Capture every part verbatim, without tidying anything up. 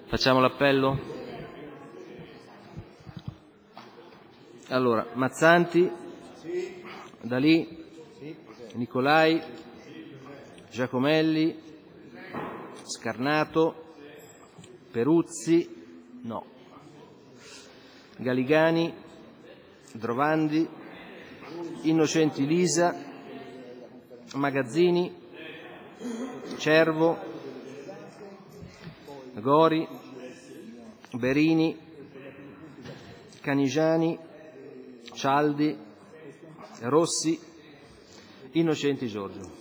Facciamo l'appello? Allora, Mazzanti, D'Alì, Nicolai, Giacomelli, Scarnato, Peruzzi, no, Galigani, Drovandi, Innocenti Lisa, Magazzini, Cervo, Gori, Berini, Canigiani, Cialdi, Rossi, Innocenti Giorgio.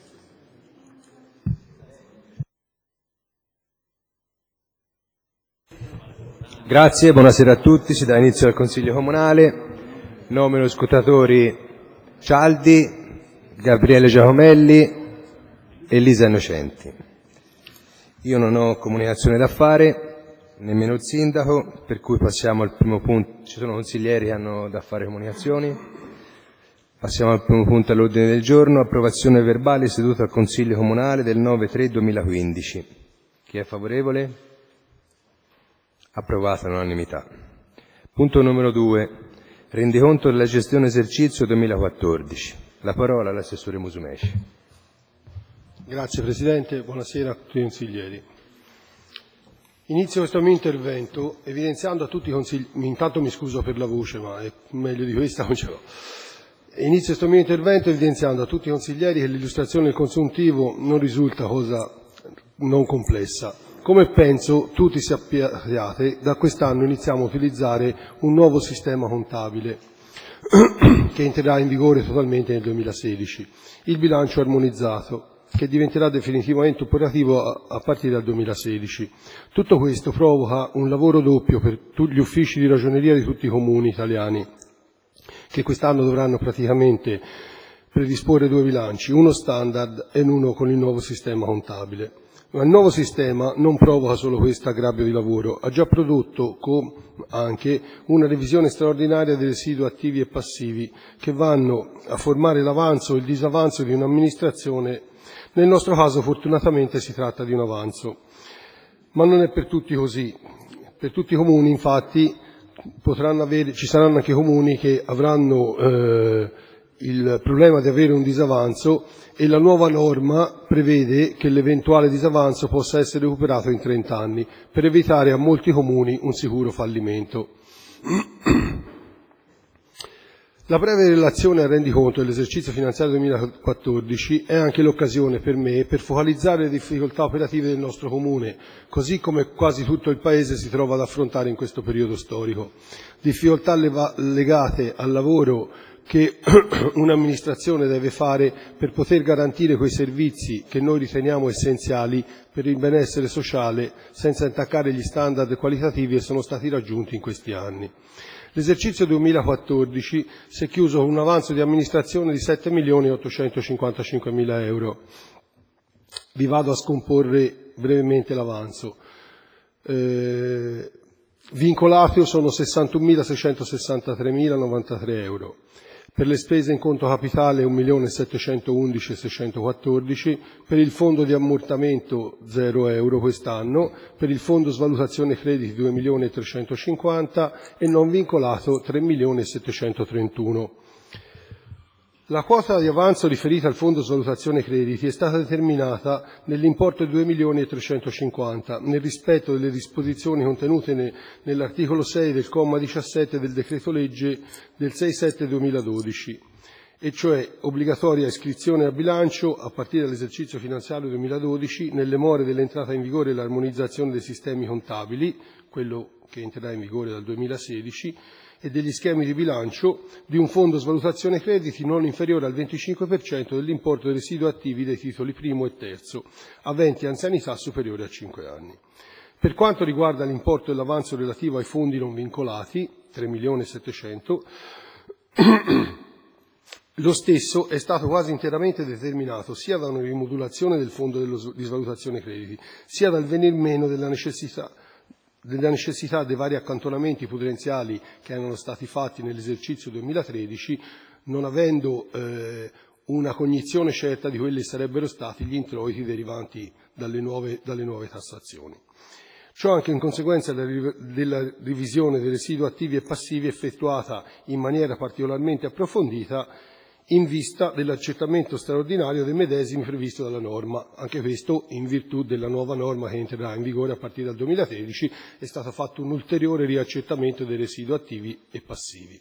Grazie, buonasera a tutti. Si dà inizio al Consiglio Comunale. Nomino scrutatori Cialdi, Gabriele Giacomelli e Lisa Innocenti. Io non ho comunicazione da fare, nemmeno il sindaco, per cui passiamo al primo punto. Ci sono consiglieri che hanno da fare comunicazioni. Passiamo al primo punto all'ordine del giorno, approvazione verbale seduta al Consiglio Comunale del nove tre duemilaquindici. Chi è favorevole? Approvata all'unanimità. Punto numero due. Rendiconto della gestione esercizio duemilaquattordici. La parola all'assessore Musumeci. Grazie Presidente, buonasera a tutti i consiglieri. Inizio questo mio intervento evidenziando a tutti i consiglieri, intanto mi scuso per la voce, ma è meglio di questa non ce l'ho. Inizio questo mio intervento evidenziando a tutti i consiglieri che l'illustrazione del consuntivo non risulta cosa non complessa. Come penso tutti sappiate, da quest'anno iniziamo a utilizzare un nuovo sistema contabile che entrerà in vigore totalmente nel duemilasedici, il bilancio armonizzato, che diventerà definitivamente operativo a, a partire dal duemilasedici. Tutto questo provoca un lavoro doppio per tutti gli uffici di ragioneria di tutti i comuni italiani, che quest'anno dovranno praticamente predisporre due bilanci, uno standard e uno con il nuovo sistema contabile. Ma il nuovo sistema non provoca solo questo aggravio di lavoro, ha già prodotto anche una revisione straordinaria dei residui attivi e passivi che vanno a formare l'avanzo e il disavanzo di un'amministrazione. Nel nostro caso fortunatamente si tratta di un avanzo, ma non è per tutti così. Per tutti i comuni infatti potranno avere, ci saranno anche comuni che avranno eh, il problema di avere un disavanzo e la nuova norma prevede che l'eventuale disavanzo possa essere recuperato in trenta anni per evitare a molti comuni un sicuro fallimento. La breve relazione al rendiconto dell'esercizio finanziario duemilaquattordici è anche l'occasione per me per focalizzare le difficoltà operative del nostro comune, così come quasi tutto il Paese si trova ad affrontare in questo periodo storico. Difficoltà legate al lavoro che un'amministrazione deve fare per poter garantire quei servizi che noi riteniamo essenziali per il benessere sociale senza intaccare gli standard qualitativi che sono stati raggiunti in questi anni. L'esercizio duemilaquattordici si è chiuso con un avanzo di amministrazione di sette milioni ottocentocinquantacinquemila euro. Vi vado a scomporre brevemente l'avanzo. Eh, vincolato sono sessantunomilaseicentosessantatremilanovantatré euro. Per le spese in conto capitale un milione settecentoundicimila seicentoquattordici, per il fondo di ammortamento zero euro quest'anno, per il fondo svalutazione crediti due milioni trecentocinquanta e non vincolato tre milioni settecentotrentuno. La quota di avanzo riferita al fondo svalutazione crediti è stata determinata nell'importo di due milioni trecentocinquanta, nel rispetto delle disposizioni contenute ne, nell'articolo sei del comma diciassette del decreto legge del sei sette duemiladodici, e cioè obbligatoria iscrizione a bilancio a partire dall'esercizio finanziario duemiladodici nelle more dell'entrata in vigore dell'armonizzazione dei sistemi contabili, quello che entrerà in vigore dal duemilasedici, e degli schemi di bilancio di un fondo svalutazione crediti non inferiore al venticinque per cento dell'importo dei residui attivi dei titoli primo e terzo, aventi anzianità superiore a cinque anni. Per quanto riguarda l'importo dell'avanzo relativo ai fondi non vincolati, tre milioni settecento, lo stesso è stato quasi interamente determinato sia da una rimodulazione del fondo di svalutazione crediti, sia dal venir meno della necessità della necessità dei vari accantonamenti prudenziali che erano stati fatti nell'esercizio duemilatredici, non avendo eh, una cognizione certa di quelli che sarebbero stati gli introiti derivanti dalle nuove, dalle nuove tassazioni. Ciò anche in conseguenza della revisione dei residui attivi e passivi effettuata in maniera particolarmente approfondita in vista dell'accertamento straordinario dei medesimi previsto dalla norma. Anche questo in virtù della nuova norma che entrerà in vigore a partire dal duemilatredici è stato fatto un ulteriore riaccertamento dei residui attivi e passivi.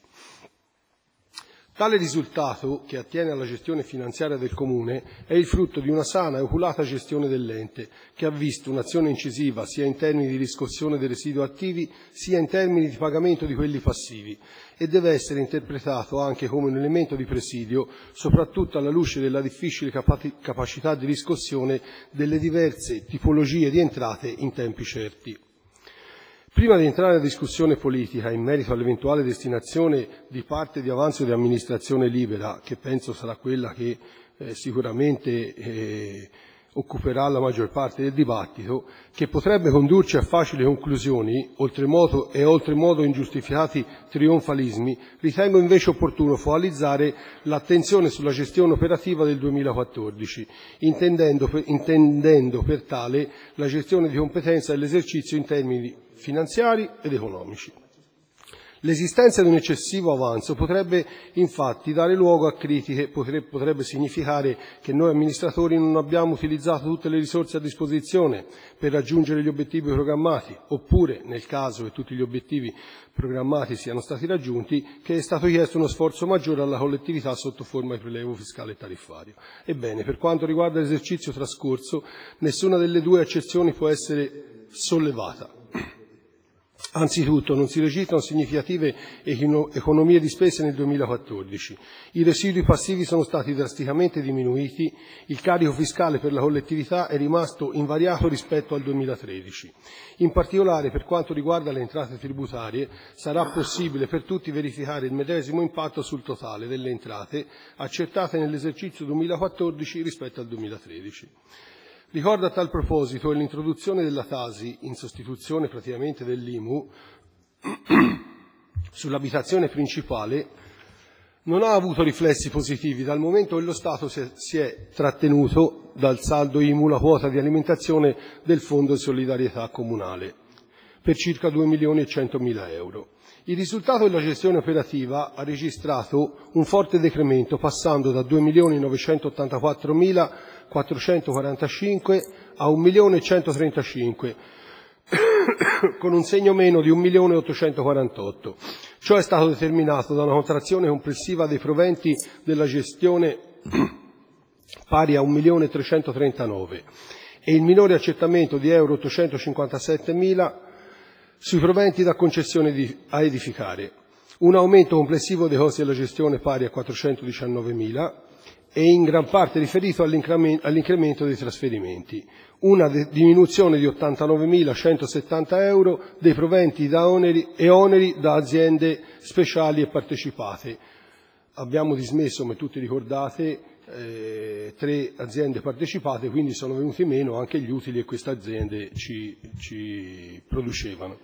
Tale risultato, che attiene alla gestione finanziaria del Comune, è il frutto di una sana e oculata gestione dell'ente, che ha visto un'azione incisiva sia in termini di riscossione dei residui attivi, sia in termini di pagamento di quelli passivi, e deve essere interpretato anche come un elemento di presidio, soprattutto alla luce della difficile capacità di riscossione delle diverse tipologie di entrate in tempi certi. Prima di entrare alla discussione politica in merito all'eventuale destinazione di parte di avanzo di amministrazione libera, che penso sarà quella che eh, sicuramente eh, occuperà la maggior parte del dibattito, che potrebbe condurci a facili conclusioni oltremodo e oltremodo ingiustificati trionfalismi, ritengo invece opportuno focalizzare l'attenzione sulla gestione operativa del duemilaquattordici, intendendo per, intendendo per tale la gestione di competenza dell'esercizio in termini finanziari ed economici. L'esistenza di un eccessivo avanzo potrebbe infatti dare luogo a critiche, potrebbe, potrebbe significare che noi amministratori non abbiamo utilizzato tutte le risorse a disposizione per raggiungere gli obiettivi programmati, oppure, nel caso che tutti gli obiettivi programmati siano stati raggiunti, che è stato chiesto uno sforzo maggiore alla collettività sotto forma di prelievo fiscale e tariffario. Ebbene, per quanto riguarda l'esercizio trascorso, nessuna delle due accezioni può essere sollevata. Anzitutto non si registrano significative economie di spese nel duemilaquattordici, i residui passivi sono stati drasticamente diminuiti, il carico fiscale per la collettività è rimasto invariato rispetto al duemilatredici. In particolare per quanto riguarda le entrate tributarie sarà possibile per tutti verificare il medesimo impatto sul totale delle entrate accertate nell'esercizio duemilaquattordici rispetto al duemilatredici. Ricordo a tal proposito che l'introduzione della Tasi, in sostituzione praticamente dell'I M U, sull'abitazione principale, non ha avuto riflessi positivi dal momento che lo Stato si è trattenuto dal saldo I M U la quota di alimentazione del Fondo di solidarietà comunale per circa due milioni e centomila euro. Il risultato della gestione operativa ha registrato un forte decremento, passando da due milioni novecentottantaquattromilaquattrocentoquarantacinque a un milione centotrentacinque, con un segno meno di un milione ottocentoquarantotto. Ciò è stato determinato da una contrazione complessiva dei proventi della gestione pari a un milione trecentotrentanove e il minore accertamento di euro ottocentocinquantasettemila sui proventi da concessione di, a edificare, un aumento complessivo dei costi della gestione pari a quattrocentodiciannovemila e in gran parte riferito all'incremento dei trasferimenti, una diminuzione di ottantanovemilacentosettanta euro dei proventi da oneri e oneri da aziende speciali e partecipate. Abbiamo dismesso, come tutti ricordate, eh, tre aziende partecipate, quindi sono venuti meno anche gli utili che queste aziende ci, ci producevano.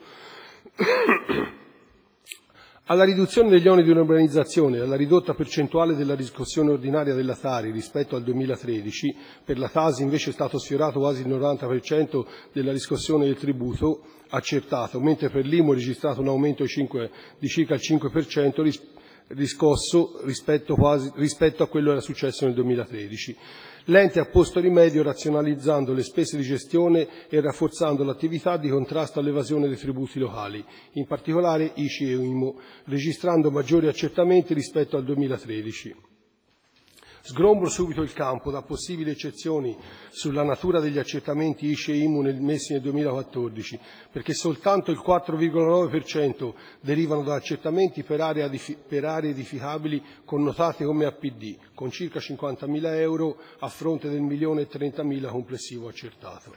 Alla riduzione degli oneri di un'urbanizzazione e alla ridotta percentuale della riscossione ordinaria della Tari rispetto al duemilatredici, per la Tasi invece è stato sfiorato quasi il novanta per cento della riscossione del tributo accertato, mentre per l'I M U è registrato un aumento di circa il cinque per cento riscosso rispetto, quasi, rispetto a quello che era successo nel duemilatredici. L'ente ha posto rimedio razionalizzando le spese di gestione e rafforzando l'attività di contrasto all'evasione dei tributi locali, in particolare I C I e I M U, registrando maggiori accertamenti rispetto al duemilatredici. Sgombro subito il campo da possibili eccezioni sulla natura degli accertamenti I C I e I M U nel, messi nel duemilaquattordici, perché soltanto il quattro virgola nove per cento derivano da accertamenti per aree, per aree edificabili connotate come A P D, con circa cinquantamila euro a fronte del milione e trentamila complessivo accertato.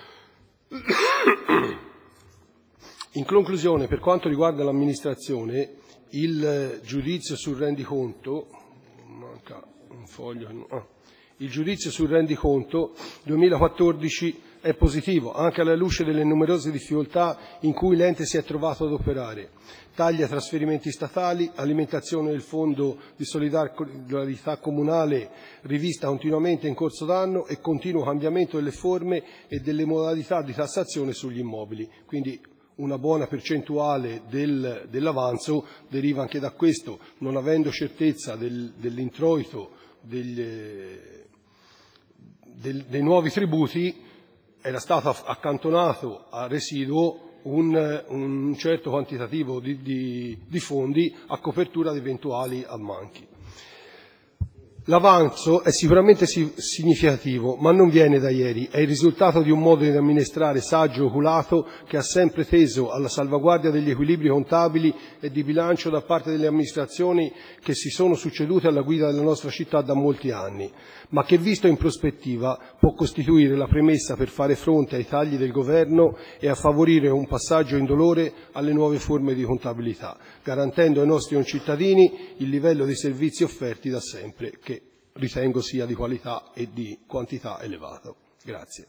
In conclusione, per quanto riguarda l'amministrazione, il giudizio sul rendiconto, manca un foglio, no. Il giudizio sul rendiconto duemilaquattordici è positivo, anche alla luce delle numerose difficoltà in cui l'ente si è trovato ad operare. Tagli ai trasferimenti statali, alimentazione del Fondo di solidarietà comunale rivista continuamente in corso d'anno e continuo cambiamento delle forme e delle modalità di tassazione sugli immobili. Quindi una buona percentuale del, dell'avanzo deriva anche da questo, non avendo certezza del, dell'introito degli, del, dei nuovi tributi, era stato accantonato a residuo un, un certo quantitativo di, di, di fondi a copertura di eventuali ammanchi. L'avanzo è sicuramente significativo, ma non viene da ieri, è il risultato di un modo di amministrare saggio e oculato che ha sempre teso alla salvaguardia degli equilibri contabili e di bilancio da parte delle amministrazioni che si sono succedute alla guida della nostra città da molti anni, ma che visto in prospettiva può costituire la premessa per fare fronte ai tagli del governo e a favorire un passaggio indolore alle nuove forme di contabilità, garantendo ai nostri concittadini il livello dei servizi offerti da sempre, che ritengo sia di qualità e di quantità elevato. Grazie.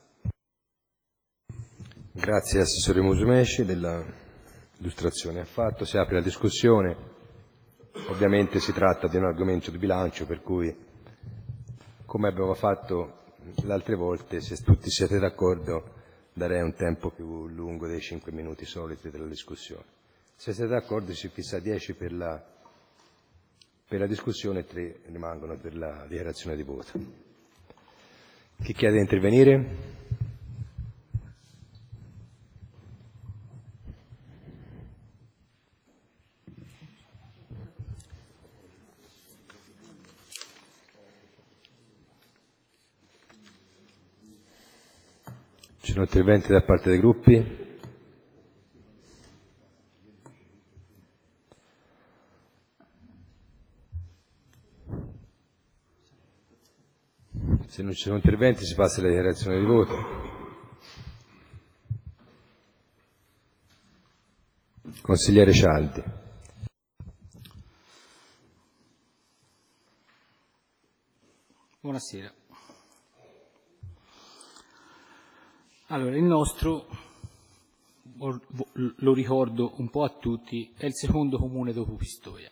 Grazie Assessore Musumeci della illustrazione ha fatto. Si apre la discussione. Ovviamente si tratta di un argomento di bilancio, per cui, come abbiamo fatto le altre volte, se tutti siete d'accordo, darei un tempo più lungo dei cinque minuti soliti della discussione. Se siete d'accordo si fissa dieci per la, per la discussione e tre rimangono per la dichiarazione di voto. Chi chiede di intervenire? Ci sono interventi da parte dei gruppi? Se non ci sono interventi si passa alla dichiarazione di voto. Consigliere Cialdi. Buonasera. Allora, il nostro, lo ricordo un po' a tutti, è il secondo comune dopo Pistoia.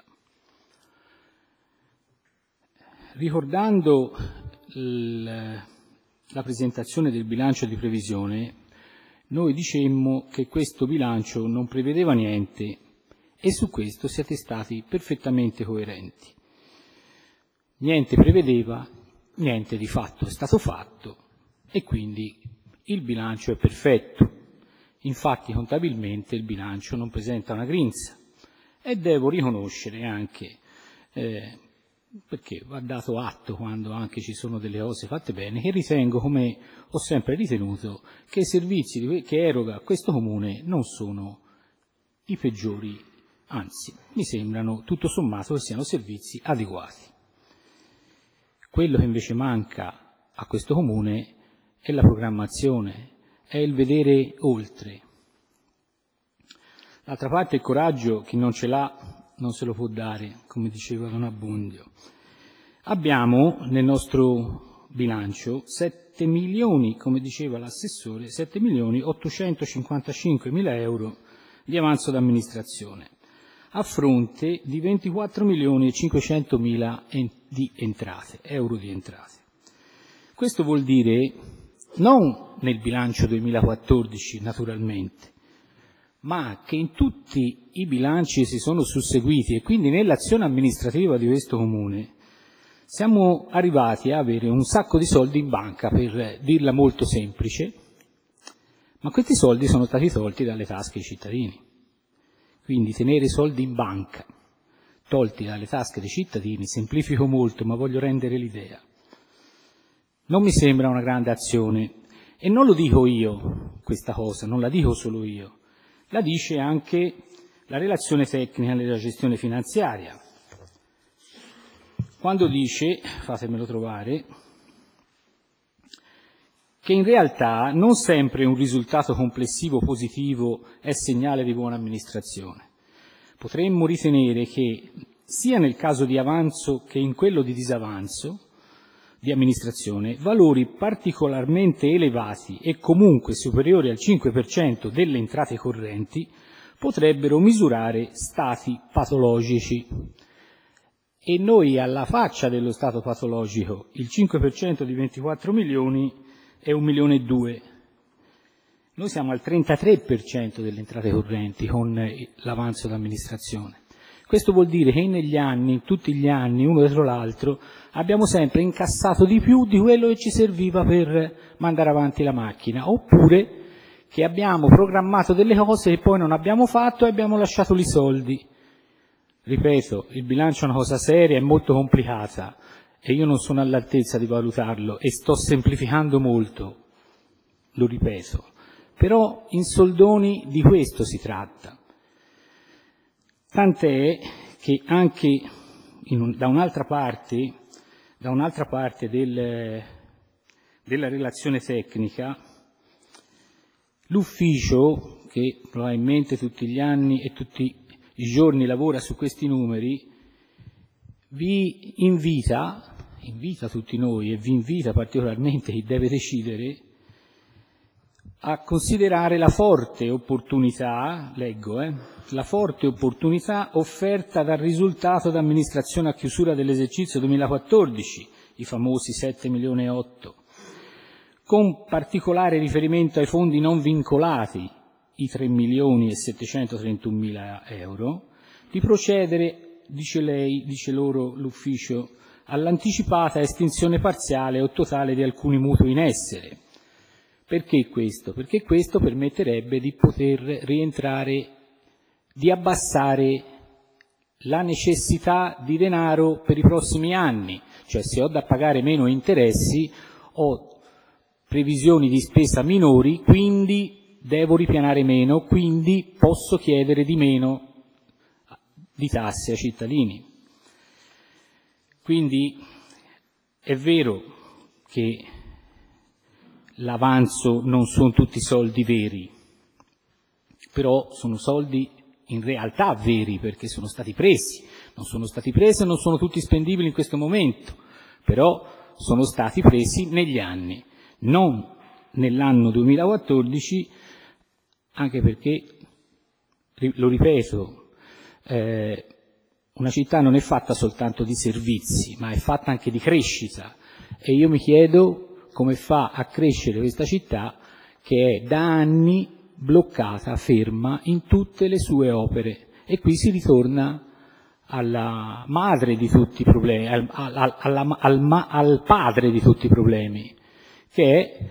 Ricordando il, la presentazione del bilancio di previsione, noi dicemmo che questo bilancio non prevedeva niente e su questo siete stati perfettamente coerenti. Niente prevedeva, niente di fatto è stato fatto e quindi il bilancio è perfetto. Infatti contabilmente il bilancio non presenta una grinza e devo riconoscere anche, eh, perché va dato atto quando anche ci sono delle cose fatte bene, che ritengo, come ho sempre ritenuto, che i servizi che eroga questo comune non sono i peggiori, anzi mi sembrano tutto sommato che siano servizi adeguati. Quello che invece manca a questo comune è la programmazione, è il vedere oltre. D'altra parte il coraggio, chi non ce l'ha non se lo può dare, come diceva Don Abbondio. Abbiamo nel nostro bilancio sette milioni, come diceva l'assessore, sette milioni ottocentocinquantacinque mila euro di avanzo d'amministrazione, a fronte di ventiquattro milioni e cinquecentomila di entrate, euro di entrate. Questo vuol dire non nel bilancio duemilaquattordici naturalmente, ma che in tutti i bilanci che si sono susseguiti e quindi nell'azione amministrativa di questo comune siamo arrivati a avere un sacco di soldi in banca, per dirla molto semplice, ma questi soldi sono stati tolti dalle tasche dei cittadini. Quindi tenere soldi in banca tolti dalle tasche dei cittadini, semplifico molto ma voglio rendere l'idea, non mi sembra una grande azione e non lo dico io questa cosa, non la dico solo io, la dice anche la relazione tecnica della gestione finanziaria, quando dice, fatemelo trovare, che in realtà non sempre un risultato complessivo positivo è segnale di buona amministrazione. Potremmo ritenere che sia nel caso di avanzo che in quello di disavanzo di amministrazione, valori particolarmente elevati e comunque superiori al cinque per cento delle entrate correnti potrebbero misurare stati patologici. E noi, alla faccia dello stato patologico, il cinque per cento di ventiquattro milioni è un milione e due. Noi siamo al trentatré per cento delle entrate correnti con l'avanzo d'amministrazione. Questo vuol dire che negli anni, tutti gli anni, uno dietro l'altro, abbiamo sempre incassato di più di quello che ci serviva per mandare avanti la macchina, oppure che abbiamo programmato delle cose che poi non abbiamo fatto e abbiamo lasciato lì soldi. Ripeto, il bilancio è una cosa seria e molto complicata e io non sono all'altezza di valutarlo e sto semplificando molto, lo ripeto. Però in soldoni di questo si tratta. Tant'è che anche in un, da un'altra parte, da un'altra parte del, della relazione tecnica, l'ufficio, che probabilmente tutti gli anni e tutti i giorni lavora su questi numeri, vi invita, invita tutti noi e vi invita particolarmente chi deve decidere, a considerare la forte opportunità, leggo, eh, la forte opportunità offerta dal risultato d'amministrazione a chiusura dell'esercizio duemilaquattordici, i famosi sette milioni e otto, con particolare riferimento ai fondi non vincolati, i tre milioni e settecentotrentuno mila euro, di procedere, dice lei, dice loro l'ufficio, all'anticipata estinzione parziale o totale di alcuni mutui in essere. Perché questo? Perché questo permetterebbe di poter rientrare, di abbassare la necessità di denaro per i prossimi anni, cioè se ho da pagare meno interessi ho previsioni di spesa minori, quindi devo ripianare meno, quindi posso chiedere di meno di tasse ai cittadini. Quindi è vero che l'avanzo non sono tutti soldi veri, però sono soldi in realtà veri perché sono stati presi, non sono stati presi e non sono tutti spendibili in questo momento, però sono stati presi negli anni, non nell'anno duemilaquattordici, anche perché, lo ripeto, eh, una città non è fatta soltanto di servizi, ma è fatta anche di crescita e io mi chiedo come fa a crescere questa città che è da anni bloccata, ferma in tutte le sue opere. E qui si ritorna alla madre di tutti i problemi, al, al, al, al, al padre di tutti i problemi, che è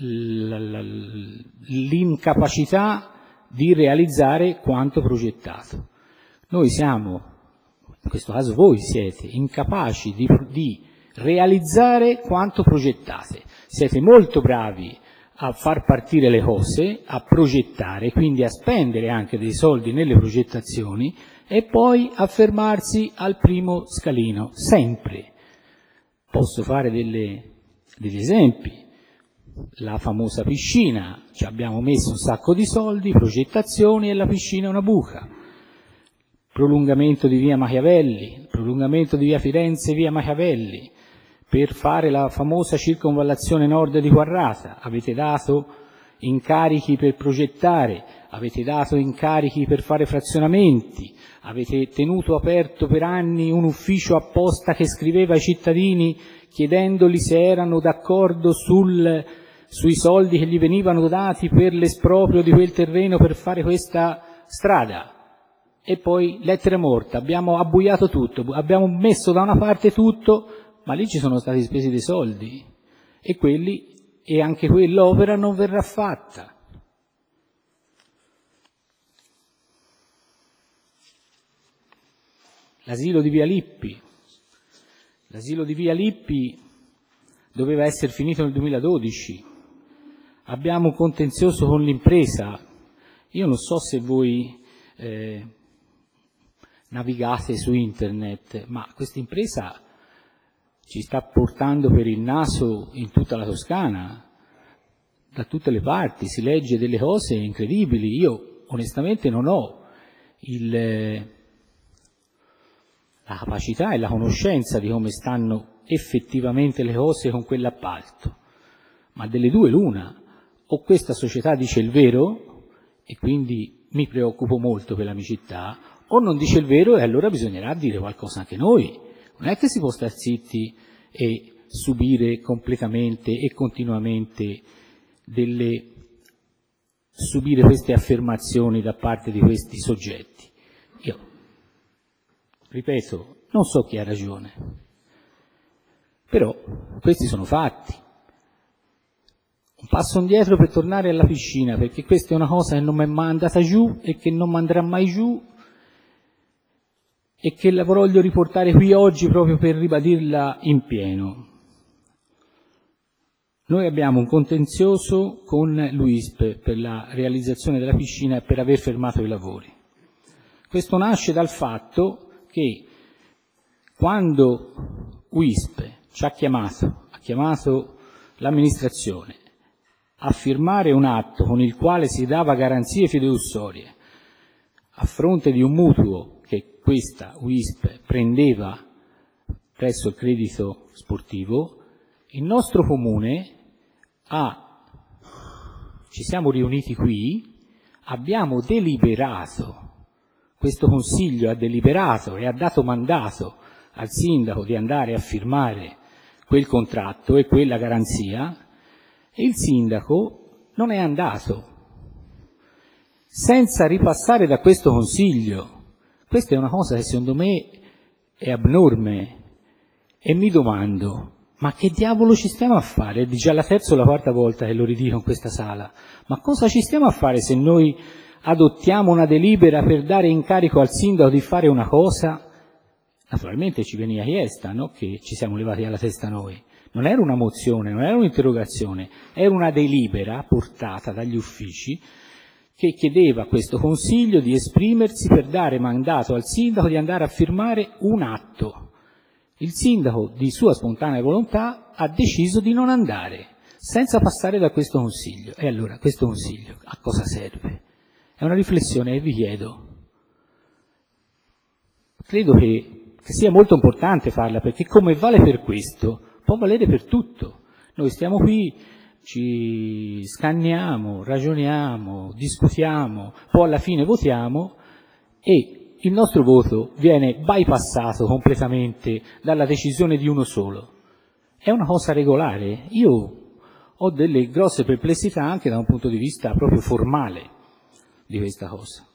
l'incapacità di realizzare quanto progettato. Noi siamo, in questo caso voi siete, incapaci di, di realizzare quanto progettate. Siete molto bravi a far partire le cose, a progettare, quindi a spendere anche dei soldi nelle progettazioni e poi a fermarsi al primo scalino, sempre. Posso fare delle, degli esempi. La famosa piscina, ci abbiamo messo un sacco di soldi, progettazioni e la piscina è una buca. Prolungamento di via Machiavelli, prolungamento di via Firenze, via Machiavelli, per fare la famosa circonvallazione nord di Quarrata. Avete dato incarichi per progettare, avete dato incarichi per fare frazionamenti, avete tenuto aperto per anni un ufficio apposta che scriveva ai cittadini chiedendoli se erano d'accordo sul, sui soldi che gli venivano dati per l'esproprio di quel terreno per fare questa strada. E poi lettera morta, abbiamo abbuiato tutto, abbiamo messo da una parte tutto, ma lì ci sono stati spesi dei soldi e quelli e anche quell'opera non verrà fatta. L'asilo di Via Lippi, l'asilo di Via Lippi doveva essere finito nel duemiladodici, abbiamo un contenzioso con l'impresa, io non so se voi eh, navigate su internet, ma questa impresa ci sta portando per il naso in tutta la Toscana, da tutte le parti, si legge delle cose incredibili. Io onestamente non ho il, la capacità e la conoscenza di come stanno effettivamente le cose con quell'appalto, ma delle due l'una: o questa società dice il vero e quindi mi preoccupo molto per la mia città, o non dice il vero e allora bisognerà dire qualcosa anche noi. Non è che si può star zitti e subire completamente e continuamente delle subire queste affermazioni da parte di questi soggetti. Io, ripeto, non so chi ha ragione, però questi sono fatti. Un passo indietro per tornare alla piscina, perché questa è una cosa che non mi è mai andata giù e che non mi andrà mai giù e che la voglio riportare qui oggi proprio per ribadirla in pieno. Noi abbiamo un contenzioso con l'U I S P per la realizzazione della piscina e per aver fermato i lavori. Questo nasce dal fatto che quando U I S P ci ha chiamato, ha chiamato l'amministrazione a firmare un atto con il quale si dava garanzie fideiussorie a fronte di un mutuo che questa U I S P prendeva presso il credito sportivo, il nostro comune ha, ci siamo riuniti qui, abbiamo deliberato, questo consiglio ha deliberato e ha dato mandato al sindaco di andare a firmare quel contratto e quella garanzia, e il sindaco non è andato senza ripassare da questo consiglio. Questa è una cosa che secondo me è abnorme e mi domando: ma che diavolo ci stiamo a fare? È già la terza o la quarta volta che lo ridico in questa sala. Ma cosa ci stiamo a fare se noi adottiamo una delibera per dare incarico al sindaco di fare una cosa? Naturalmente ci veniva chiesta, no? Che ci siamo levati alla testa noi. Non era una mozione, non era un'interrogazione, era una delibera portata dagli uffici che chiedeva a questo consiglio di esprimersi per dare mandato al sindaco di andare a firmare un atto. Il sindaco, di sua spontanea volontà, ha deciso di non andare, senza passare da questo consiglio. E allora questo consiglio a cosa serve? È una riflessione che vi chiedo. Credo che, che sia molto importante farla, perché come vale per questo, può valere per tutto. Noi stiamo qui, ci scanniamo, ragioniamo, discutiamo, poi alla fine votiamo e il nostro voto viene bypassato completamente dalla decisione di uno solo. È una cosa regolare? Io ho delle grosse perplessità anche da un punto di vista proprio formale di questa cosa.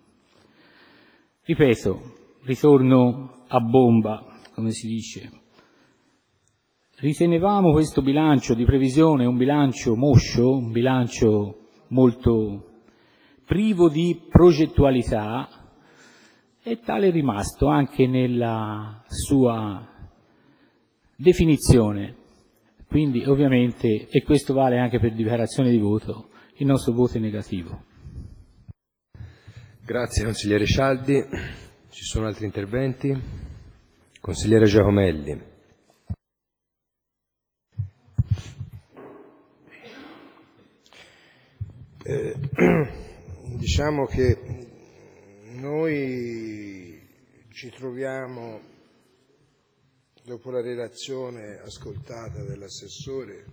Ripeto, ritorno a bomba, come si dice. Ritenevamo questo bilancio di previsione un bilancio moscio, un bilancio molto privo di progettualità, e tale è rimasto anche nella sua definizione. Quindi ovviamente, e questo vale anche per dichiarazione di voto, il nostro voto è negativo. Grazie consigliere Cialdi. Ci sono altri interventi? Consigliere Giacomelli. Eh, diciamo che noi ci troviamo, dopo la relazione ascoltata dell'assessore,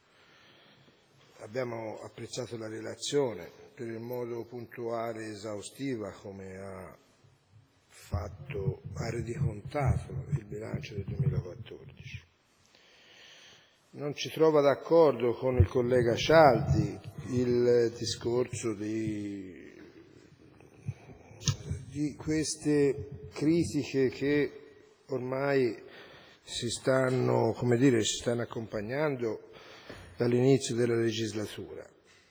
abbiamo apprezzato la relazione per il modo puntuale e esaustiva come ha fatto, ha rendicontato il bilancio del duemilaquattordici. Non ci trova d'accordo con il collega Cialdi il discorso di, di queste critiche che ormai si stanno, come dire, si stanno accompagnando dall'inizio della legislatura.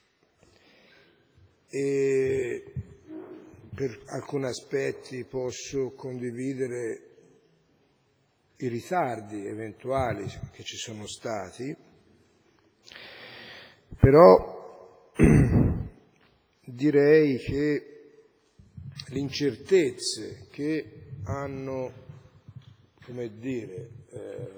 E per alcuni aspetti posso condividere i ritardi eventuali che ci sono stati, però direi che le incertezze che hanno, come dire, eh,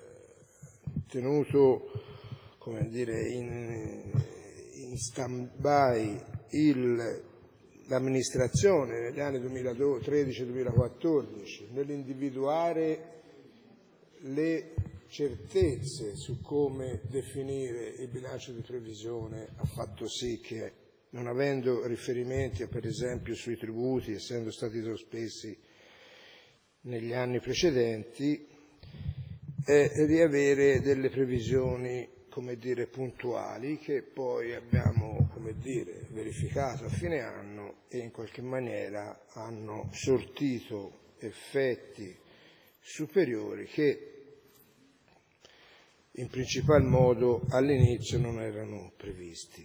tenuto, come dire, in, in stand-by il l'amministrazione negli anni duemilatredici duemilaquattordici nell'individuare le certezze su come definire il bilancio di previsione ha fatto sì che, non avendo riferimenti per esempio sui tributi, essendo stati sospesi negli anni precedenti, è di avere delle previsioni, come dire, puntuali, che poi abbiamo, come dire, verificato a fine anno e in qualche maniera hanno sortito effetti superiori che in principal modo all'inizio non erano previsti.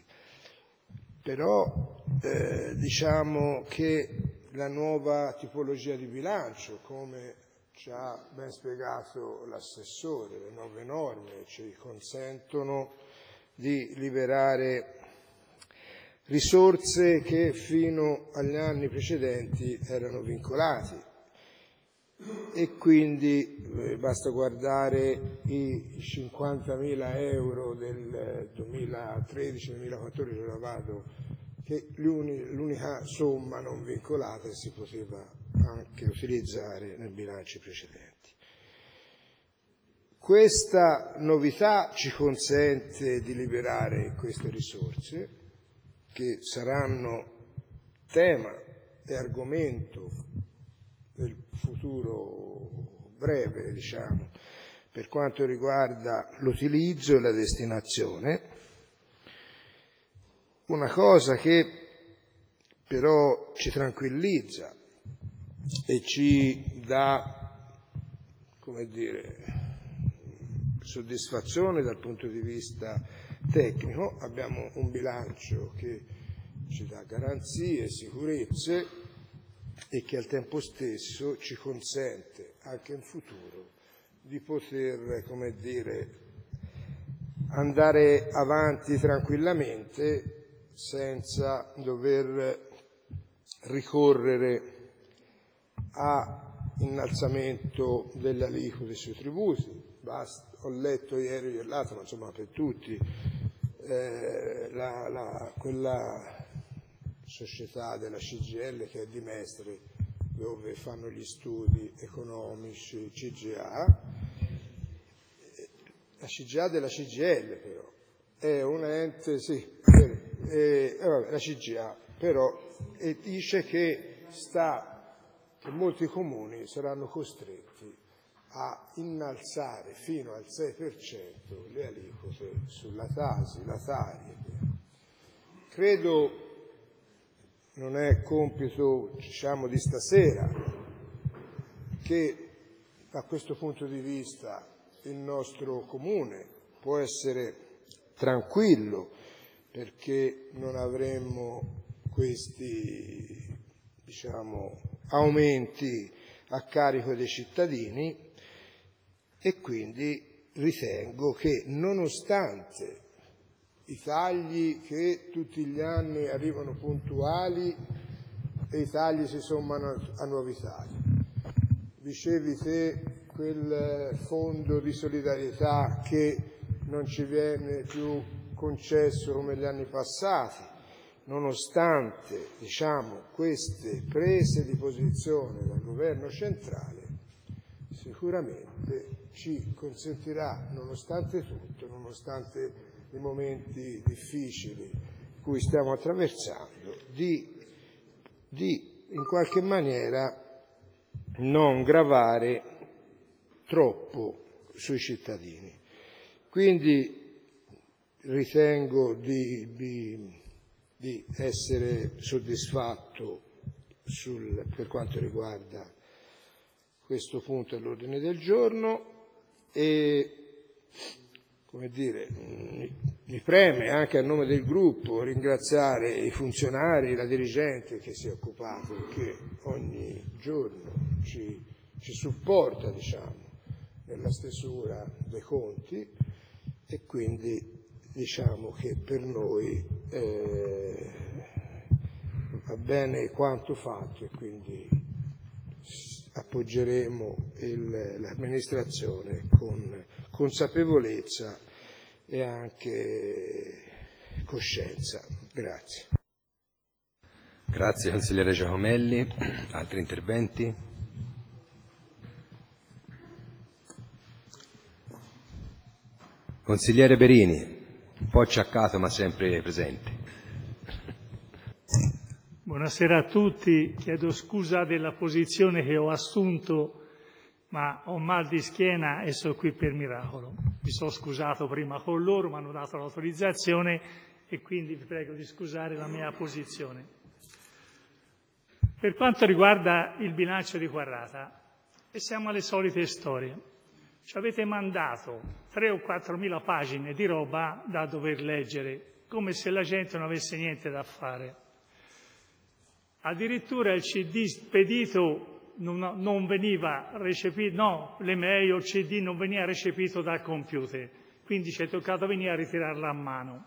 Però eh, diciamo che la nuova tipologia di bilancio, come ci ha ben spiegato l'assessore, le nuove norme ci consentono di liberare risorse che fino agli anni precedenti erano vincolate. E quindi eh, basta guardare i cinquantamila euro del duemilatredici duemilaquattordici, ora vado, che l'unica somma non vincolata si poteva anche utilizzare nei bilanci precedenti. Questa novità ci consente di liberare queste risorse, che saranno tema e argomento del futuro breve, diciamo, per quanto riguarda l'utilizzo e la destinazione. Una cosa che però ci tranquillizza e ci dà, come dire, soddisfazione dal punto di vista tecnico, abbiamo un bilancio che ci dà garanzie, sicurezze e che al tempo stesso ci consente anche in futuro di poter, come dire, andare avanti tranquillamente senza dover ricorrere a innalzamento delle aliquote sui tributi. Basta, ho letto ieri e l'altro, ma insomma per tutti, eh, la, la, quella società della C G I L che è di Mestre, dove fanno gli studi economici, C G A, la C G A della C G I L però, è un ente, sì, eh, eh, la C G A, però, e dice che sta, che molti comuni saranno costretti a innalzare fino al sei per cento le aliquote sulla Tasi, la Tari. Credo non è compito, diciamo, di stasera che da questo punto di vista il nostro comune può essere tranquillo, perché non avremmo questi, diciamo, aumenti a carico dei cittadini, e quindi ritengo che nonostante i tagli che tutti gli anni arrivano puntuali e i tagli si sommano a nuovi tagli. Dicevi te quel fondo di solidarietà che non ci viene più concesso come gli anni passati, nonostante, diciamo, queste prese di posizione dal governo centrale, sicuramente ci consentirà, nonostante tutto, nonostante i momenti difficili cui stiamo attraversando, di, di in qualche maniera non gravare troppo sui cittadini. Quindi ritengo di, di, di essere soddisfatto sul, per quanto riguarda questo punto all'ordine del giorno e, come dire, mi preme anche a nome del gruppo ringraziare i funzionari, la dirigente che si è occupato, che ogni giorno ci, ci supporta, diciamo, nella stesura dei conti, e quindi diciamo che per noi eh, va bene quanto fatto, e quindi appoggeremo il, l'amministrazione con consapevolezza e anche coscienza. Grazie. Grazie consigliere Giacomelli. Altri interventi? Consigliere Berini, un po' acciaccato ma sempre presente. Buonasera a tutti, chiedo scusa della posizione che ho assunto, ma ho mal di schiena e sono qui per miracolo. Mi sono scusato prima con loro, mi hanno dato l'autorizzazione e quindi vi prego di scusare la mia posizione. Per quanto riguarda il bilancio di Quarrata, e siamo alle solite storie. Ci avete mandato tre o quattro mila pagine di roba da dover leggere, come se la gente non avesse niente da fare. Addirittura il C D spedito non, non veniva recepito, no, l'email o il C D non veniva recepito dal computer, quindi ci è toccato venire a ritirarla a mano.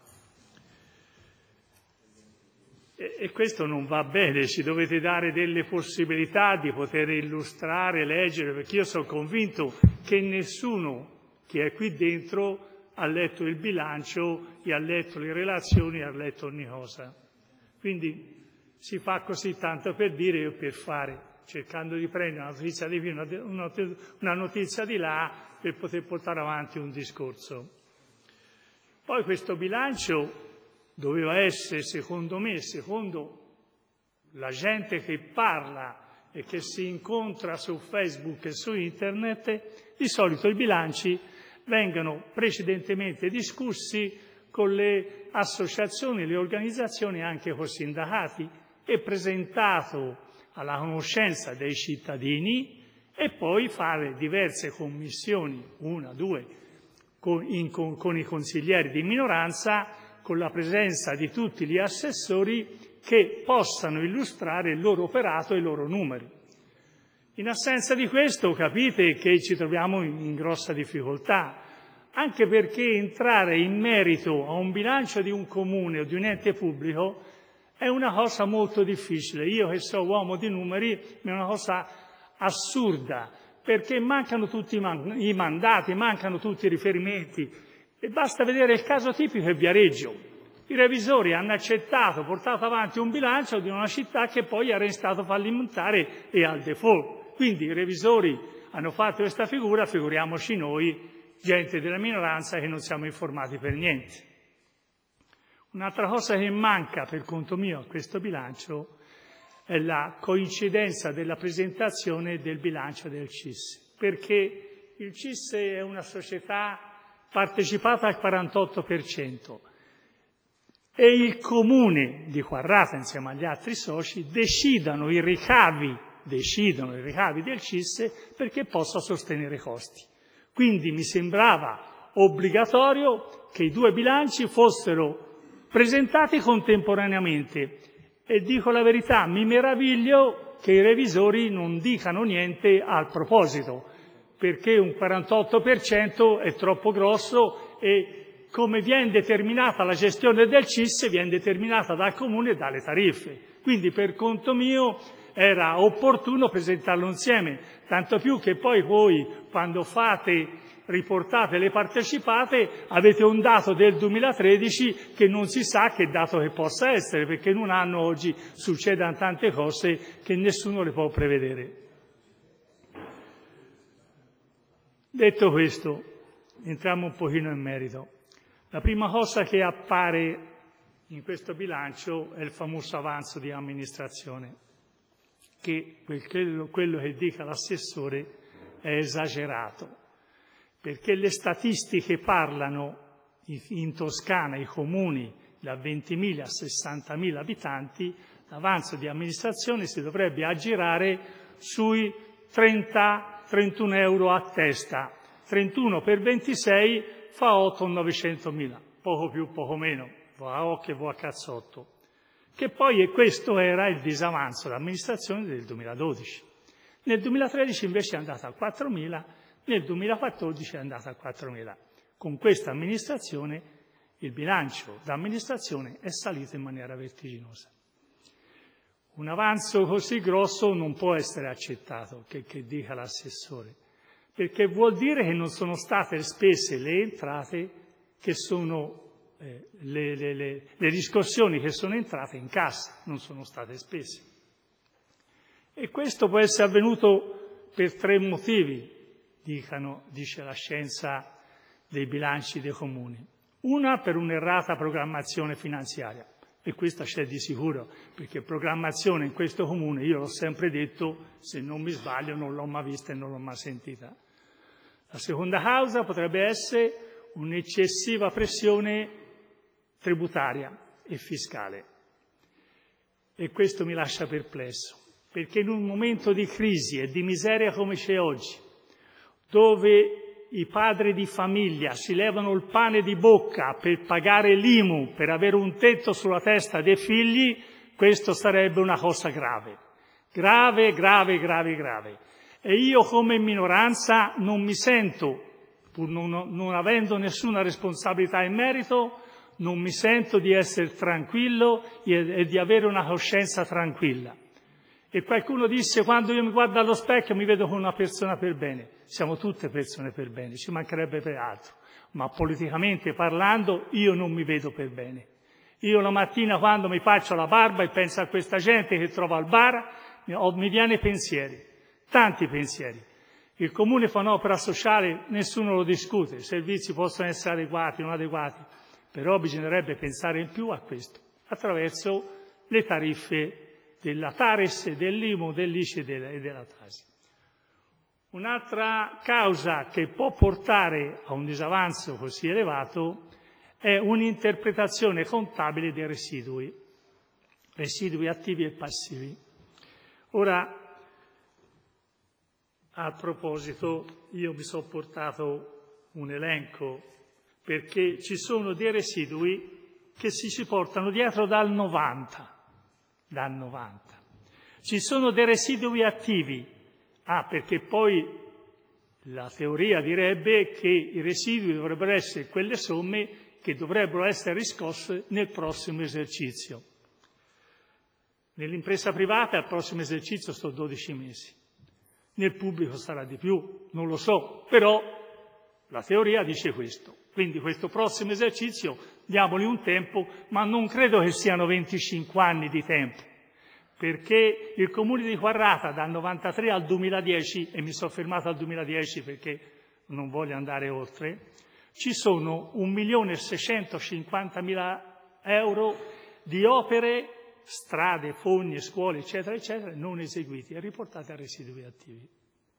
E, e questo non va bene, ci dovete dare delle possibilità di poter illustrare, leggere, perché io sono convinto che nessuno che è qui dentro ha letto il bilancio, e ha letto le relazioni, e ha letto ogni cosa. Quindi si fa così tanto per dire e per fare, cercando di prendere una notizia di qui, una, una notizia di là, per poter portare avanti un discorso. Poi questo bilancio doveva essere, secondo me, secondo la gente che parla e che si incontra su Facebook e su Internet, di solito i bilanci vengono precedentemente discussi con le associazioni, le organizzazioni, anche con i sindacati, e presentato alla conoscenza dei cittadini e poi fare diverse commissioni, una, due, con, in, con, con i consiglieri di minoranza, con la presenza di tutti gli assessori che possano illustrare il loro operato e i loro numeri. In assenza di questo capite che ci troviamo in, in grossa difficoltà, anche perché entrare in merito a un bilancio di un comune o di un ente pubblico è una cosa molto difficile. Io che sono uomo di numeri, è una cosa assurda, perché mancano tutti i, man- i mandati, mancano tutti i riferimenti. E basta vedere il caso tipico è Viareggio. I revisori hanno accettato, portato avanti un bilancio di una città che poi era in stato fallimentare e al default. Quindi i revisori hanno fatto questa figura, figuriamoci noi, gente della minoranza che non siamo informati per niente. Un'altra cosa che manca per conto mio a questo bilancio è la coincidenza della presentazione del bilancio del C I S, perché il C I S è una società partecipata al quarantotto per cento e il comune di Quarrata, insieme agli altri soci, decidono i ricavi, decidono i ricavi del C I S perché possa sostenere i costi. Quindi mi sembrava obbligatorio che i due bilanci fossero presentati contemporaneamente e dico la verità, mi meraviglio che i revisori non dicano niente al proposito, perché un quarantotto per cento è troppo grosso e come viene determinata la gestione del C I S viene determinata dal Comune e dalle tariffe. Quindi per conto mio era opportuno presentarlo insieme, tanto più che poi voi quando fate, riportate le partecipate, avete un dato del duemilatredici che non si sa che dato che possa essere, perché in un anno oggi succedono tante cose che nessuno le può prevedere. Detto questo, entriamo un pochino in merito. La prima cosa che appare in questo bilancio è il famoso avanzo di amministrazione, che quello, quello che dica l'assessore è esagerato, perché le statistiche parlano in Toscana, i comuni da ventimila a sessantamila abitanti, l'avanzo di amministrazione si dovrebbe aggirare sui trenta trentuno euro a testa, trentuno per ventisei fa otto novecentomila, poco più, poco meno, va a occhio e va a cazzotto. Che poi e questo era il disavanzo d'amministrazione del duemiladodici. Nel duemilatredici invece è andata a quattromila, nel duemilaquattordici è andata a quattromila. Con questa amministrazione il bilancio d'amministrazione è salito in maniera vertiginosa. Un avanzo così grosso non può essere accettato, che, che dica l'assessore, perché vuol dire che non sono state spese le entrate che sono eh, le, le, le, le riscossioni che sono entrate in cassa, non sono state spese. E questo può essere avvenuto per tre motivi, dicano, dice la scienza dei bilanci dei comuni. Una per un'errata programmazione finanziaria, e questa c'è di sicuro, perché programmazione in questo comune, io l'ho sempre detto, se non mi sbaglio non l'ho mai vista e non l'ho mai sentita. La seconda causa potrebbe essere un'eccessiva pressione tributaria e fiscale, e questo mi lascia perplesso, perché in un momento di crisi e di miseria come c'è oggi, dove i padri di famiglia si levano il pane di bocca per pagare l'I M U, per avere un tetto sulla testa dei figli, questo sarebbe una cosa grave. Grave, grave, grave, grave. E io come minoranza non mi sento, pur non, non avendo nessuna responsabilità in merito, non mi sento di essere tranquillo e, e di avere una coscienza tranquilla. E qualcuno disse: quando io mi guardo allo specchio mi vedo come una persona per bene. Siamo tutte persone per bene, ci mancherebbe per altro, ma politicamente parlando io non mi vedo per bene. Io la mattina quando mi faccio la barba e penso a questa gente che trovo al bar, mi viene pensieri, tanti pensieri. Il comune fa un'opera sociale, nessuno lo discute, i servizi possono essere adeguati o non adeguati, però bisognerebbe pensare in più a questo, attraverso le tariffe della Tares, dell'I M U, dell'I C I e della Tasi. Un'altra causa che può portare a un disavanzo così elevato è un'interpretazione contabile dei residui, residui attivi e passivi. Ora, a proposito, io mi sono portato un elenco, perché ci sono dei residui che si ci portano dietro dal novanta. Dal novanta. Ci sono dei residui attivi, ah, perché poi la teoria direbbe che i residui dovrebbero essere quelle somme che dovrebbero essere riscosse nel prossimo esercizio. Nell'impresa privata al prossimo esercizio sto dodici mesi, nel pubblico sarà di più, non lo so, però la teoria dice questo. Quindi questo prossimo esercizio diamogli un tempo, ma non credo che siano venticinque anni di tempo, perché il comune di Quarrata dal novantatré al duemiladieci, e mi sono fermato al duemiladieci perché non voglio andare oltre, ci sono un milione e seicentocinquantamila euro di opere, strade, fogne, scuole, eccetera, eccetera, non eseguiti e riportate a residui attivi.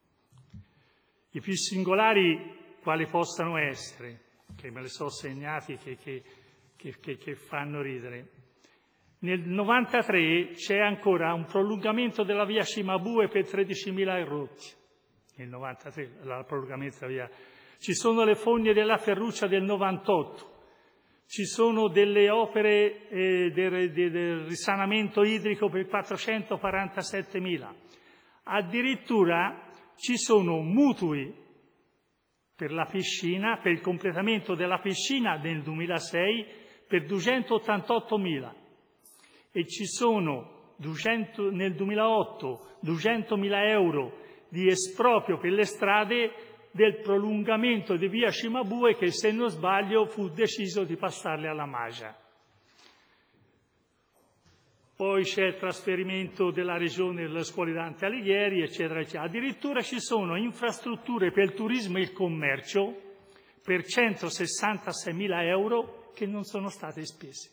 I più singolari quali possano essere, che me le so segnati, che, che, che, che, che fanno ridere. Nel novantatré c'è ancora un prolungamento della via Cimabue per tredicimila rotti. Nel novantatré, la prolungamento della via. Ci sono le fogne della Ferruccia del novantotto. Ci sono delle opere eh, del, del, del risanamento idrico per quattrocentoquarantasettemila. Addirittura ci sono mutui per la piscina, per il completamento della piscina nel duemilasei per duecentottantottomila e ci sono duecento, nel duemilaotto duecentomila euro di esproprio per le strade del prolungamento di via Cimabue che, se non sbaglio, fu deciso di passarle alla Magia. Poi c'è il trasferimento della regione delle scuole Dante Alighieri, eccetera, eccetera. Addirittura ci sono infrastrutture per il turismo e il commercio per centosessantaseimila euro che non sono state spese.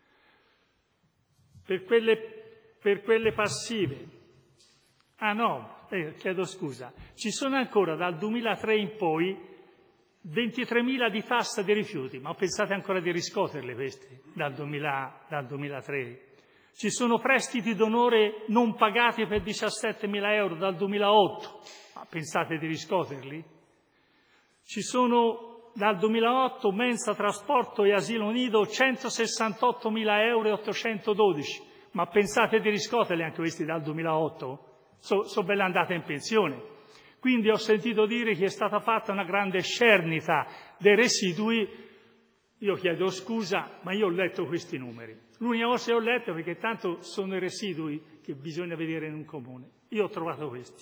Per quelle, per quelle passive, ah no, eh, chiedo scusa, ci sono ancora dal duemilatré in poi ventitremila di tassa dei rifiuti, ma pensate ancora di riscuoterle queste dal, duemila, dal duemilatré. Ci sono prestiti d'onore non pagati per diciassettemila euro dal duemilaotto, ma pensate di riscuoterli? Ci sono dal duemilaotto mensa, trasporto e asilo nido centosessantottomila euro e ottocentododici, ma pensate di riscuoterli anche questi dal duemilaotto? Sono so belle andate in pensione. Quindi ho sentito dire che è stata fatta una grande scernita dei residui. Io chiedo scusa, ma io ho letto questi numeri. L'unica cosa che ho letto, perché tanto sono i residui che bisogna vedere in un comune. Io ho trovato questi.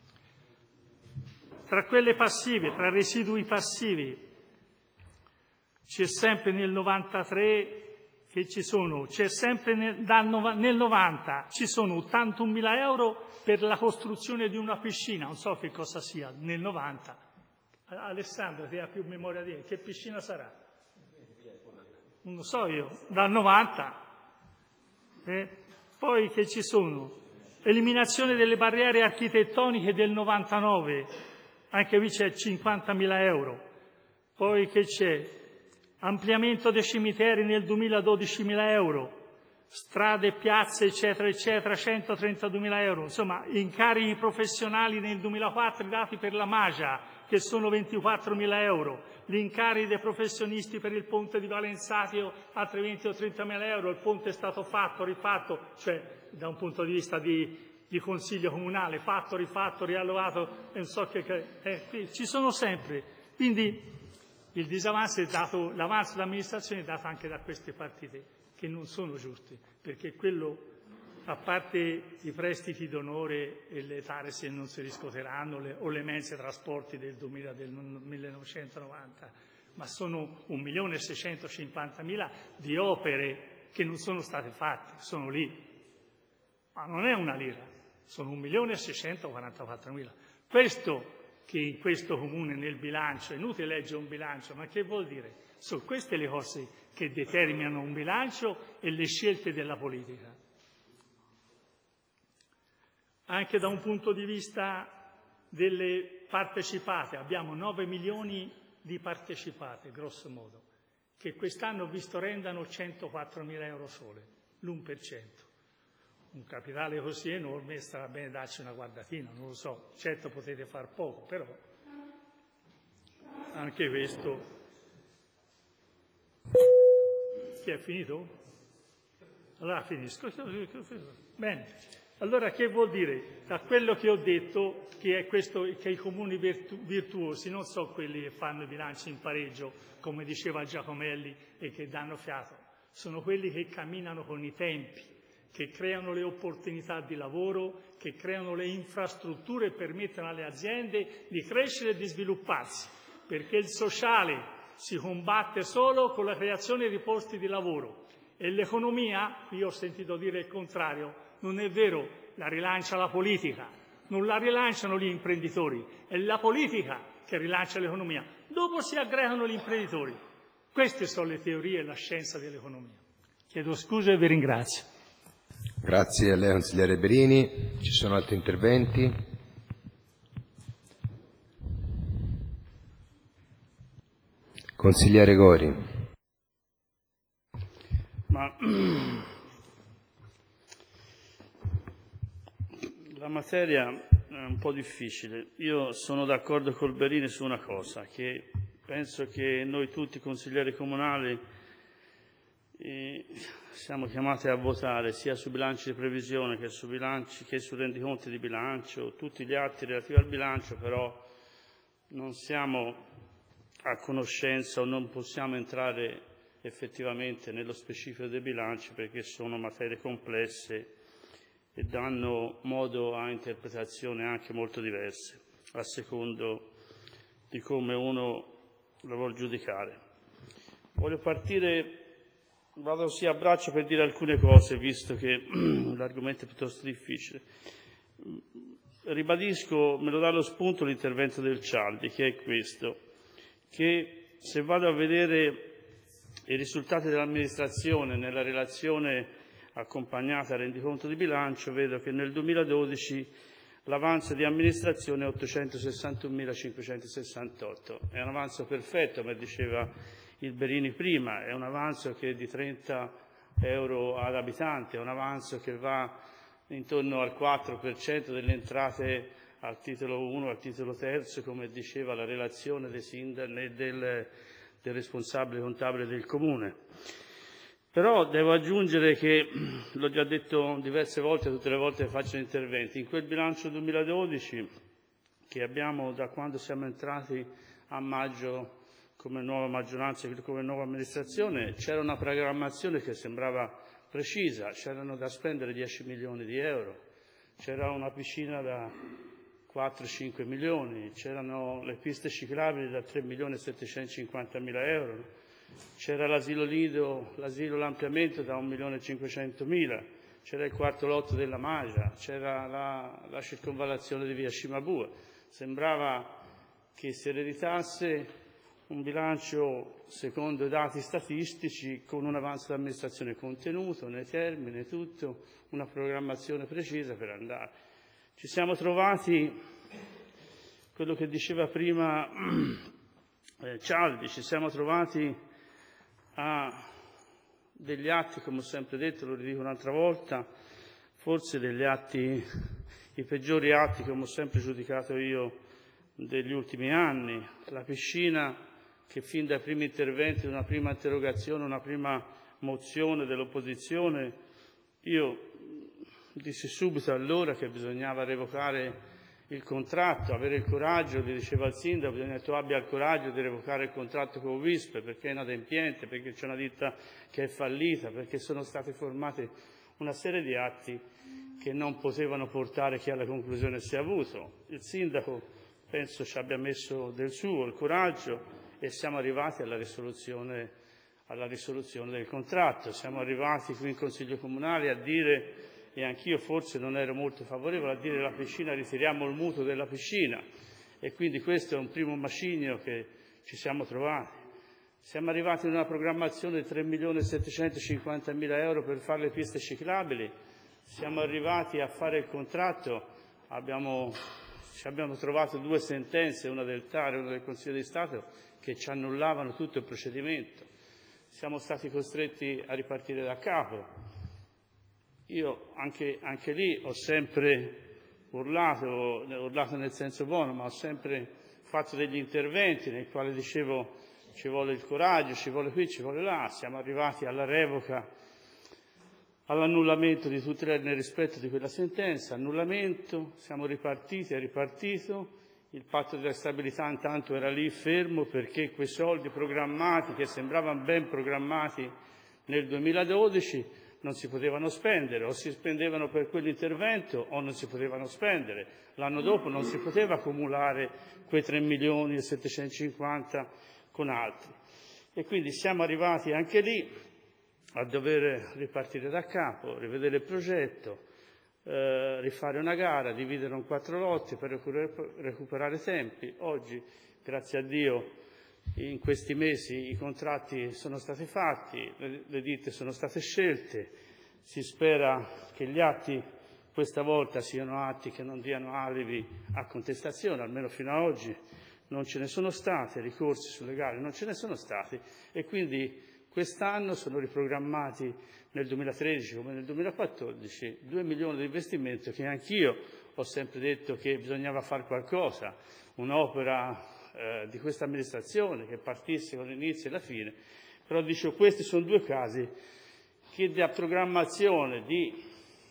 Tra quelle passive, tra residui passivi, c'è sempre nel novantatré che ci sono, c'è sempre nel, dal, nel novanta ci sono ottantunomila euro per la costruzione di una piscina, non so che cosa sia, nel novanta. Alessandro, ti ha più memoria di me, che piscina sarà? Non lo so io, dal novanta. Eh? Poi che ci sono? Eliminazione delle barriere architettoniche del novantanove, anche qui c'è cinquantamila euro. Poi che c'è? Ampliamento dei cimiteri nel duemila dodicimila euro. Strade, piazze, eccetera, eccetera, centotrentaduemila euro. Insomma, incarichi professionali nel duemilaquattro dati per la Magia, che sono ventiquattromila euro. Gli incarichi dei professionisti per il ponte di Valenzatio, altri venti o trentamila euro. Il ponte è stato fatto, rifatto, cioè da un punto di vista di, di consiglio comunale, fatto, rifatto, riallocato, non so che... Eh, ci sono sempre. Quindi il disavanzo è dato, l'avanzo dell'amministrazione è dato anche da queste partite, che non sono giusti, perché quello, a parte i prestiti d'onore e le tare se non si riscuoteranno, le, o le mense trasporti del, duemila, del millenovecentonovanta, ma sono un milione e seicentocinquantamila di opere che non sono state fatte, sono lì. Ma non è una lira, sono un milione e seicentoquarantaquattromila. Questo che in questo comune nel bilancio, è inutile leggere un bilancio, ma che vuol dire? Sono queste le cose che determinano un bilancio e le scelte della politica. Anche da un punto di vista delle partecipate, abbiamo nove milioni di partecipate, grosso modo, che quest'anno ho visto rendano centoquattromila euro sole, l'uno per cento. Un capitale così enorme sarà bene darci una guardatina, non lo so, certo potete far poco, però anche questo... Chi è finito? Allora finisco. Bene, allora che vuol dire? Da quello che ho detto, che è questo, che i comuni virtu- virtuosi non sono quelli che fanno i bilanci in pareggio, come diceva Giacomelli, e che danno fiato, sono quelli che camminano con i tempi, che creano le opportunità di lavoro, che creano le infrastrutture e permettono alle aziende di crescere e di svilupparsi, perché il sociale si combatte solo con la creazione di posti di lavoro e l'economia, io ho sentito dire il contrario, non è vero, la rilancia la politica, non la rilanciano gli imprenditori, è la politica che rilancia l'economia, dopo si aggregano gli imprenditori. Queste sono le teorie e la scienza dell'economia. Chiedo scusa e vi ringrazio. Grazie a lei, consigliere Berini. Ci sono altri interventi? Consigliere Gori. Ma la materia è un po' difficile. Io sono d'accordo col Berini su una cosa, che penso che noi tutti consiglieri comunali eh, siamo chiamati a votare sia su bilanci di previsione che su bilanci che su rendiconti di bilancio, tutti gli atti relativi al bilancio, però non siamo a conoscenza o non possiamo entrare effettivamente nello specifico dei bilanci perché sono materie complesse e danno modo a interpretazioni anche molto diverse a secondo di come uno lo vuol giudicare. Voglio partire, vado così a braccio per dire alcune cose, visto che l'argomento è piuttosto difficile. Ribadisco, me lo dà lo spunto l'intervento del Cialdi, che è questo, che se vado a vedere i risultati dell'amministrazione nella relazione accompagnata al rendiconto di bilancio, vedo che nel duemiladodici l'avanzo di amministrazione è ottocentosessantunomilacinquecentosessantotto. È un avanzo perfetto, come diceva il Berini prima, è un avanzo che è di trenta euro ad abitante, è un avanzo che va intorno al quattro per cento delle entrate al titolo uno, al titolo terzo, come diceva la relazione dei sindaci e del, del responsabile contabile del Comune. Però devo aggiungere che, l'ho già detto diverse volte, tutte le volte che faccio interventi, in quel bilancio duemiladodici, che abbiamo da quando siamo entrati a maggio come nuova maggioranza e come nuova amministrazione, c'era una programmazione che sembrava precisa, c'erano da spendere dieci milioni di euro, c'era una piscina da quattro cinque milioni, c'erano le piste ciclabili da tre milioni e settecentocinquantamila euro, c'era l'asilo nido, l'asilo l'ampliamento da un milione e cinquecentomila, c'era il quarto lotto della Magia, c'era la, la circonvallazione di via Cimabue. Sembrava che si ereditasse un bilancio secondo i dati statistici con un avanzo d'amministrazione contenuto nei termini, tutto, una programmazione precisa per andare. Ci siamo trovati, quello che diceva prima eh, Cialdi, ci siamo trovati a degli atti, come ho sempre detto, lo ridico un'altra volta, forse degli atti, i peggiori atti che ho sempre giudicato io degli ultimi anni, la piscina che fin dai primi interventi, una prima interrogazione, una prima mozione dell'opposizione, io dissi subito allora che bisognava revocare il contratto, avere il coraggio, gli diceva il sindaco, bisogna che tu abbia il coraggio di revocare il contratto con Wisp perché è inadempiente, perché c'è una ditta che è fallita, perché sono stati formati una serie di atti che non potevano portare chi alla conclusione si è avuto. Il sindaco penso ci abbia messo del suo, il coraggio, e siamo arrivati alla risoluzione, alla risoluzione del contratto. Siamo arrivati qui in Consiglio Comunale a dire, e anch'io forse non ero molto favorevole, a dire la piscina, ritiriamo il mutuo della piscina, e quindi questo è un primo macigno che ci siamo trovati. Siamo arrivati in una programmazione di tre milioni settecentocinquantamila euro per fare le piste ciclabili, siamo arrivati a fare il contratto, abbiamo, ci abbiamo trovato due sentenze, una del T A R e una del Consiglio di Stato, che ci annullavano tutto il procedimento. Siamo stati costretti a ripartire da capo. Io anche, anche lì ho sempre urlato, urlato nel senso buono, ma ho sempre fatto degli interventi nei quali dicevo ci vuole il coraggio, ci vuole qui, ci vuole là. Siamo arrivati alla revoca, all'annullamento di tutte le, nel rispetto di quella sentenza, annullamento, siamo ripartiti, è ripartito. Il patto della stabilità intanto era lì fermo perché quei soldi programmati, che sembravano ben programmati nel duemiladodici, non si potevano spendere, o si spendevano per quell'intervento o non si potevano spendere. L'anno dopo non si poteva accumulare quei tre milioni e settecentocinquanta con altri. E quindi siamo arrivati anche lì a dover ripartire da capo, rivedere il progetto, Eh, rifare una gara, dividere in quattro lotti per recuper- recuperare tempi. Oggi, grazie a Dio, in questi mesi i contratti sono stati fatti, le, le ditte sono state scelte, si spera che gli atti questa volta siano atti che non diano alibi a contestazione, almeno fino ad oggi non ce ne sono stati, ricorsi sulle gare non ce ne sono stati, e quindi quest'anno sono riprogrammati nel duemilatredici come nel duemilaquattordici due milioni di investimento che anch'io ho sempre detto che bisognava fare qualcosa, un'opera eh, di questa amministrazione che partisse con l'inizio e la fine, però dicevo questi sono due casi che da programmazione di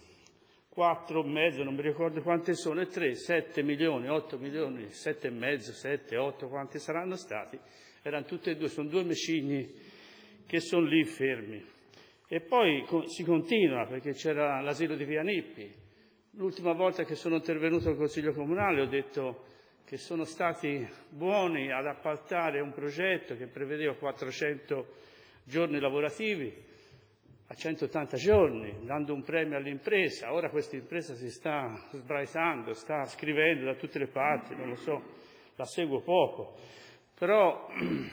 quattro e mezzo, non mi ricordo quante sono, e tre, sette milioni, otto milioni, sette e mezzo, sette, otto, quanti saranno stati, erano tutte e due, sono due macigni che sono lì fermi. E poi si continua, perché c'era l'asilo di Via Nippi. L'ultima volta che sono intervenuto al Consiglio Comunale ho detto che sono stati buoni ad appaltare un progetto che prevedeva quattrocento giorni lavorativi a centottanta giorni, dando un premio all'impresa. Ora questa impresa si sta sbraitando, sta scrivendo da tutte le parti, non lo so, la seguo poco. Però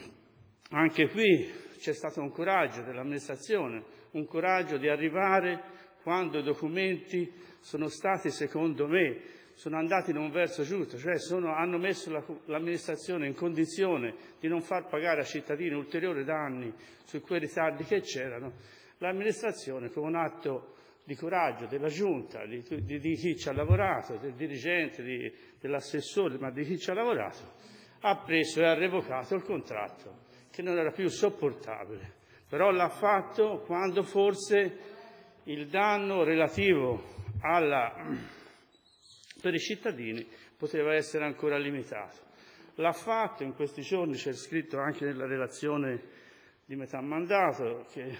anche qui c'è stato un coraggio dell'amministrazione, un coraggio di arrivare quando i documenti sono stati, secondo me, sono andati in un verso giusto, cioè sono, hanno messo la, l'amministrazione in condizione di non far pagare ai cittadini ulteriori danni su quei ritardi che c'erano. L'amministrazione, con un atto di coraggio della Giunta, di, di, di chi ci ha lavorato, del dirigente, di, dell'assessore, ma di chi ci ha lavorato, ha preso e ha revocato il contratto, che non era più sopportabile. Però l'ha fatto quando forse il danno relativo alla, per i cittadini poteva essere ancora limitato. L'ha fatto, in questi giorni c'è scritto anche nella relazione di metà mandato che,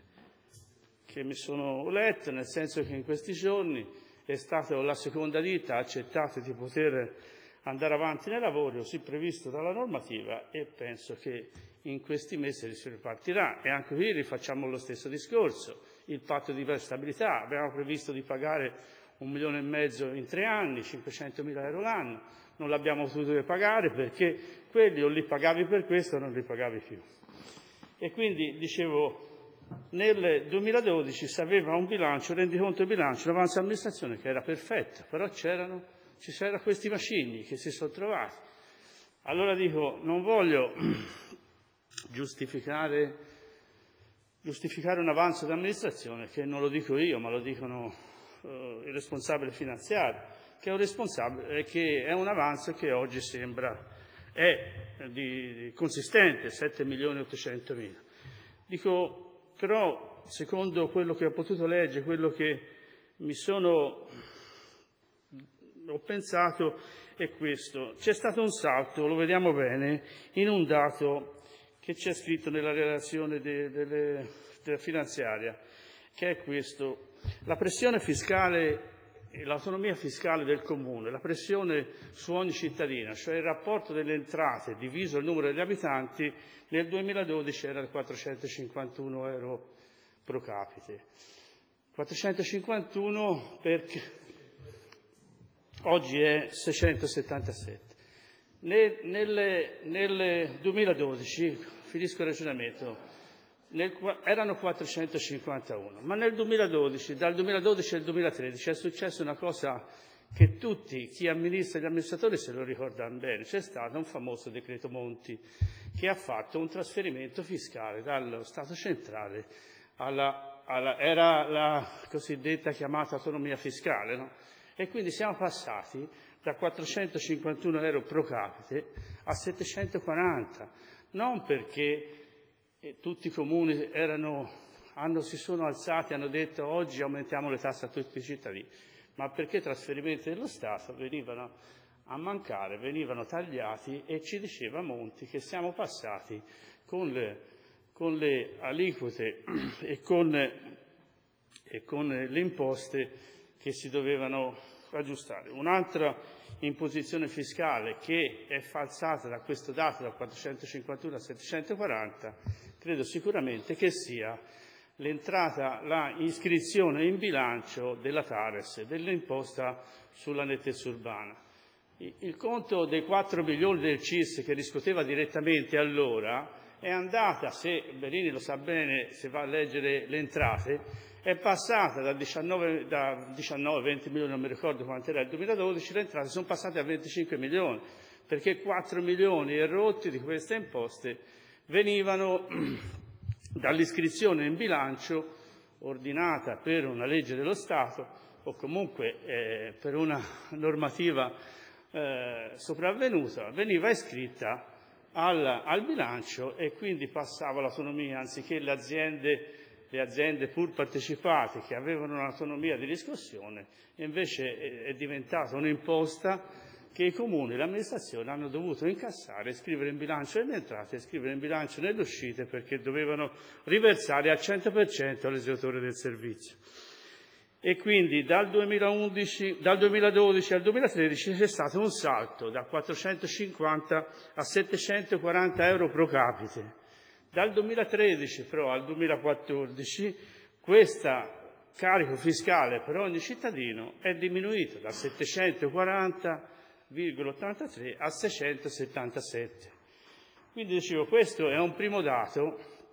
che mi sono letto, nel senso che in questi giorni è stata la seconda ditta ha accettato di poter andare avanti nei lavori, così previsto dalla normativa, e penso che in questi mesi si ripartirà. E anche qui rifacciamo lo stesso discorso, il patto di stabilità, abbiamo previsto di pagare un milione e mezzo in tre anni, cinquecentomila euro l'anno, non l'abbiamo potuto pagare perché quelli o li pagavi per questo o non li pagavi più. E quindi, dicevo, nel duemiladodici si aveva un bilancio, un rendiconto e bilancio, un avanzo amministrazione che era perfetto, però c'erano, ci c'erano questi macigni che si sono trovati. Allora dico, non voglio giustificare, giustificare un avanzo d'amministrazione, che non lo dico io, ma lo dicono eh, il responsabile finanziario, che è un responsabile, che è un avanzo che oggi sembra è di, di consistente, sette milioni e ottocentomila. Dico, però, secondo quello che ho potuto leggere, quello che mi sono, ho pensato è questo. C'è stato un salto, lo vediamo bene, in un dato che c'è scritto nella relazione de, de, de, della finanziaria, che è questo. La pressione fiscale e l'autonomia fiscale del Comune, la pressione su ogni cittadino, cioè il rapporto delle entrate diviso il numero degli abitanti, nel duemiladodici era di quattrocentocinquantuno euro pro capite. quattrocentocinquantuno perché oggi è seicentosettantasette. Nel, nel, nel duemiladodici, finisco il ragionamento, nel, erano quattrocentocinquantuno, ma nel duemiladodici, dal duemiladodici al duemilatredici è successa una cosa che tutti, chi amministra gli amministratori se lo ricordano bene. C'è stato un famoso decreto Monti che ha fatto un trasferimento fiscale dallo Stato centrale alla, alla era la cosiddetta chiamata autonomia fiscale, no? E quindi siamo passati da quattrocentocinquantuno euro pro capite a settecentoquaranta, non perché eh, tutti i comuni erano, hanno, si sono alzati e hanno detto oggi aumentiamo le tasse a tutti i cittadini, ma perché i trasferimenti dello Stato venivano a mancare, venivano tagliati e ci diceva Monti che siamo passati con le, con le aliquote e con, e con le imposte che si dovevano aggiustare. Un'altra imposizione fiscale che è falsata da questo dato, da quattrocentocinquantuno a settecentoquaranta, credo sicuramente che sia l'entrata, la iscrizione in bilancio della TARES, dell'imposta sulla nettezza urbana. Il conto dei quattro milioni del C I S che riscuoteva direttamente allora è andata, se Berini lo sa bene, se va a leggere le entrate, è passata da diciannove, da diciannove venti milioni, non mi ricordo quanto era il duemiladodici, le entrate sono passate a venticinque milioni, perché quattro milioni e rotti di queste imposte venivano dall'iscrizione in bilancio ordinata per una legge dello Stato o comunque eh, per una normativa eh, sopravvenuta, veniva iscritta al, al bilancio e quindi passava l'autonomia, anziché le aziende, le aziende pur partecipate che avevano un'autonomia di riscossione, invece è, è diventata un'imposta che i comuni e l'amministrazione hanno dovuto incassare, scrivere in bilancio nelle entrate e scrivere in bilancio nelle uscite perché dovevano riversare al cento per cento all'esecutori del servizio. E quindi dal, duemilaundici, dal duemiladodici al duemilatredici c'è stato un salto da quattrocentocinquanta a settecentoquaranta euro pro capite. Dal duemilatredici però al duemilaquattordici questo carico fiscale per ogni cittadino è diminuito da settecentoquaranta virgola ottantatré a seicentosettantasette. Quindi dicevo, questo è un primo dato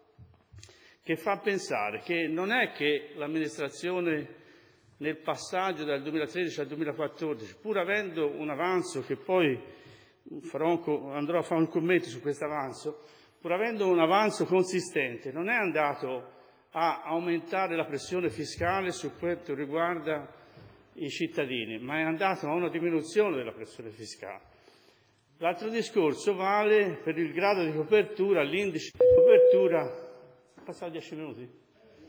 che fa pensare che non è che l'amministrazione nel passaggio dal duemilatredici al duemilaquattordici, pur avendo un avanzo che poi farò un, andrò a fare un commento su questo avanzo, pur avendo un avanzo consistente, non è andato a aumentare la pressione fiscale su quanto riguarda i cittadini, ma è andato a una diminuzione della pressione fiscale. L'altro discorso vale per il grado di copertura, l'indice di copertura, passati dieci minuti,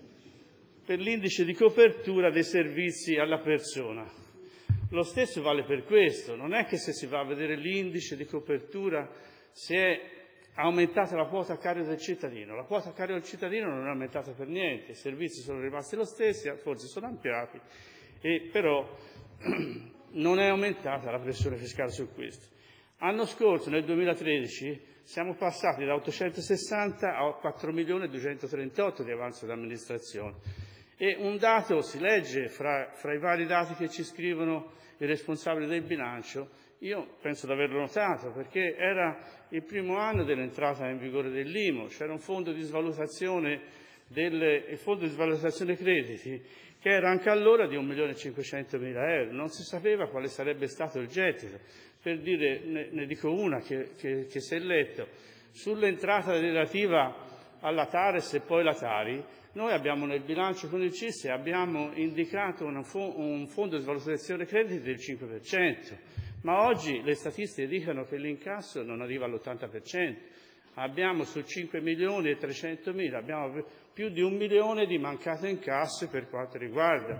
per l'indice di copertura dei servizi alla persona. Lo stesso vale per questo, non è che se si va a vedere l'indice di copertura si è aumentata la quota a carico del cittadino. La quota a carico del cittadino non è aumentata per niente, i servizi sono rimasti lo stessi, forse sono ampliati, e però non è aumentata la pressione fiscale su questo. L'anno scorso, nel duemilatredici, siamo passati da ottocentosessanta a quattro milioni e duecentotrentotto di avanzo d'amministrazione E un dato si legge fra, fra i vari dati che ci scrivono i responsabili del bilancio, io penso di averlo notato, perché era il primo anno dell'entrata in vigore dell'I M U, c'era un fondo di svalutazione, del, il fondo di svalutazione crediti che era anche allora di un milione e cinquecentomila euro, non si sapeva quale sarebbe stato il gettito. Per dire, ne, ne dico una che, che, che si è letto, sull'entrata relativa alla Tares e poi la Tari, noi abbiamo nel bilancio con il C I S E abbiamo indicato una fo- un fondo di svalutazione crediti del cinque per cento, ma oggi le statistiche dicono che l'incasso non arriva all'ottanta per cento. Abbiamo su cinque milioni e trecentomila, abbiamo più di un milione di mancato incasso per quanto riguarda.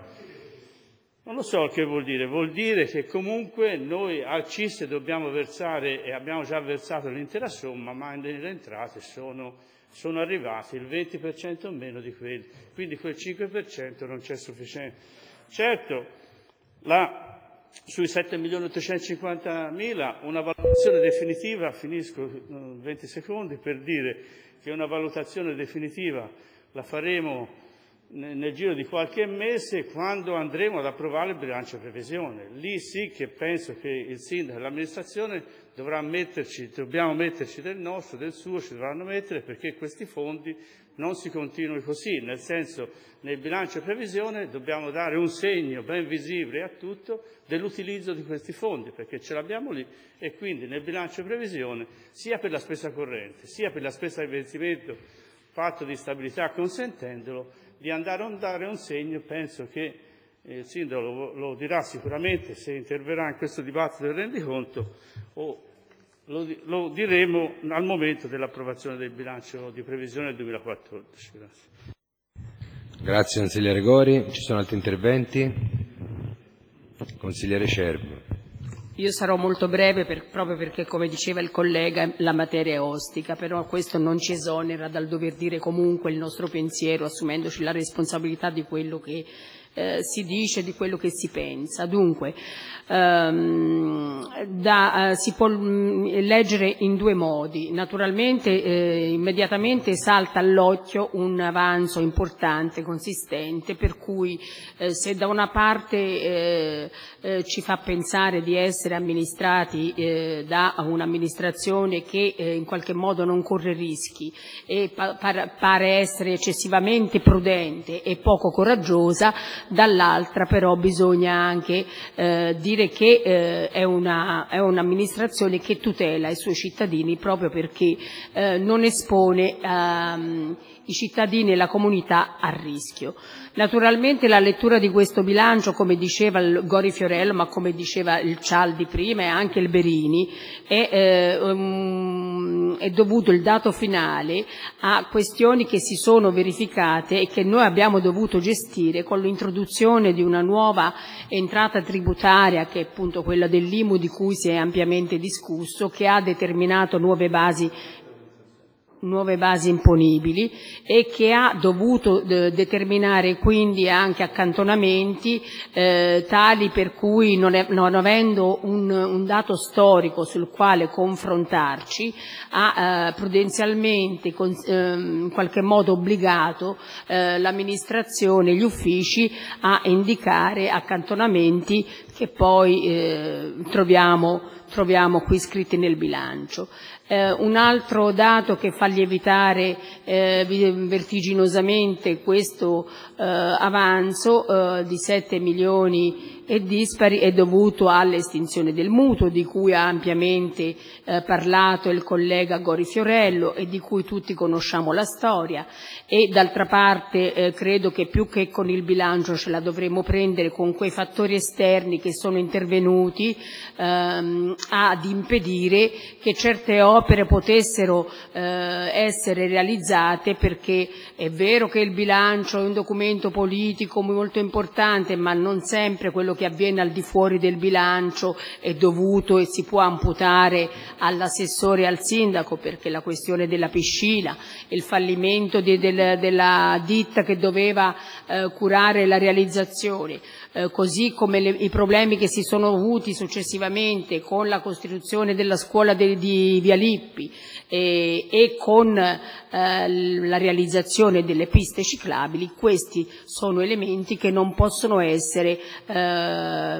Non lo so che vuol dire, vuol dire che comunque noi al C I S E dobbiamo versare, e abbiamo già versato l'intera somma, ma nelle entrate sono, sono arrivati il venti per cento meno di quelli, quindi quel cinque per cento non c'è sufficiente. Certo, la, sui sette milioni ottocentocinquantamila una valutazione definitiva, finisco venti secondi per dire che una valutazione definitiva la faremo nel giro di qualche mese, quando andremo ad approvare il bilancio previsione. Lì sì che penso che il sindaco e l'amministrazione dovrà metterci, dobbiamo metterci del nostro, del suo, ci dovranno mettere, perché questi fondi non si continui così, nel senso, nel bilancio previsione dobbiamo dare un segno ben visibile a tutto dell'utilizzo di questi fondi, perché ce l'abbiamo lì, e quindi nel bilancio previsione, sia per la spesa corrente, sia per la spesa di investimento, patto di stabilità consentendolo, di andare a dare un segno. Penso che il sindaco lo, lo dirà sicuramente se interverrà in questo dibattito del rendiconto, o lo, lo diremo al momento dell'approvazione del bilancio di previsione del duemilaquattordici. Grazie. Grazie consigliere Gori. Ci sono altri interventi? Consigliere Cervo. Io sarò molto breve per, proprio perché, come diceva il collega, la materia è ostica, però questo non ci esonera dal dover dire comunque il nostro pensiero, assumendoci la responsabilità di quello che eh, si dice, di quello che si pensa. Dunque, ehm, da, eh, si può mh, leggere in due modi. Naturalmente, eh, immediatamente salta all'occhio un avanzo importante, consistente, per cui eh, se da una parte eh, eh, ci fa pensare di essere amministrati eh, da un'amministrazione che eh, in qualche modo non corre rischi e pa- pare essere eccessivamente prudente e poco coraggiosa, dall'altra però bisogna anche eh, dire che eh, è, una, è un'amministrazione che tutela i suoi cittadini, proprio perché eh, non espone ehm, i cittadini e la comunità a rischio. Naturalmente la lettura di questo bilancio, come diceva il Gori Fiorello, ma come diceva il Cialdi prima e anche il Berini, è, eh, um, è dovuto il dato finale a questioni che si sono verificate e che noi abbiamo dovuto gestire con l'introduzione di una nuova entrata tributaria, che è appunto quella dell'I M U, di cui si è ampiamente discusso, che ha determinato nuove basi nuove basi imponibili e che ha dovuto de- determinare quindi anche accantonamenti eh, tali per cui, non, è, non avendo un, un dato storico sul quale confrontarci, ha eh, prudenzialmente con, eh, in qualche modo obbligato eh, l'amministrazione e gli uffici a indicare accantonamenti che poi eh, troviamo, troviamo qui scritti nel bilancio. Eh, un altro dato che fa lievitare eh, vertiginosamente questo eh, avanzo eh, di sette milioni e dispari è dovuto all'estinzione del mutuo, di cui ha ampiamente eh, parlato il collega Gori Fiorello e di cui tutti conosciamo la storia, e d'altra parte eh, credo che più che con il bilancio ce la dovremmo prendere con quei fattori esterni che sono intervenuti ehm, ad impedire che certe opere potessero eh, essere realizzate, perché è vero che il bilancio è un documento politico molto importante, ma non sempre quello che avviene al di fuori del bilancio è dovuto e si può amputare all'assessore e al sindaco, perché la questione della piscina, il fallimento di, del, della ditta che doveva eh, curare la realizzazione, eh, così come le, i problemi che si sono avuti successivamente con la costituzione della scuola de, di Via Lippi e, e con eh, la realizzazione delle piste ciclabili, questi sono elementi che non possono essere eh,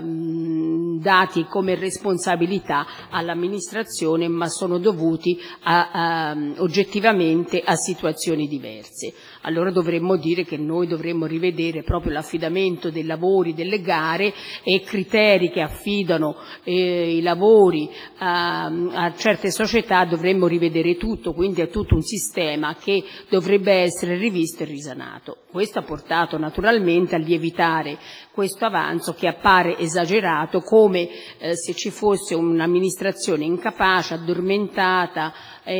dati come responsabilità all'amministrazione, ma sono dovuti a, a, oggettivamente a situazioni diverse. Allora dovremmo dire che noi dovremmo rivedere proprio l'affidamento dei lavori, delle gare e criteri che affidano eh, i lavori a, a certe società, dovremmo rivedere tutto, quindi è tutto un sistema che dovrebbe essere rivisto e risanato. Questo ha portato naturalmente a lievitare questo avanzo che appare esagerato, come eh, se ci fosse un'amministrazione incapace, addormentata,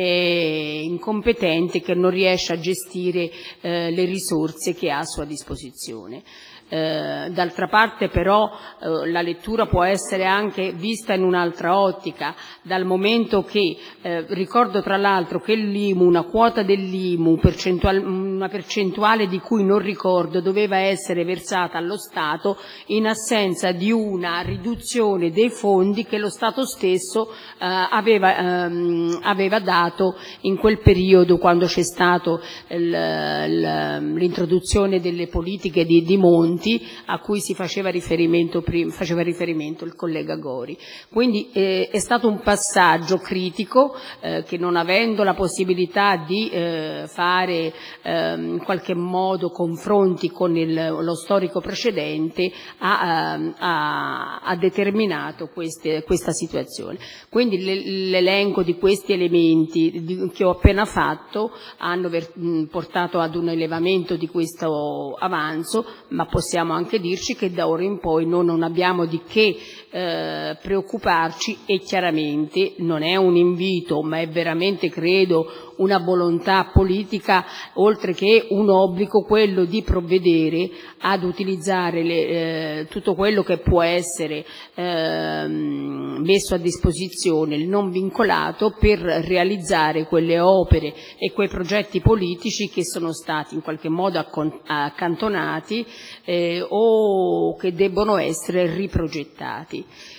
eh, incompetente, che non riesce a gestire eh, le risorse che ha a sua disposizione. Eh, d'altra parte però eh, la lettura può essere anche vista in un'altra ottica, dal momento che eh, ricordo tra l'altro che l'I M U, una quota dell'I M U, percentual- una percentuale di cui non ricordo, doveva essere versata allo Stato in assenza di una riduzione dei fondi che lo Stato stesso eh, aveva, ehm, aveva dato in quel periodo, quando c'è stato il, il, l'introduzione delle politiche di, di Monti, a cui si faceva riferimento prima, faceva riferimento il collega Gori. Quindi eh, è stato un passaggio critico eh, che, non avendo la possibilità di eh, fare eh, in qualche modo confronti con il, lo storico precedente, ha, ha, ha determinato queste, questa situazione. Quindi l'elenco di questi elementi di, che ho appena fatto hanno ver, mh, portato ad un elevamento di questo avanzo, ma possiamo Possiamo anche dirci che da ora in poi noi non abbiamo di che eh, preoccuparci, e chiaramente non è un invito, ma è veramente, credo, una volontà politica, oltre che un obbligo, quello di provvedere ad utilizzare le, eh, tutto quello che può essere eh, messo a disposizione, il non vincolato, per realizzare quelle opere e quei progetti politici che sono stati in qualche modo accantonati eh, o che debbono essere riprogettati.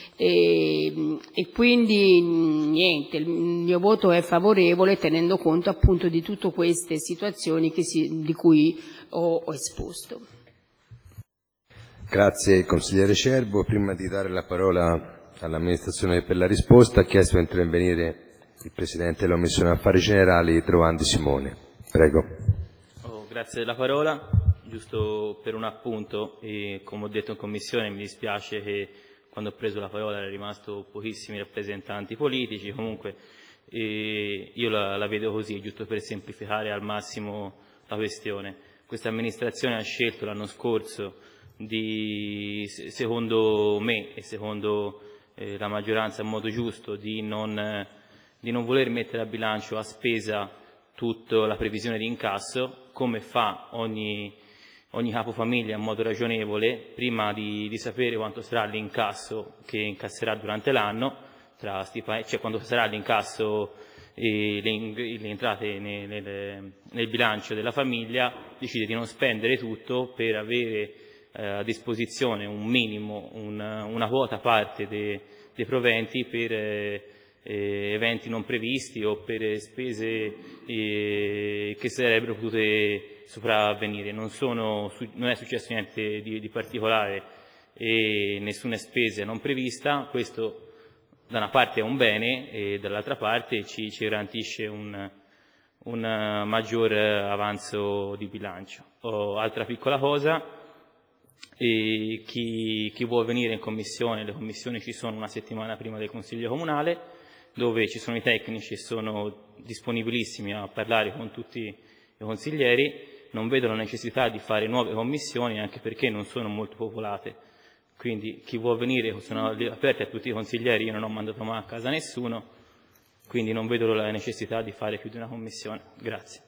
E, e quindi niente, il mio voto è favorevole, tenendo conto appunto di tutte queste situazioni che si, di cui ho, ho esposto. Grazie consigliere Scerbo. Prima di dare la parola all'amministrazione per la risposta, ha chiesto di intervenire il Presidente della Commissione Affari Generali, Trovandi Simone. Prego. Oh, grazie della parola. Giusto per un appunto, e come ho detto in Commissione, mi dispiace che quando ho preso la parola erano rimasti pochissimi rappresentanti politici. Comunque eh, io la, la vedo così, giusto per semplificare al massimo la questione. Questa amministrazione ha scelto l'anno scorso di, secondo me e secondo eh, la maggioranza in modo giusto, di non, eh, di non voler mettere a bilancio a spesa tutta la previsione di incasso, come fa ogni ogni capofamiglia in modo ragionevole, prima di, di sapere quanto sarà l'incasso che incasserà durante l'anno, tra stipendi, cioè quando sarà l'incasso e le, le entrate nel, nel, nel bilancio della famiglia, decide di non spendere tutto per avere eh, a disposizione un minimo, un, una quota a parte dei, dei proventi per eh, eh, eventi non previsti o per spese eh, che sarebbero potute sopravvenire. Non, sono, non è successo niente di, di particolare e nessuna spesa non prevista. Questo da una parte è un bene e dall'altra parte ci, ci garantisce un, un maggior avanzo di bilancio. Oh, altra piccola cosa, e chi, chi vuole venire in commissione, le commissioni ci sono una settimana prima del Consiglio Comunale, dove ci sono i tecnici e sono disponibilissimi a parlare con tutti i consiglieri. Non vedo la necessità di fare nuove commissioni, anche perché non sono molto popolate. Quindi chi vuol venire sono aperte a tutti i consiglieri, io non ho mandato mai a casa nessuno, quindi non vedo la necessità di fare più di una commissione. Grazie.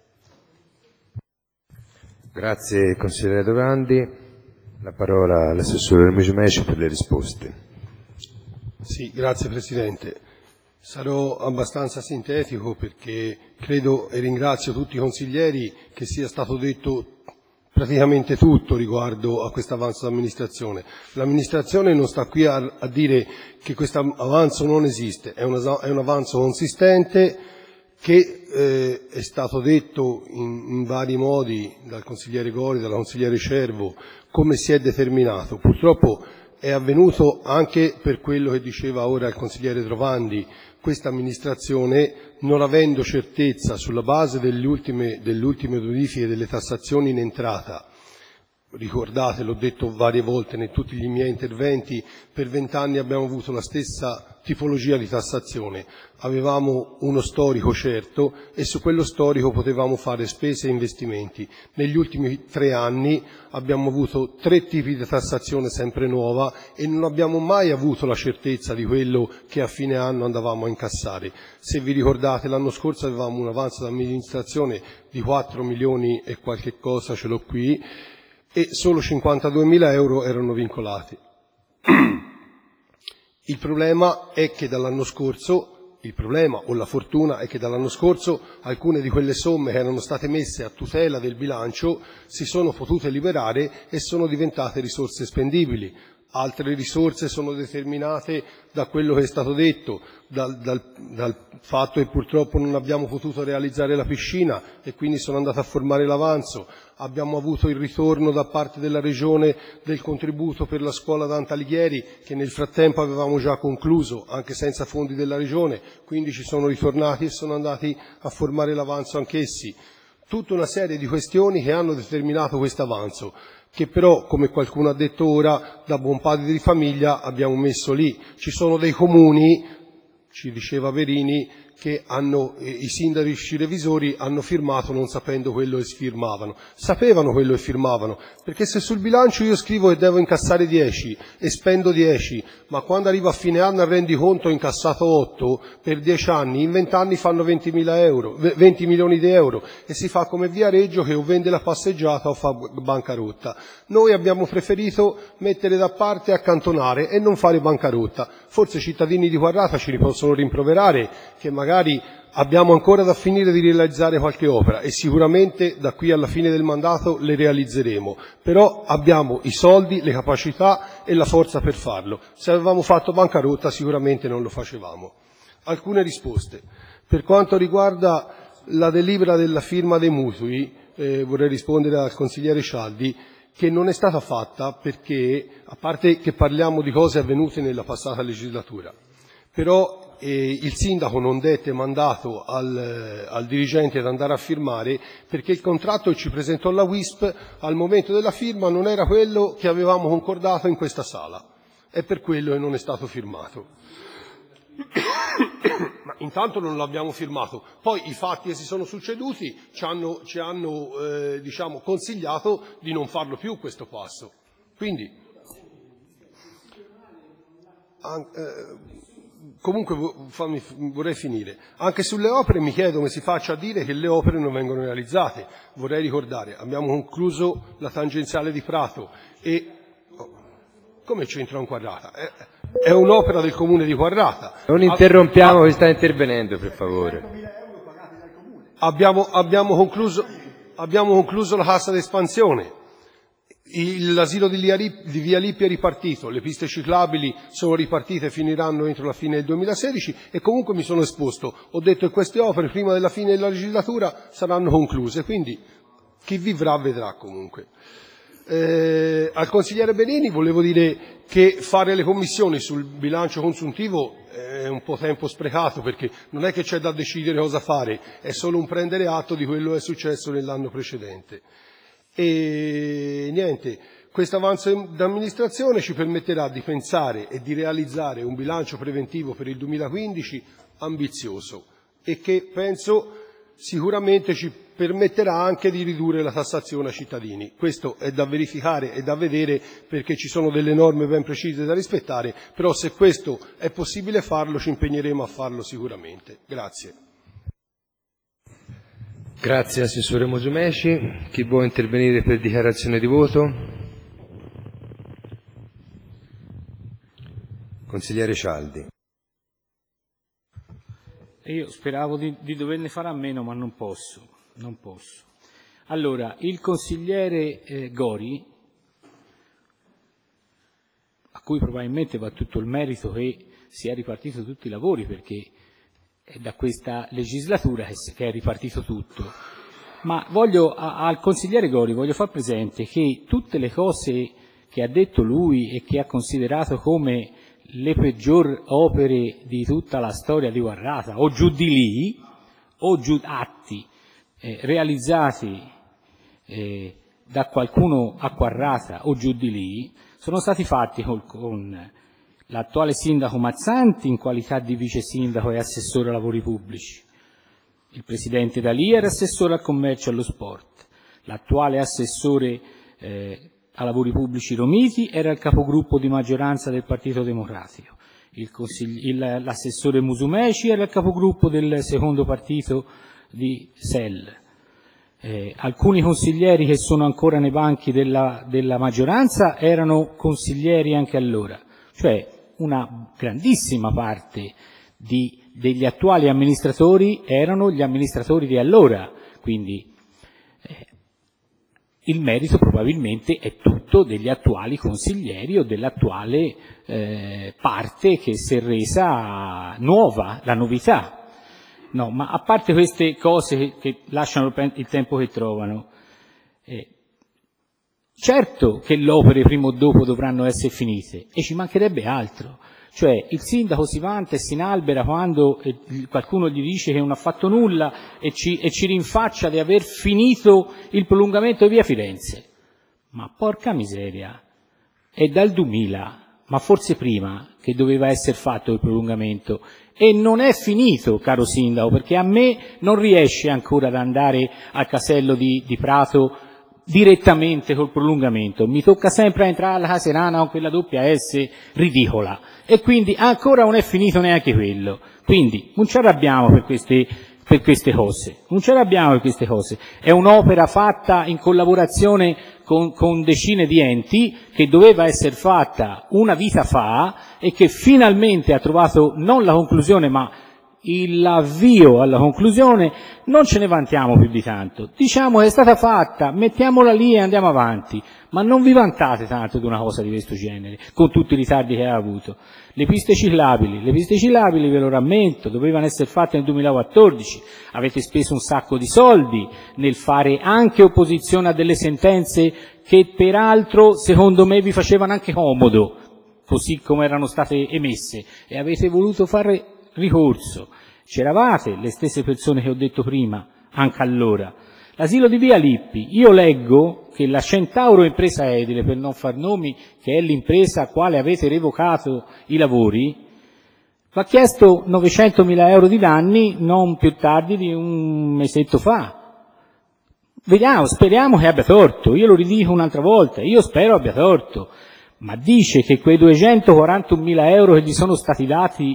Grazie consigliere Dorandi. La parola all'assessore Remigio per le risposte. Sì, grazie Presidente. Sarò abbastanza sintetico perché credo e ringrazio tutti i consiglieri che sia stato detto praticamente tutto riguardo a questo avanzo d'amministrazione. L'amministrazione non sta qui a, a dire che questo avanzo non esiste, è un, è un avanzo consistente che eh, è stato detto in, in vari modi dal consigliere Gori, dalla consigliere Cervo, come si è determinato. Purtroppo è avvenuto anche per quello che diceva ora il consigliere Trovandi. Questa amministrazione, non avendo certezza sulla base delle ultime, delle ultime modifiche delle tassazioni in entrata, ricordate, l'ho detto varie volte in tutti i miei interventi, per vent'anni abbiamo avuto la stessa tipologia di tassazione, avevamo uno storico certo e su quello storico potevamo fare spese e investimenti. Negli ultimi tre anni abbiamo avuto tre tipi di tassazione sempre nuova e non abbiamo mai avuto la certezza di quello che a fine anno andavamo a incassare. Se vi ricordate, l'anno scorso avevamo un avanzo d'amministrazione di quattro milioni e qualche cosa, ce l'ho qui, e solo cinquantaduemila euro erano vincolati. Il problema è che dall'anno scorso, il problema o la fortuna è che dall'anno scorso alcune di quelle somme che erano state messe a tutela del bilancio si sono potute liberare e sono diventate risorse spendibili. Altre risorse sono determinate da quello che è stato detto, dal, dal, dal fatto che purtroppo non abbiamo potuto realizzare la piscina e quindi sono andate a formare l'avanzo. Abbiamo avuto il ritorno da parte della Regione del contributo per la scuola Dante Alighieri, che nel frattempo avevamo già concluso, anche senza fondi della Regione, quindi ci sono ritornati e sono andati a formare l'avanzo anch'essi. Tutta una serie di questioni che hanno determinato questo avanzo, che però, come qualcuno ha detto ora, da buon padre di famiglia abbiamo messo lì. Ci sono dei comuni, ci diceva Verini, che hanno, eh, i sindaci revisori hanno firmato non sapendo quello che firmavano. Sapevano quello che firmavano, perché se sul bilancio io scrivo che devo incassare dieci e spendo dieci, ma quando arrivo a fine anno al rendiconto ho incassato otto, per dieci anni, in venti anni fanno ventimila euro, venti milioni di euro, e si fa come Viareggio che o vende la passeggiata o fa bancarotta. Noi abbiamo preferito mettere da parte e accantonare e non fare bancarotta. Forse i cittadini di Quarrata ci possono rimproverare che magari abbiamo ancora da finire di realizzare qualche opera e sicuramente da qui alla fine del mandato le realizzeremo, però abbiamo i soldi, le capacità e la forza per farlo. Se avevamo fatto bancarotta sicuramente non lo facevamo. Alcune risposte. Per quanto riguarda la delibera della firma dei mutui, eh, vorrei rispondere al consigliere Cialdi, che non è stata fatta perché, a parte che parliamo di cose avvenute nella passata legislatura, però eh, il sindaco non dette mandato al, al dirigente ad andare a firmare perché il contratto che ci presentò la W I S P al momento della firma non era quello che avevamo concordato in questa sala. È per quello che non è stato firmato. Ma intanto non l'abbiamo firmato, poi i fatti che si sono succeduti ci hanno, ci hanno eh, diciamo, consigliato di non farlo più questo passo. Quindi, an- eh, comunque fammi, vorrei finire. Anche sulle opere mi chiedo come si faccia a dire che le opere non vengono realizzate. Vorrei ricordare, abbiamo concluso la tangenziale di Prato e oh, come c'entra un Quarrata? Eh, È un'opera del comune di Quarrata. Non interrompiamo chi sta intervenendo, per favore. Abbiamo, abbiamo, concluso, abbiamo concluso la cassa d'espansione. Il, l'asilo di, Liarip, di Via Lippi è ripartito, le piste ciclabili sono ripartite e finiranno entro la fine del duemilasedici e comunque mi sono esposto. Ho detto che queste opere prima della fine della legislatura saranno concluse, quindi chi vivrà vedrà comunque. Eh, al consigliere Benini volevo dire che fare le commissioni sul bilancio consuntivo è un po' tempo sprecato perché non è che c'è da decidere cosa fare, è solo un prendere atto di quello che è successo nell'anno precedente. E niente, questo avanzo d'amministrazione ci permetterà di pensare e di realizzare un bilancio preventivo per il duemilaquindici ambizioso e che penso sicuramente ci permetterà anche di ridurre la tassazione ai cittadini. Questo è da verificare e da vedere perché ci sono delle norme ben precise da rispettare, però se questo è possibile farlo ci impegneremo a farlo sicuramente. Grazie. Grazie Assessore Musumeci. Chi vuole intervenire per dichiarazione di voto? Consigliere Cialdi. Io speravo di, di doverne fare a meno, ma non posso, non posso. Allora, il consigliere eh, Gori, a cui probabilmente va tutto il merito che si è ripartito tutti i lavori, perché è da questa legislatura che, che è ripartito tutto, ma voglio, a, al consigliere Gori voglio far presente che tutte le cose che ha detto lui e che ha considerato come le peggior opere di tutta la storia di Guarrata, o giù di lì, o giù atti eh, realizzati eh, da qualcuno a Guarrata o giù di lì, sono stati fatti col, con l'attuale sindaco Mazzanti in qualità di vice sindaco e assessore ai lavori pubblici. Il presidente D'Alia era assessore al commercio e allo sport. L'attuale assessore eh, a lavori pubblici Romiti era il capogruppo di maggioranza del Partito Democratico. Il il, l'assessore Musumeci era il capogruppo del secondo partito di S E L. Eh, alcuni consiglieri che sono ancora nei banchi della, della maggioranza erano consiglieri anche allora, cioè una grandissima parte di, degli attuali amministratori erano gli amministratori di allora, quindi eh, il merito probabilmente è tutto degli attuali consiglieri o dell'attuale eh, parte che si è resa nuova, la novità. No, ma a parte queste cose che, che lasciano il tempo che trovano, eh, certo che le opere prima o dopo dovranno essere finite e ci mancherebbe altro. Cioè il sindaco si vanta e si inalbera quando eh, qualcuno gli dice che non ha fatto nulla e ci, e ci rinfaccia di aver finito il prolungamento di via Firenze. Ma porca miseria, è dal duemila, ma forse prima, che doveva essere fatto il prolungamento. E non è finito, caro sindaco, perché a me non riesce ancora ad andare al casello di, di Prato direttamente col prolungamento. Mi tocca sempre entrare alla Caserana con quella doppia S ridicola. E quindi ancora non è finito neanche quello. Quindi non ci arrabbiamo per queste, per queste cose. Non ci arrabbiamo per queste cose. È un'opera fatta in collaborazione con, con decine di enti, che doveva essere fatta una vita fa e che finalmente ha trovato non la conclusione ma l'avvio alla conclusione. Non ce ne vantiamo più di tanto, diciamo che è stata fatta, mettiamola lì e andiamo avanti, ma non vi vantate tanto di una cosa di questo genere, con tutti i ritardi che ha avuto. Le piste ciclabili, le piste ciclabili ve lo rammento, dovevano essere fatte nel duemilaquattordici, avete speso un sacco di soldi nel fare anche opposizione a delle sentenze che peraltro secondo me vi facevano anche comodo, così come erano state emesse, e avete voluto fare ricorso. C'eravate le stesse persone che ho detto prima, anche allora. L'asilo di via Lippi, io leggo che la Centauro Impresa Edile, per non far nomi, che è l'impresa a quale avete revocato i lavori, va chiesto novecentomila euro di danni non più tardi di un mesetto fa. Vediamo, speriamo che abbia torto, io lo ridico un'altra volta, io spero abbia torto, ma dice che quei duecentoquarantunomila euro che gli sono stati dati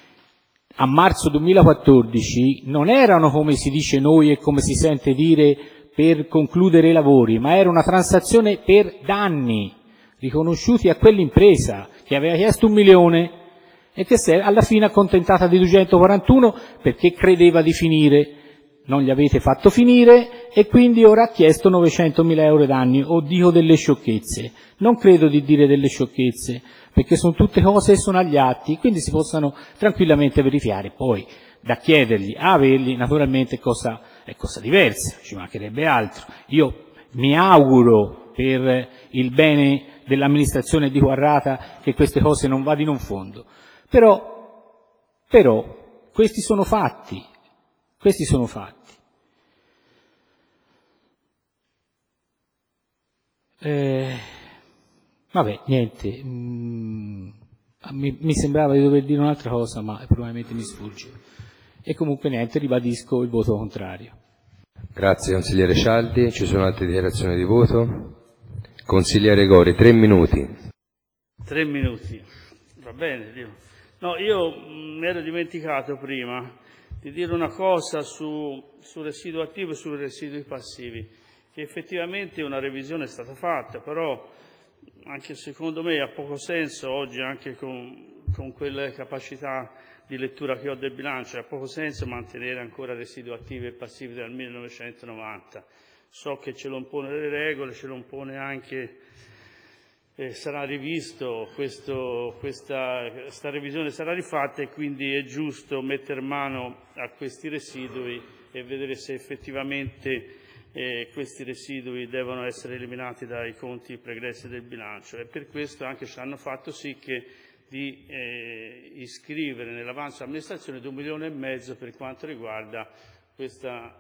a marzo duemilaquattordici non erano, come si dice noi e come si sente dire, per concludere i lavori, ma era una transazione per danni riconosciuti a quell'impresa che aveva chiesto un milione e che si è alla fine accontentata di duecentoquarantuno perché credeva di finire. Non gli avete fatto finire e quindi ora ha chiesto novecentomila euro danni. O dico delle sciocchezze? Non credo di dire delle sciocchezze, perché sono tutte cose che sono agli atti, quindi si possono tranquillamente verificare. Poi da chiedergli a averli, naturalmente cosa, è cosa diversa, ci mancherebbe altro. Io mi auguro per il bene dell'amministrazione di Guarrata che queste cose non vadino in fondo. Però, però questi sono fatti. Questi sono fatti. Eh, vabbè, niente, mm, mi, mi sembrava di dover dire un'altra cosa, ma probabilmente mi sfugge. E comunque niente, ribadisco il voto contrario. Grazie consigliere Cialdi, ci sono altre dichiarazioni di voto? Consigliere Gori, tre minuti. Tre minuti, va bene. Io. No, io mi ero dimenticato prima di dire una cosa su, sul residuo attivo e sui residui passivi, che effettivamente una revisione è stata fatta, però anche secondo me ha poco senso oggi, anche con, con quelle capacità di lettura che ho del bilancio, ha poco senso mantenere ancora residui attivi e passivi del millenovecentonovanta. so che ce lo impone le regole, ce lo impone anche, eh, sarà rivisto, questo, questa, questa revisione sarà rifatta e quindi è giusto mettere mano a questi residui e vedere se effettivamente eh, questi residui devono essere eliminati dai conti pregressi del bilancio, e per questo anche ci hanno fatto sì che di eh, iscrivere nell'avanzo amministrazione di un milione e mezzo per quanto riguarda questa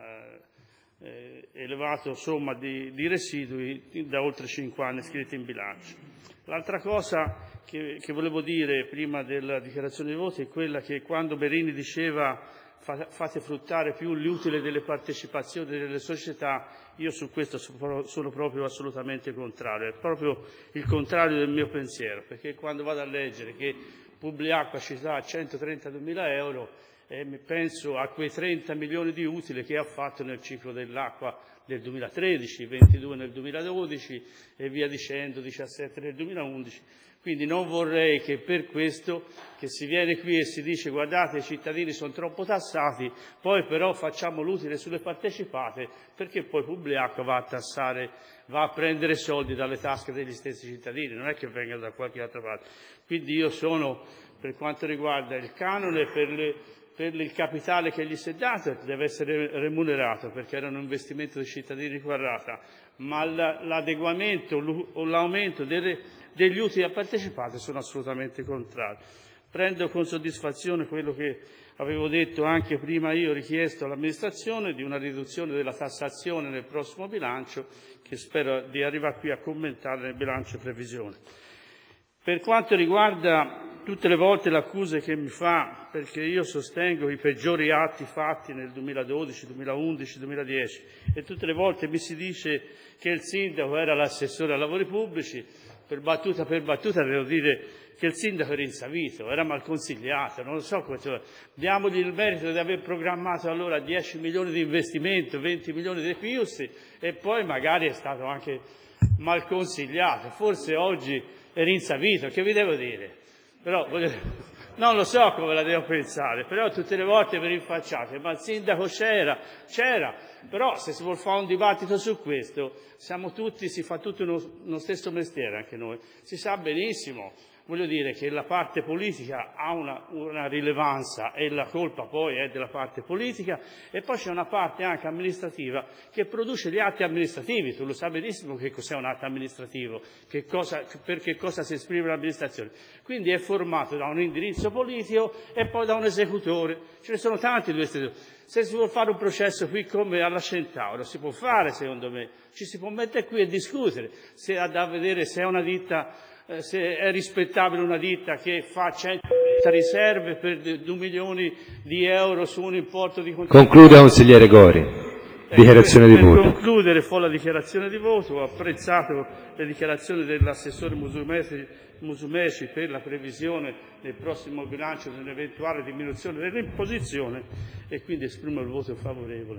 eh, eh, elevata somma di, di residui da oltre cinque anni iscritti in bilancio. L'altra cosa che, che volevo dire prima della dichiarazione di voto è quella che quando Berini diceva fate fruttare più l'utile delle partecipazioni delle società, io su questo sono proprio assolutamente contrario, è proprio il contrario del mio pensiero, perché quando vado a leggere che Publiacqua ci dà centotrentaduemila euro, eh, penso a quei trenta milioni di utile che ha fatto nel ciclo dell'acqua nel duemilatredici, ventidue nel duemiladodici e via dicendo, diciassette nel duemilaundici. Quindi non vorrei che per questo che si viene qui e si dice guardate i cittadini sono troppo tassati, poi però facciamo l'utile sulle partecipate, perché poi Publiacqua va a tassare, va a prendere soldi dalle tasche degli stessi cittadini, non è che venga da qualche altra parte. Quindi io sono, per quanto riguarda il canone, per, le, per il capitale che gli si è dato, deve essere remunerato, perché era un investimento dei cittadini di Quarrata, ma l'adeguamento o l'aumento delle degli utili a partecipate sono assolutamente contrari. Prendo con soddisfazione quello che avevo detto anche prima io, richiesto all'amministrazione, di una riduzione della tassazione nel prossimo bilancio, che spero di arrivare qui a commentare nel bilancio previsione. Per quanto riguarda tutte le volte le accuse che mi fa, perché io sostengo i peggiori atti fatti nel duemiladodici, duemilaundici, duemiladieci, e tutte le volte mi si dice che il sindaco era l'assessore ai lavori pubblici, per battuta per battuta devo dire che il sindaco era insavito, era mal consigliato, non lo so, cioè, diamogli il merito di aver programmato allora dieci milioni di investimento, venti milioni di piusti, e poi magari è stato anche mal consigliato, forse oggi era insavito, che vi devo dire? Però voglio, non lo so come la devo pensare, però tutte le volte vi rinfacciate, ma il sindaco c'era, c'era, però se si vuol fare un dibattito su questo, siamo tutti, si fa tutto uno, uno stesso mestiere anche noi, si sa benissimo, voglio dire che la parte politica ha una, una rilevanza e la colpa poi è della parte politica, e poi c'è una parte anche amministrativa che produce gli atti amministrativi, tu lo sai benissimo che cos'è un atto amministrativo, che cosa, per che cosa si esprime l'amministrazione, quindi è formato da un indirizzo politico e poi da un esecutore, ce ne sono tanti due istituti. Se si vuole fare un processo qui come alla Centauro, si può fare secondo me, ci si può mettere qui e discutere, se da vedere se è una ditta, eh, se è rispettabile una ditta che fa cento riserve per due milioni di euro su un importo di contributo. Concluda consigliere Gori. Dichiarazione di voto. Per concludere, fu la dichiarazione di voto, ho apprezzato le dichiarazioni dell'assessore Musumeci, Musumeci per la previsione nel prossimo bilancio di un'eventuale diminuzione dell'imposizione e quindi esprimo il voto favorevole.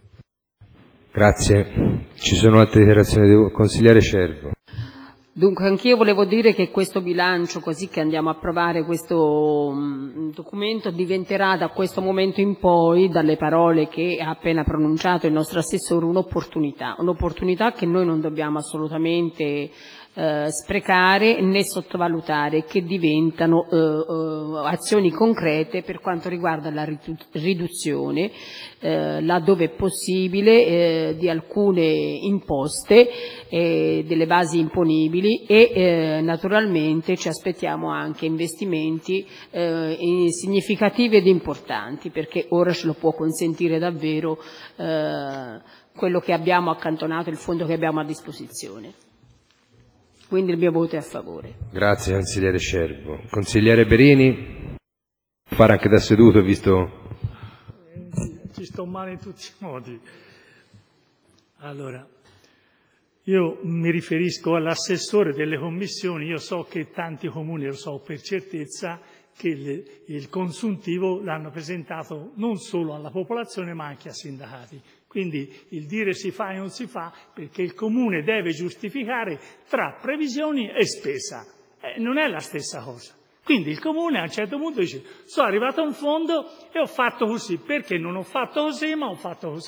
Grazie. Ci sono altre dichiarazioni di voto. Consigliere Cervo. Dunque, anch'io volevo dire che questo bilancio, così che andiamo a approvare questo um, documento, diventerà da questo momento in poi, dalle parole che ha appena pronunciato il nostro assessore, un'opportunità, un'opportunità che noi non dobbiamo assolutamente eh, sprecare né sottovalutare, che diventano eh, eh, azioni concrete per quanto riguarda la riduzione, eh, laddove è possibile, eh, di alcune imposte, eh, delle basi imponibili e eh, naturalmente ci aspettiamo anche investimenti eh, significativi ed importanti, perché ora ce lo può consentire davvero eh, quello che abbiamo accantonato, il fondo che abbiamo a disposizione. Quindi il mio voto è a favore. Grazie consigliere Cervo. Consigliere Berini, fare anche da seduto visto... Ci sto male in tutti i modi. Allora, io mi riferisco all'assessore delle commissioni, io so che tanti comuni, lo so per certezza, che il, il consuntivo l'hanno presentato non solo alla popolazione ma anche a sindacati. Quindi il dire si fa e non si fa, perché il comune deve giustificare tra previsioni e spesa. Eh, non è la stessa cosa. Quindi il comune a un certo punto dice sono arrivato a un fondo e ho fatto così, perché non ho fatto così ma ho fatto così.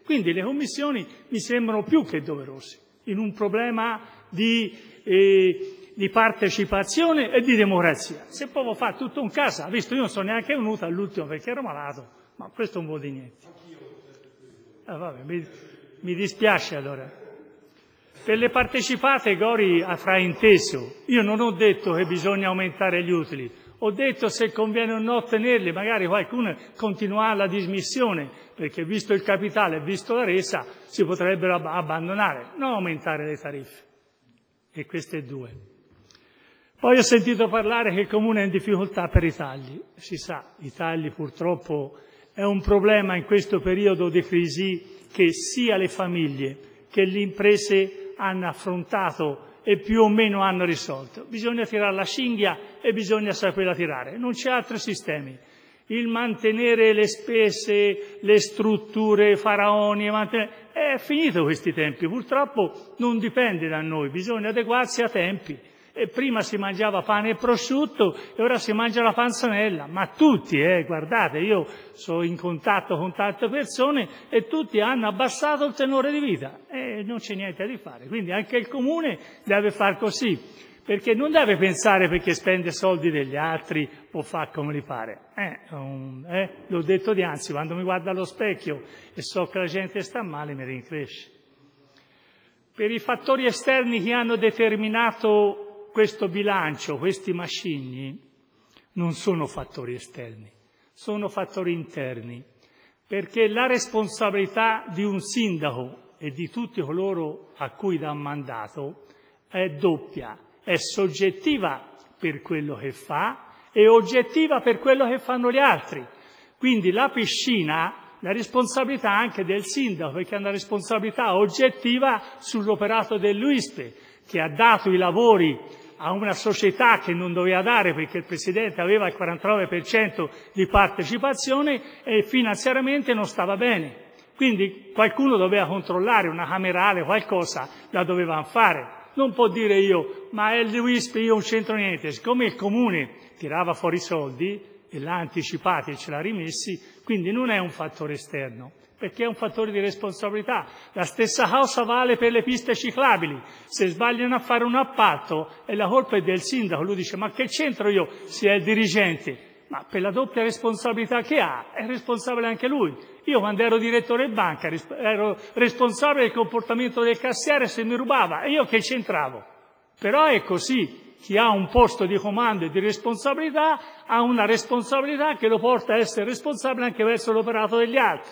Quindi le commissioni mi sembrano più che doverose in un problema di, eh, di partecipazione e di democrazia. Se poi fa tutto un caso, ha visto, io non sono neanche venuto all'ultimo perché ero malato, ma questo non vuol dire niente. Ah, vabbè, mi, mi dispiace allora. Per le partecipate Gori ha frainteso. Io non ho detto che bisogna aumentare gli utili, ho detto se conviene o no ottenerli, magari qualcuno continua la dismissione, perché visto il capitale e visto la resa si potrebbero ab- abbandonare, non aumentare le tariffe. E queste due. Poi ho sentito parlare che il Comune è in difficoltà per i tagli. Si sa, i tagli purtroppo è un problema in questo periodo di crisi che sia le famiglie che le imprese hanno affrontato e più o meno hanno risolto. Bisogna tirare la cinghia e bisogna saperla tirare, non c'è altri sistemi. Il mantenere le spese, le strutture faraoni, mantenere... è finito questi tempi, purtroppo non dipende da noi, bisogna adeguarsi a tempi. E prima si mangiava pane e prosciutto e ora si mangia la panzanella, ma tutti, eh, guardate, io sono in contatto con tante persone e tutti hanno abbassato il tenore di vita e non c'è niente da fare. Quindi anche il Comune deve far così, perché non deve pensare perché spende soldi degli altri può fare come gli pare. Eh, um, eh, l'ho detto di anzi, quando mi guardo allo specchio e so che la gente sta male mi rincresce. Per i fattori esterni che hanno determinato questo bilancio, questi macigni, non sono fattori esterni, sono fattori interni, perché la responsabilità di un sindaco e di tutti coloro a cui dà mandato è doppia, è soggettiva per quello che fa e oggettiva per quello che fanno gli altri. Quindi la piscina, la responsabilità anche del sindaco, perché è una responsabilità oggettiva sull'operato dell'U I S P E, che ha dato i lavori a una società che non doveva dare perché il Presidente aveva il quarantanove per cento di partecipazione e finanziariamente non stava bene. Quindi qualcuno doveva controllare, una camerale, qualcosa la dovevano fare. Non può dire io, ma è l'U I S P E, io non c'entro niente. Siccome il Comune tirava fuori i soldi e l'ha anticipati e ce l'ha rimessi, quindi non è un fattore esterno, perché è un fattore di responsabilità. La stessa cosa vale per le piste ciclabili. Se sbagliano a fare un appalto e la colpa è del sindaco, lui dice ma che c'entro io se è il dirigente? Ma per la doppia responsabilità che ha, è responsabile anche lui. Io quando ero direttore banca ero responsabile del comportamento del cassiere se mi rubava e io che c'entravo. Però è così. Chi ha un posto di comando e di responsabilità ha una responsabilità che lo porta a essere responsabile anche verso l'operato degli altri.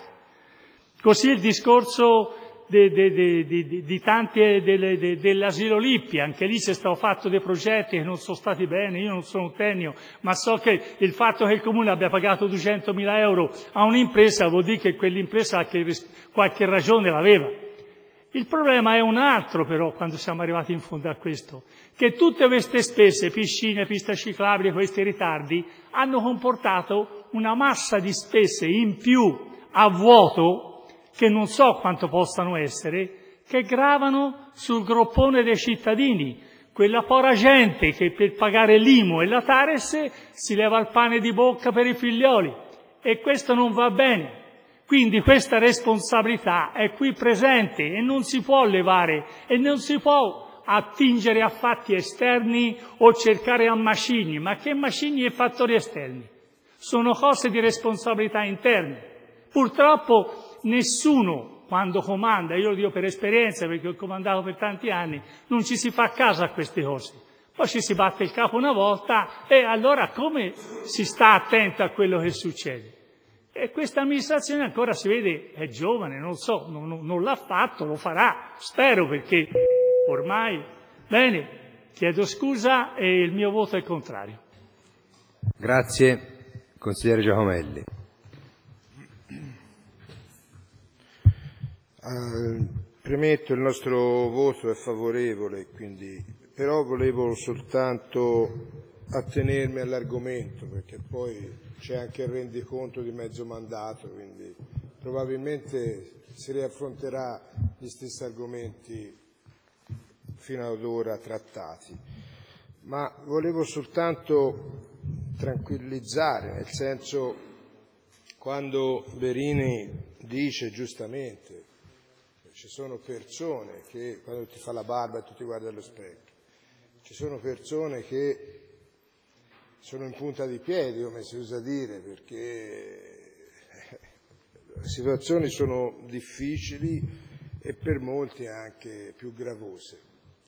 Così il discorso de, de, de, de, de, di tanti de, de, de, dell'asilo Lippi, anche lì c'è stato fatto dei progetti che non sono stati bene, io non sono un tecnico, ma so che il fatto che il Comune abbia pagato duecentomila euro a un'impresa vuol dire che quell'impresa qualche ragione l'aveva. Il problema è un altro però quando siamo arrivati in fondo a questo, che tutte queste spese, piscine, piste ciclabili, questi ritardi, hanno comportato una massa di spese in più a vuoto, che non so quanto possano essere, che gravano sul groppone dei cittadini, quella povera gente che per pagare l'I M U e la Tares si leva il pane di bocca per i figlioli, e questo non va bene. Quindi questa responsabilità è qui presente e non si può levare e non si può attingere a fatti esterni o cercare a macigni, ma che macigni e fattori esterni? Sono cose di responsabilità interne. Purtroppo nessuno, quando comanda, io lo dico per esperienza perché ho comandato per tanti anni, non ci si fa caso a queste cose. Poi ci si batte il capo una volta e allora come si sta attento a quello che succede? E questa amministrazione ancora si vede, è giovane, non so, non, non, non l'ha fatto, lo farà, spero, perché ormai... Bene, chiedo scusa e il mio voto è contrario. Grazie. Consigliere Giacomelli. Uh, premetto il nostro voto è favorevole, quindi, però volevo soltanto attenermi all'argomento, perché poi c'è anche il rendiconto di mezzo mandato, quindi probabilmente si riaffronterà gli stessi argomenti fino ad ora trattati. Ma volevo soltanto tranquillizzare, nel senso, quando Verini dice giustamente ci sono persone che, quando ti fa la barba e tu ti guardi allo specchio, ci sono persone che sono in punta di piedi, come si usa dire, perché le situazioni sono difficili e per molti anche più gravose.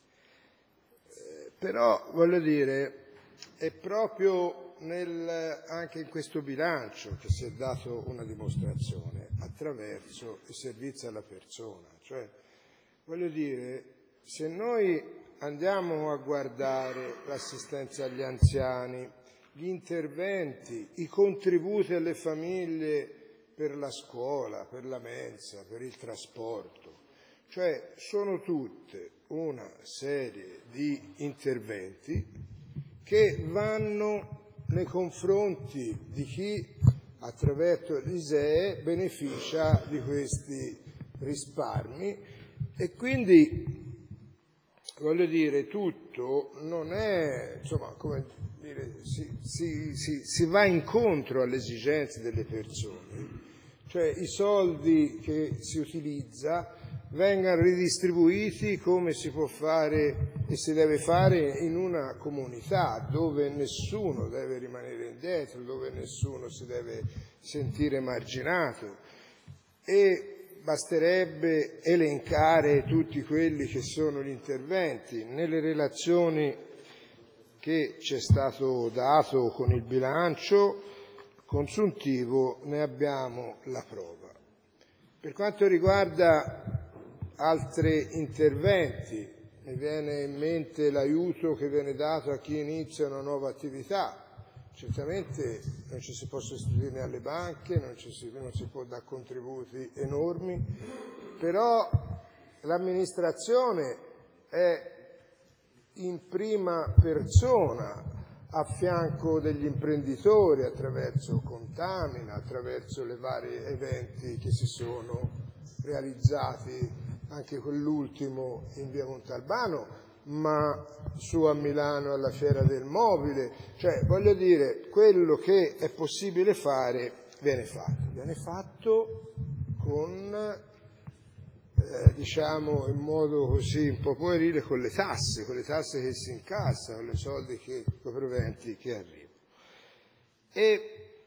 Eh, però, voglio dire, è proprio nel, anche in questo bilancio che si è dato una dimostrazione attraverso il servizio alla persona. Cioè, voglio dire, se noi andiamo a guardare l'assistenza agli anziani, gli interventi, i contributi alle famiglie per la scuola, per la mensa, per il trasporto, cioè sono tutte una serie di interventi che vanno nei confronti di chi attraverso l'I S E E beneficia di questi risparmi e quindi, voglio dire, tutto non è, insomma, come dire, si, si, si, si va incontro alle esigenze delle persone, cioè i soldi che si utilizza vengano ridistribuiti come si può fare e si deve fare in una comunità dove nessuno deve rimanere indietro, dove nessuno si deve sentire marginato, e basterebbe elencare tutti quelli che sono gli interventi. Nelle relazioni che ci è stato dato con il bilancio consuntivo ne abbiamo la prova. Per quanto riguarda altri interventi, mi viene in mente l'aiuto che viene dato a chi inizia una nuova attività. Certamente non ci si può sostituire alle banche, non, ci si, non si può dare contributi enormi, però l'amministrazione è in prima persona a fianco degli imprenditori attraverso Contamina, attraverso le varie eventi che si sono realizzati, anche quell'ultimo in via Montalbano, ma su a Milano alla Fiera del Mobile. Cioè, voglio dire, quello che è possibile fare viene fatto, viene fatto con, eh, diciamo, in modo così un po' puerile, con le tasse, con le tasse che si incassano, con i soldi che, con i proventi che arrivano. E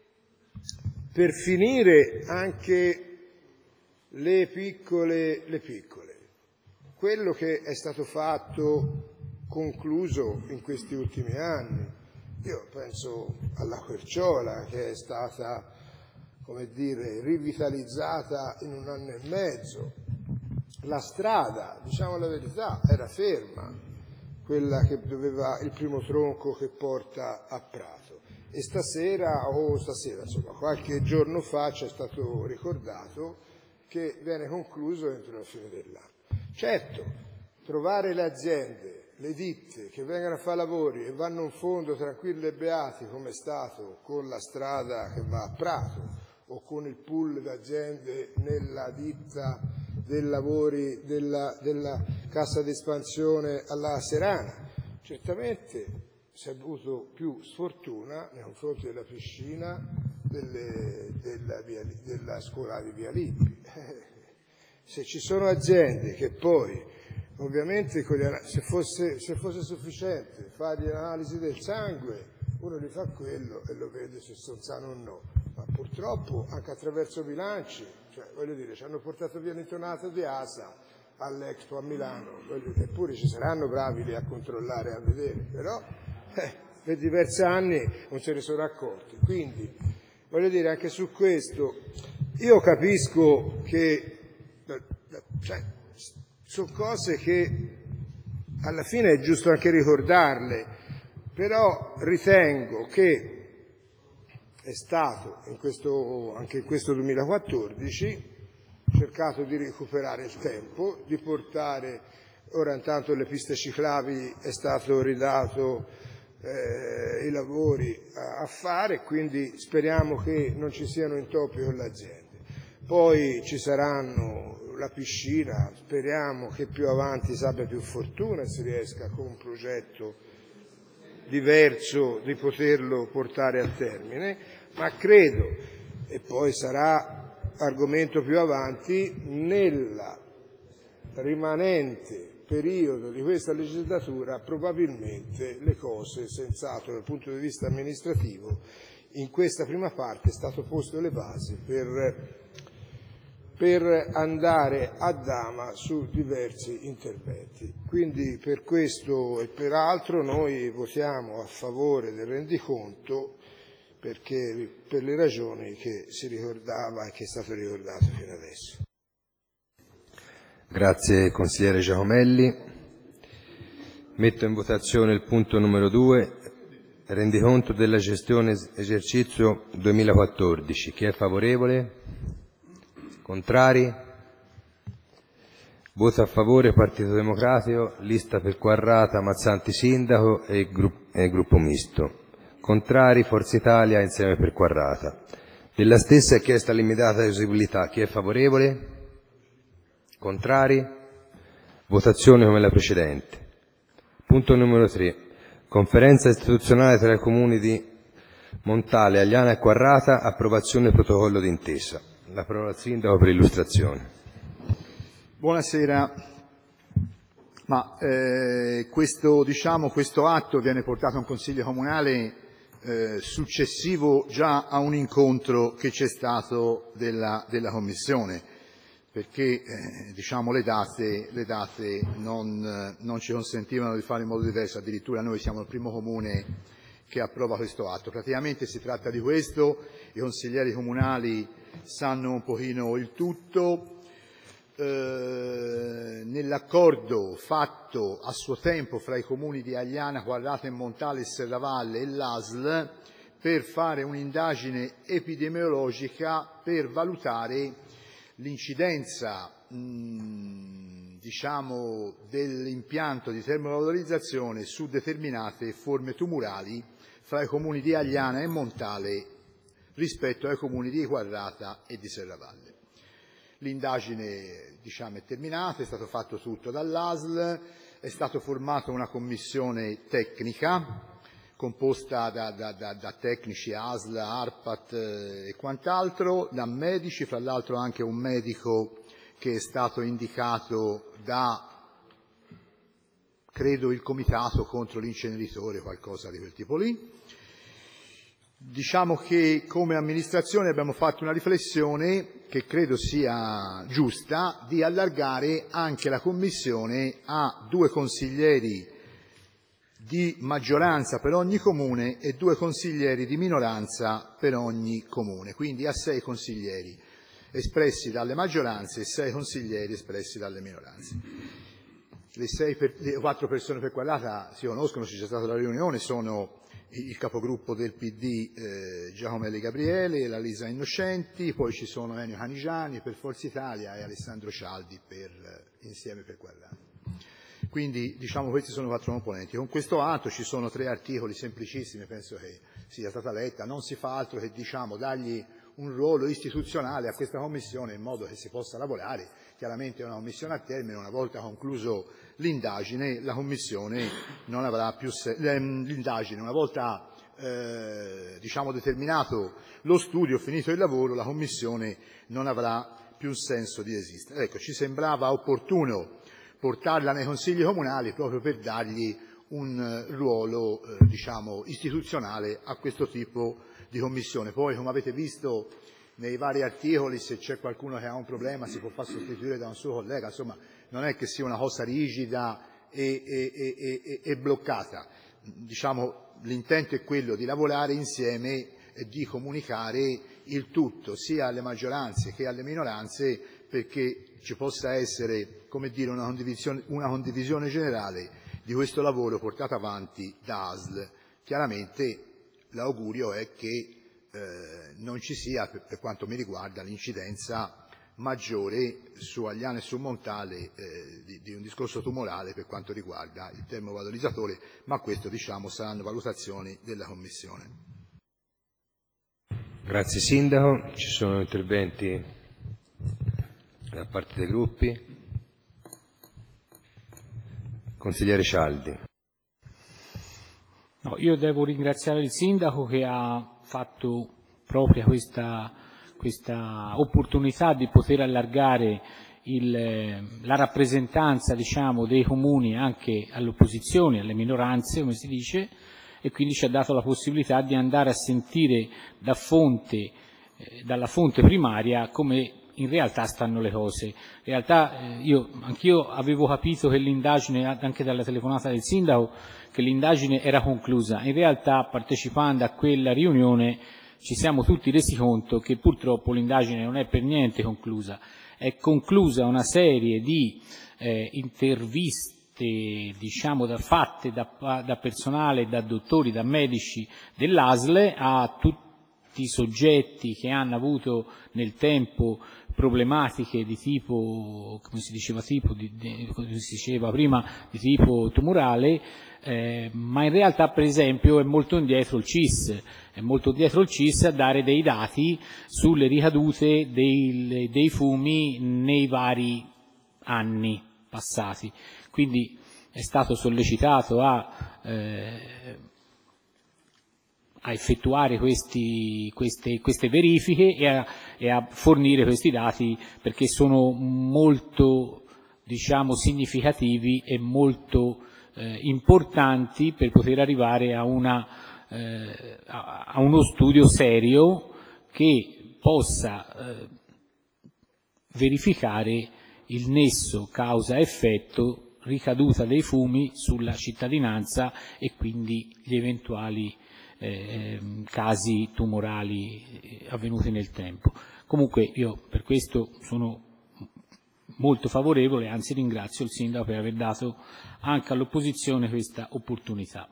per finire anche le piccole, le piccole. Quello che è stato fatto, concluso in questi ultimi anni, io penso alla Querciola, che è stata, come dire, rivitalizzata in un anno e mezzo. La strada, diciamo la verità, era ferma, quella che doveva, il primo tronco che porta a Prato. E stasera, o stasera, insomma, qualche giorno fa ci è stato ricordato che viene concluso entro la fine dell'anno. Certo, trovare le aziende, le ditte che vengono a fare lavori e vanno in fondo tranquilli e beati, come è stato con la strada che va a Prato o con il pool d'aziende nella ditta dei lavori della, della cassa d'espansione alla Serana, certamente si è avuto più sfortuna nei confronti della piscina delle, della, via, della scuola di Via Lippi. Se ci sono aziende che poi, ovviamente, se fosse, se fosse sufficiente fare l'analisi del sangue, uno gli fa quello e lo vede se sono sano o no, ma purtroppo anche attraverso bilanci, cioè, voglio dire, ci hanno portato via l'intonato di A S A all'Expo a Milano, dire, eppure ci saranno bravi lì a controllare e a vedere, però eh, per diversi anni non se ne sono accorti. Quindi, voglio dire, anche su questo, io capisco che cioè, sono cose che alla fine è giusto anche ricordarle, però ritengo che è stato in questo, anche in questo duemilaquattordici cercato di recuperare il tempo, di portare, ora intanto le piste ciclabili è stato ridato eh, i lavori a, a fare, quindi speriamo che non ci siano intoppi con le aziende. Poi ci saranno la piscina, speriamo che più avanti si abbia più fortuna e si riesca con un progetto diverso di poterlo portare a termine, ma credo, e poi sarà argomento più avanti, nella rimanente periodo di questa legislatura probabilmente le cose, sensato dal punto di vista amministrativo, in questa prima parte è stato posto le basi per, per andare a dama su diversi interventi. Quindi per questo e per altro noi votiamo a favore del rendiconto, perché per le ragioni che si ricordava e che è stato ricordato fino adesso. Grazie consigliere Giacomelli. Metto in votazione il punto numero due, rendiconto della gestione esercizio duemilaquattordici. Chi è favorevole? Contrari? Voto a favore Partito Democratico, lista per Quarrata, Mazzanti sindaco e gruppo, e gruppo misto. Contrari Forza Italia insieme per Quarrata. Della stessa è chiesta limitata eseguibilità. Chi è favorevole? Contrari? Votazione come la precedente. Punto numero tre. Conferenza istituzionale tra i comuni di Montale, Agliana e Quarrata, approvazione protocollo d'intesa. La parola al sindaco per illustrazione. Buonasera. Ma eh, questo, diciamo, questo atto viene portato a un consiglio comunale eh, successivo già a un incontro che c'è stato della, della commissione, perché eh, diciamo, le date, le date non, non ci consentivano di fare in modo diverso, addirittura noi siamo il primo comune che approva questo atto. Praticamente si tratta di questo, i consiglieri comunali sanno un pochino il tutto. Eh, nell'accordo fatto a suo tempo fra i comuni di Agliana, Quarrata e Montale e Serravalle e l'A S L per fare un'indagine epidemiologica per valutare l'incidenza mh, diciamo, dell'impianto di termovalorizzazione su determinate forme tumorali fra i comuni di Agliana e Montale rispetto ai comuni di Quarrata e di Serravalle. L'indagine diciamo, è terminata, è stato fatto tutto dall'A S L, è stata formata una commissione tecnica composta da, da, da, da tecnici A S L, ARPAT eh, e quant'altro, da medici, fra l'altro anche un medico che è stato indicato da, credo, il Comitato contro l'inceneritore, qualcosa di quel tipo lì. Diciamo che come amministrazione abbiamo fatto una riflessione che credo sia giusta di allargare anche la commissione a due consiglieri di maggioranza per ogni comune e due consiglieri di minoranza per ogni comune, quindi a sei consiglieri espressi dalle maggioranze e sei consiglieri espressi dalle minoranze. Le, sei per, le quattro persone per Quarrata si conoscono, c'è stata la riunione, sono il capogruppo del P D eh, Giacomelli Gabriele, la Lisa Innocenti, poi ci sono Ennio Canigiani per Forza Italia e Alessandro Cialdi per eh, Insieme per Quarrata. Quindi diciamo questi sono i quattro componenti. Con questo atto ci sono tre articoli semplicissimi, penso che sia stata letta, non si fa altro che diciamo dargli un ruolo istituzionale a questa commissione in modo che si possa lavorare. Chiaramente è una commissione a termine, una volta concluso l'indagine, la commissione non avrà più se- l'indagine, una volta eh, diciamo determinato lo studio, finito il lavoro, la commissione non avrà più senso di esistere. Ecco, ci sembrava opportuno portarla nei consigli comunali proprio per dargli un ruolo eh, diciamo istituzionale a questo tipo di commissione. Poi, come avete visto nei vari articoli, se c'è qualcuno che ha un problema si può far sostituire da un suo collega, insomma non è che sia una cosa rigida e, e, e, e, e bloccata. Diciamo, l'intento è quello di lavorare insieme e di comunicare il tutto sia alle maggioranze che alle minoranze perché ci possa essere, come dire, una condivisione, una condivisione generale di questo lavoro portato avanti da A S L. Chiaramente l'augurio è che eh, non ci sia, per, per quanto mi riguarda, l'incidenza maggiore su Agliana e su Montale eh, di, di un discorso tumorale per quanto riguarda il termovalorizzatore, ma questo diciamo saranno valutazioni della Commissione. Grazie Sindaco, ci sono interventi da parte dei gruppi. Consigliere Cialdi. No, io devo ringraziare il Sindaco che ha fatto propria questa, questa opportunità di poter allargare il, la rappresentanza, diciamo, dei comuni anche alle opposizioni, alle minoranze, come si dice, e quindi ci ha dato la possibilità di andare a sentire da fonte, eh, dalla fonte primaria come in realtà stanno le cose. In realtà eh, io, anch'io avevo capito che l'indagine, anche dalla telefonata del sindaco, che l'indagine era conclusa. In realtà, partecipando a quella riunione, ci siamo tutti resi conto che purtroppo l'indagine non è per niente conclusa. È conclusa una serie di eh, interviste, diciamo, da, fatte da, da personale, da dottori, da medici dell'A S L E a tutti i soggetti che hanno avuto nel tempo problematiche di tipo, come si diceva, tipo di, di, come si diceva prima, di tipo tumorale, eh, ma in realtà, per esempio, è molto indietro il C I S, è molto indietro il C I S a dare dei dati sulle ricadute dei, dei fumi nei vari anni passati. Quindi è stato sollecitato a, eh, a effettuare questi, queste, queste verifiche e a, e a fornire questi dati, perché sono molto, diciamo, significativi e molto eh, importanti per poter arrivare a, una, eh, a, a uno studio serio che possa eh, verificare il nesso causa-effetto, ricaduta dei fumi sulla cittadinanza e quindi gli eventuali eh, casi tumorali avvenuti nel tempo. Comunque io per questo sono molto favorevole, anzi ringrazio il sindaco per aver dato anche all'opposizione questa opportunità.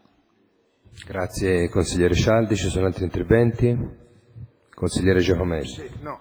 Grazie consigliere Cialdi, ci sono altri interventi? Consigliere Giacomelli. Sì, no,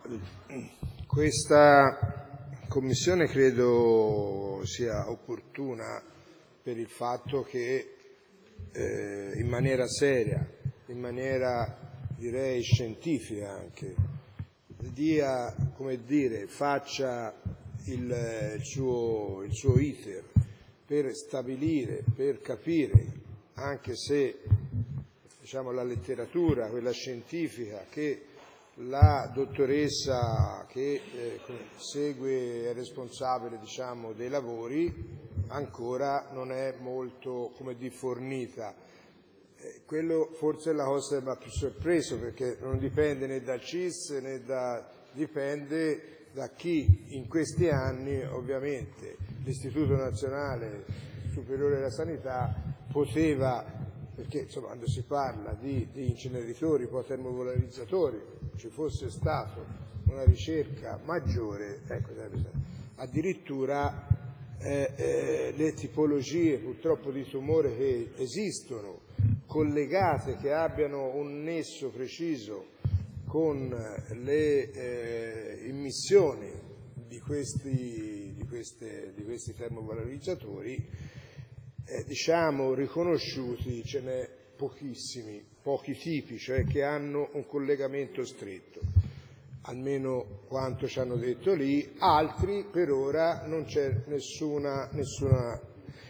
questa commissione credo sia opportuna per il fatto che eh, in maniera seria, in maniera direi scientifica anche, dia, come dire, faccia il, il, suo, il suo iter per stabilire, per capire, anche se diciamo, la letteratura, quella scientifica che la dottoressa che eh, segue è responsabile diciamo, dei lavori ancora non è molto come di fornita. Eh, quello forse è la cosa che mi ha più sorpreso, perché non dipende né dal C I S né da, dipende da chi in questi anni ovviamente l'Istituto Nazionale Superiore della Sanità poteva, perché insomma, quando si parla di, di inceneritori, poi termovalorizzatori, ci fosse stata una ricerca maggiore, ecco, addirittura eh, eh, le tipologie purtroppo di tumore che esistono, collegate, che abbiano un nesso preciso con le eh, immissioni di questi, di queste, di questi termovalorizzatori, eh, diciamo riconosciuti, ce n'è pochissimi, pochi tipi, cioè che hanno un collegamento stretto, almeno quanto ci hanno detto lì, altri per ora non c'è nessuna, nessuna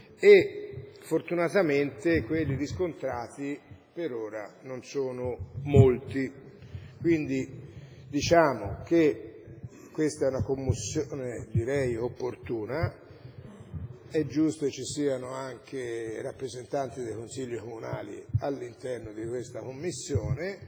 e fortunatamente quelli riscontrati per ora non sono molti. Quindi diciamo che questa è una commissione direi opportuna, è giusto che ci siano anche rappresentanti dei consigli comunali all'interno di questa commissione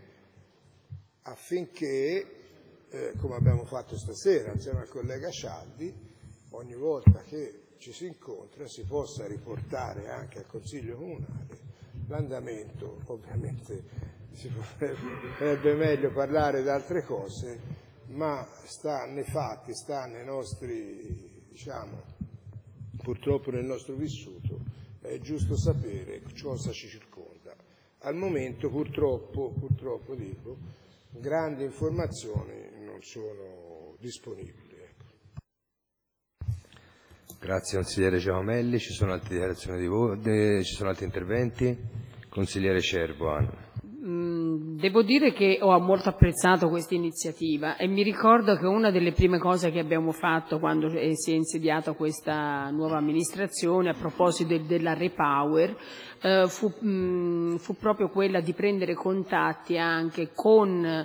affinché, eh, come abbiamo fatto stasera insieme al collega Cialdi, ogni volta che ci si incontra si possa riportare anche al consiglio comunale l'andamento. Ovviamente si sarebbe meglio parlare di altre cose, ma sta nei fatti, sta nei nostri, diciamo, purtroppo nel nostro vissuto, è giusto sapere cosa ci circonda. Al momento purtroppo, purtroppo dico, grandi informazioni non sono disponibili. Ecco. Grazie consigliere Giacomelli, ci sono altre dichiarazioni di voto, ci sono altri interventi? Consigliere Cervo, Anna. Devo dire che ho molto apprezzato questa iniziativa e mi ricordo che una delle prime cose che abbiamo fatto quando si è insediata questa nuova amministrazione a proposito della Repower eh, fu, mh, fu proprio quella di prendere contatti anche con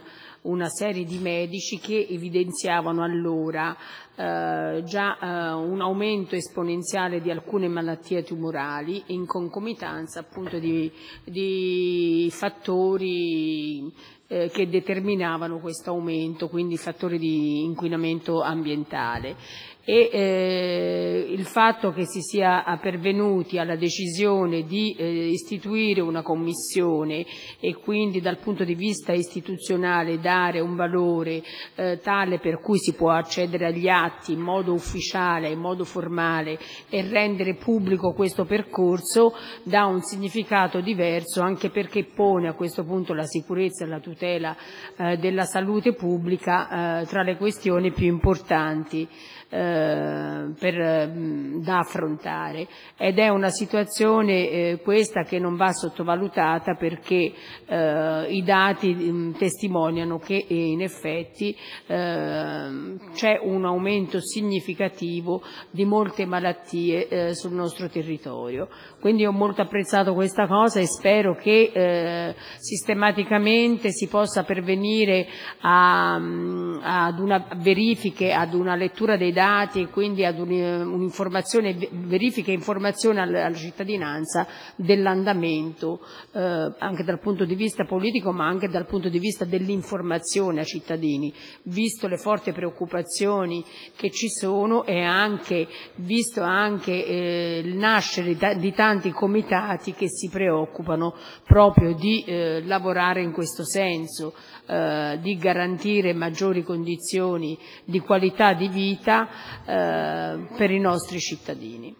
una serie di medici che evidenziavano allora eh, già eh, un aumento esponenziale di alcune malattie tumorali in concomitanza appunto di, di fattori eh, che determinavano questo aumento, quindi fattori di inquinamento ambientale. E eh, il fatto che si sia pervenuti alla decisione di eh, istituire una commissione e quindi dal punto di vista istituzionale dare un valore eh, tale per cui si può accedere agli atti in modo ufficiale, in modo formale e rendere pubblico questo percorso dà un significato diverso, anche perché pone a questo punto la sicurezza e la tutela eh, della salute pubblica eh, tra le questioni più importanti Eh, per, mh, da affrontare, ed è una situazione eh, questa che non va sottovalutata, perché eh, i dati mh, testimoniano che eh, in effetti eh, c'è un aumento significativo di molte malattie eh, sul nostro territorio. Quindi ho molto apprezzato questa cosa e spero che eh, sistematicamente si possa pervenire a, ad una verifiche, ad una lettura dei dati e quindi ad un'informazione, verifica e informazione alla, alla cittadinanza dell'andamento eh, anche dal punto di vista politico, ma anche dal punto di vista dell'informazione ai cittadini, visto le forti preoccupazioni che ci sono e anche visto anche eh, il nascere da, di tanti comitati che si preoccupano proprio di eh, lavorare in questo senso, eh, di garantire maggiori condizioni di qualità di vita eh, per i nostri cittadini.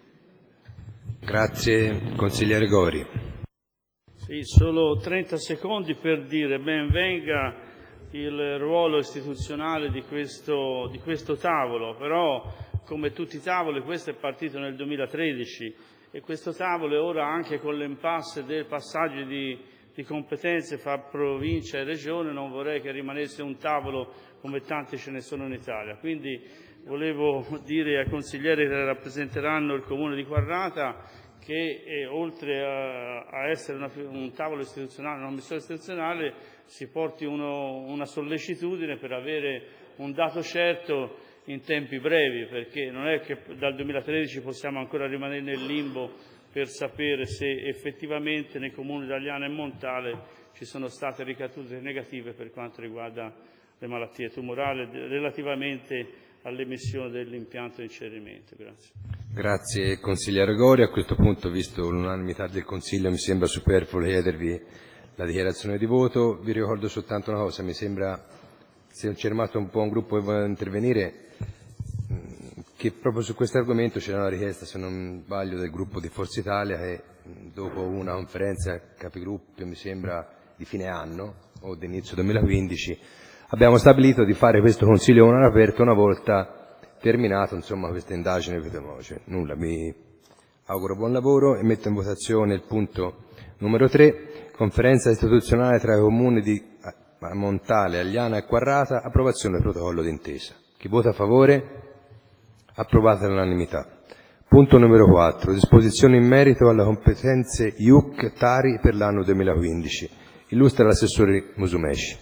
Grazie. Consigliere Gori. Sì, solo trenta secondi per dire ben venga il ruolo istituzionale di questo, di questo tavolo, però come tutti i tavoli questo è partito nel duemilatredici e questo tavolo è ora, anche con l'impasse del passaggio di, di competenze fra provincia e regione, non vorrei che rimanesse un tavolo come tanti ce ne sono in Italia. Quindi volevo dire ai consiglieri che rappresenteranno il Comune di Quarrata che eh, oltre a, a essere una, un tavolo istituzionale, una missione istituzionale, si porti uno, una sollecitudine per avere un dato certo in tempi brevi, perché non è che dal duemilatredici possiamo ancora rimanere nel limbo per sapere se effettivamente nei comuni italiani e Montale ci sono state ricadute negative per quanto riguarda le malattie tumorali relativamente all'emissione dell'impianto di incenerimento. Grazie. Grazie consigliere Gori. A questo punto, visto l'unanimità del Consiglio, mi sembra superfluo chiedervi la dichiarazione di voto. Vi ricordo soltanto una cosa, mi sembra, se c'è rimasto un po' un gruppo che vuole intervenire, che proprio su questo argomento c'era una richiesta, se non sbaglio, del gruppo di Forza Italia che dopo una conferenza capigruppo, mi sembra di fine anno o di inizio duemilaquindici, abbiamo stabilito di fare questo Consiglio comunale aperto una volta terminato, insomma, questa indagine. Cioè, nulla, vi auguro buon lavoro e metto in votazione il punto numero tre, conferenza istituzionale tra i comuni di Montale, Agliana e Quarrata, approvazione del protocollo d'intesa. Chi vota a favore? Approvata all'unanimità. Punto numero quattro, disposizioni in merito alle competenze I U C Tari per l'anno duemilaquindici. Illustra l'assessore Musumeci.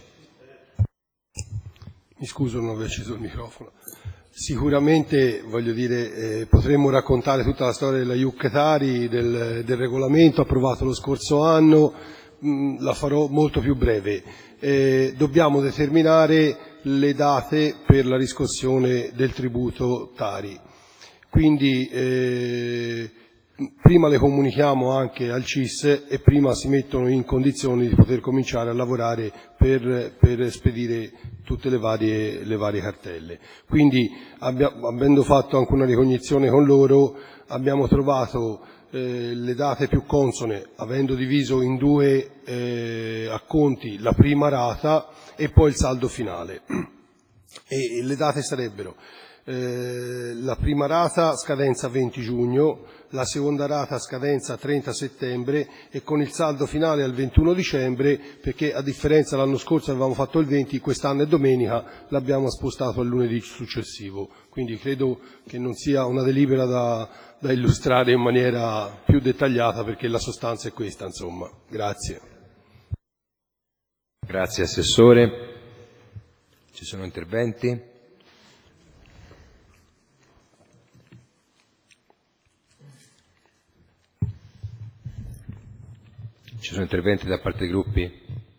Mi scuso, non avevo acceso il microfono. Sicuramente, voglio dire, eh, potremmo raccontare tutta la storia della I U C Tari, del, del regolamento approvato lo scorso anno, mh, la farò molto più breve. Eh, dobbiamo determinare le date per la riscossione del tributo Tari. Quindi eh, prima le comunichiamo anche al C I S e prima si mettono in condizioni di poter cominciare a lavorare per, per spedire tutte le varie, le varie cartelle. Quindi, abbia, avendo fatto anche una ricognizione con loro, abbiamo trovato eh, le date più consone, avendo diviso in due eh, acconti la prima rata e poi il saldo finale. E le date sarebbero eh, la prima rata scadenza venti giugno, la seconda rata scadenza trenta settembre e con il saldo finale al ventuno dicembre, perché a differenza l'anno scorso avevamo fatto il venti, quest'anno è domenica, l'abbiamo spostato al lunedì successivo. Quindi credo che non sia una delibera da, da illustrare in maniera più dettagliata, perché la sostanza è questa, insomma. Grazie. Grazie Assessore. Ci sono interventi? Ci sono interventi da parte dei gruppi?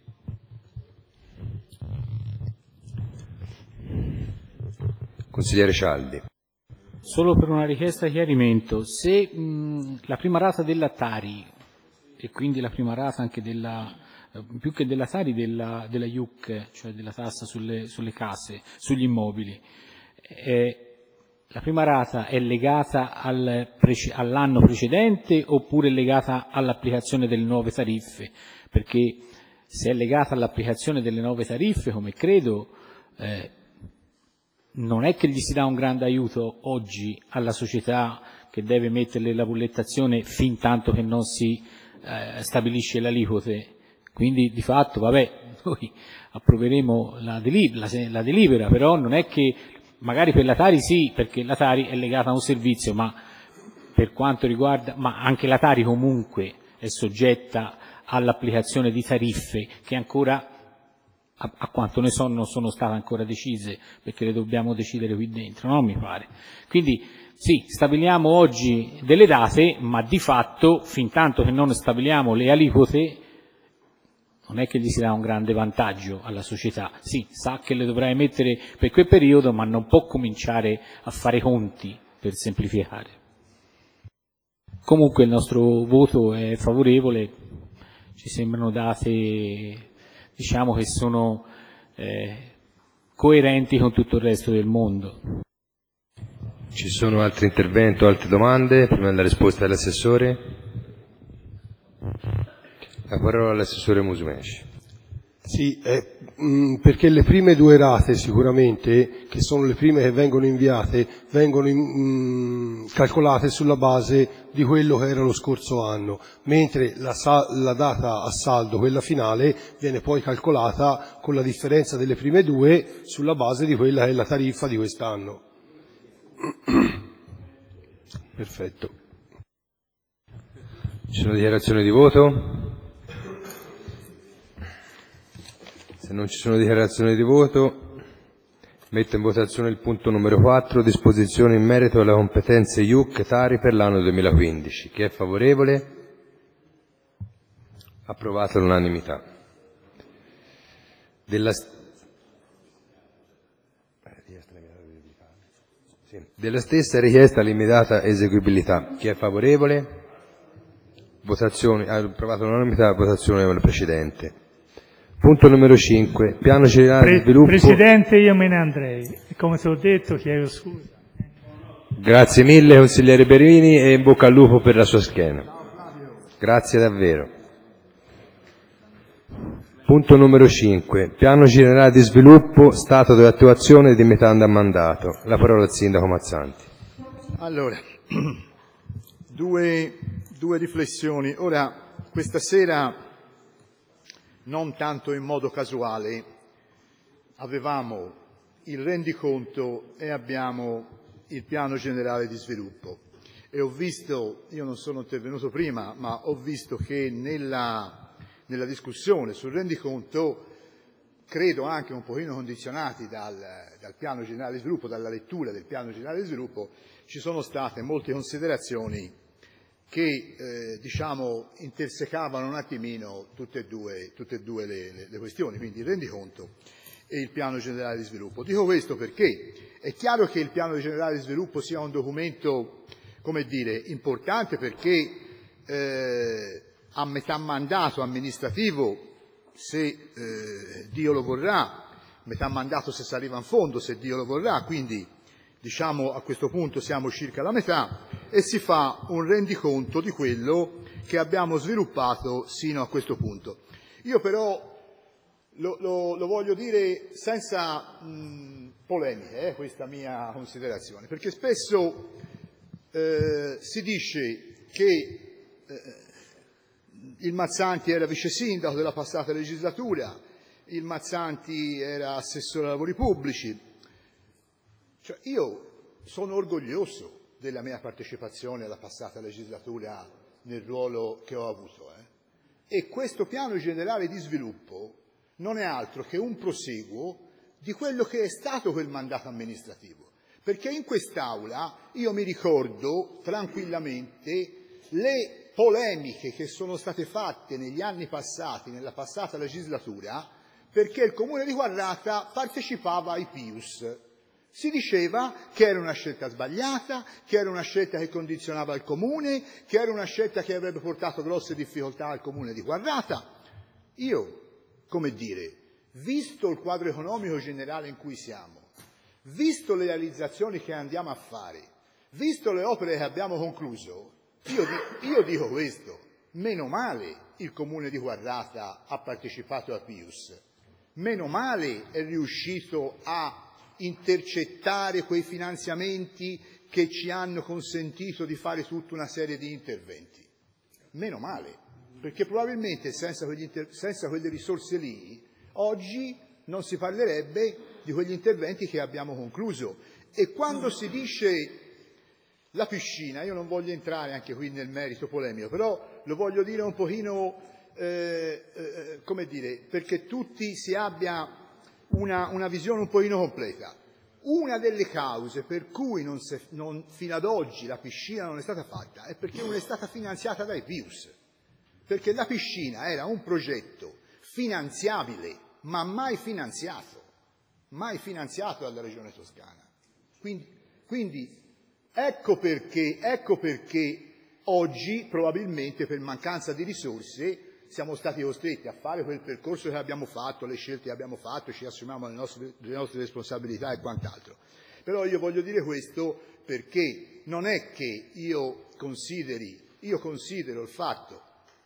Consigliere Cialdi. Solo per una richiesta di chiarimento, se mh, la prima rata della Tari e quindi la prima rata anche della, eh, più che della Tari, della, della I U C, cioè della tassa sulle, sulle case, sugli immobili, eh, la prima rata è legata al prece, all'anno precedente oppure è legata all'applicazione delle nuove tariffe? Perché se è legata all'applicazione delle nuove tariffe, come credo, eh, non è che gli si dà un grande aiuto oggi alla società che deve metterle la bollettazione fin tanto che non si eh, stabilisce l'aliquote. Quindi di fatto, vabbè, noi approveremo la, delib- la, la delibera, però non è che magari per la Tari sì, perché la Tari è legata a un servizio, ma per quanto riguarda, ma anche la Tari comunque è soggetta all'applicazione di tariffe che ancora A, a quanto ne so non sono state ancora decise, perché le dobbiamo decidere qui dentro, no? Mi pare. Quindi sì, stabiliamo oggi delle date, ma di fatto, fin tanto che non stabiliamo le aliquote, non è che gli si dà un grande vantaggio alla società. Sì, sa che le dovrà emettere per quel periodo, ma non può cominciare a fare conti, per semplificare. Comunque il nostro voto è favorevole, ci sembrano date, diciamo, che sono eh, coerenti con tutto il resto del mondo. Ci sono altri interventi o altre domande prima della risposta dell'assessore? La parola all'assessore Musumeci. Sì, eh, mh, perché le prime due rate sicuramente, che sono le prime che vengono inviate, vengono in, mh, calcolate sulla base di quello che era lo scorso anno, mentre la, sa- la data a saldo, quella finale, viene poi calcolata con la differenza delle prime due sulla base di quella che è la tariffa di quest'anno. Perfetto. Ci sono dichiarazioni di voto? Se non ci sono dichiarazioni di voto, metto in votazione il punto numero quattro, disposizioni in merito alle competenze I U C Tari per l'anno duemilaquindici. Chi è favorevole? Approvato all'unanimità. Della, sì. Della stessa richiesta limitata eseguibilità. Chi è favorevole? Votazione, ha approvato all'unanimità, votazione alla precedente. Punto numero cinque, piano generale di sviluppo. Presidente, io me ne andrei. Come ti ho detto, chiedo scusa. Grazie mille, consigliere Berini, e in bocca al lupo per la sua scheda. Grazie davvero. Punto numero cinque, piano generale di sviluppo, stato di attuazione di metà da mandato. La parola al sindaco Mazzanti. Allora, due, due riflessioni. Ora, questa sera, non tanto in modo casuale, avevamo il rendiconto e abbiamo il piano generale di sviluppo. E ho visto, io non sono intervenuto prima, ma ho visto che nella, nella discussione sul rendiconto, credo anche un pochino condizionati dal, dal piano generale di sviluppo, dalla lettura del piano generale di sviluppo, ci sono state molte considerazioni che eh, diciamo intersecavano un attimino tutte e due, tutte e due le, le, le questioni, quindi il rendiconto e il piano generale di sviluppo. Dico questo perché è chiaro che il piano generale di sviluppo sia un documento, come dire, importante, perché eh, a metà mandato amministrativo, se eh, Dio lo vorrà, metà mandato se si arriva in fondo, se Dio lo vorrà, quindi diciamo a questo punto siamo circa la metà, e si fa un rendiconto di quello che abbiamo sviluppato sino a questo punto. Io però lo, lo, lo voglio dire senza mh, polemiche, eh, questa mia considerazione, perché spesso eh, si dice che eh, il Mazzanti era vice sindaco della passata legislatura, il Mazzanti era assessore ai lavori pubblici. Cioè, io sono orgoglioso della mia partecipazione alla passata legislatura nel ruolo che ho avuto. Eh. E questo piano generale di sviluppo non è altro che un proseguo di quello che è stato quel mandato amministrativo. Perché in quest'Aula io mi ricordo tranquillamente le polemiche che sono state fatte negli anni passati, nella passata legislatura, perché il Comune di Quarrata partecipava ai Pius. Si diceva che era una scelta sbagliata, che era una scelta che condizionava il Comune, che era una scelta che avrebbe portato grosse difficoltà al Comune di Quarrata. Io, come dire, visto il quadro economico generale in cui siamo, visto le realizzazioni che andiamo a fare, visto le opere che abbiamo concluso, io, io dico questo: meno male il Comune di Quarrata ha partecipato a Pius, meno male è riuscito a intercettare quei finanziamenti che ci hanno consentito di fare tutta una serie di interventi. Meno male, perché probabilmente senza, quegli inter- senza quelle risorse lì oggi non si parlerebbe di quegli interventi che abbiamo concluso. E quando si dice la piscina, io non voglio entrare anche qui nel merito polemico, però lo voglio dire un pochino, eh, eh, come dire, perché tutti si abbia una, una visione un pochino completa. Una delle cause per cui non se, non, fino ad oggi la piscina non è stata fatta è perché non è stata finanziata dai Pius. Perché la piscina era un progetto finanziabile, ma mai finanziato, mai finanziato dalla Regione Toscana. Quindi, quindi ecco perché, ecco perché oggi, probabilmente per mancanza di risorse, siamo stati costretti a fare quel percorso che abbiamo fatto, le scelte che abbiamo fatto, ci assumiamo le nostre, le nostre responsabilità e quant'altro. Però io voglio dire questo perché non è che io consideri, io considero il fatto,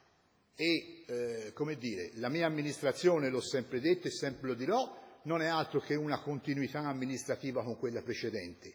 e eh, come dire, la mia amministrazione, l'ho sempre detto e sempre lo dirò, non è altro che una continuità amministrativa con quella precedente.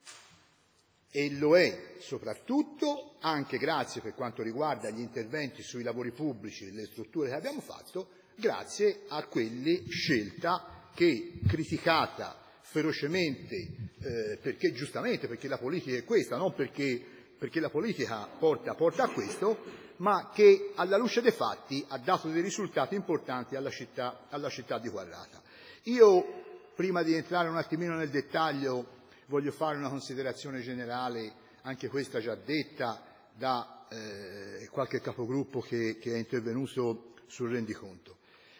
E lo è soprattutto anche grazie, per quanto riguarda gli interventi sui lavori pubblici e le strutture che abbiamo fatto, grazie a quelle scelta che, criticata ferocemente, eh, perché giustamente, perché la politica è questa, non perché, perché la politica porta, porta a questo, ma che alla luce dei fatti ha dato dei risultati importanti alla città, alla città di Quarrata. Io, prima di entrare un attimino nel dettaglio, voglio fare una considerazione generale, anche questa già detta da eh, qualche capogruppo che, che è intervenuto sul rendiconto.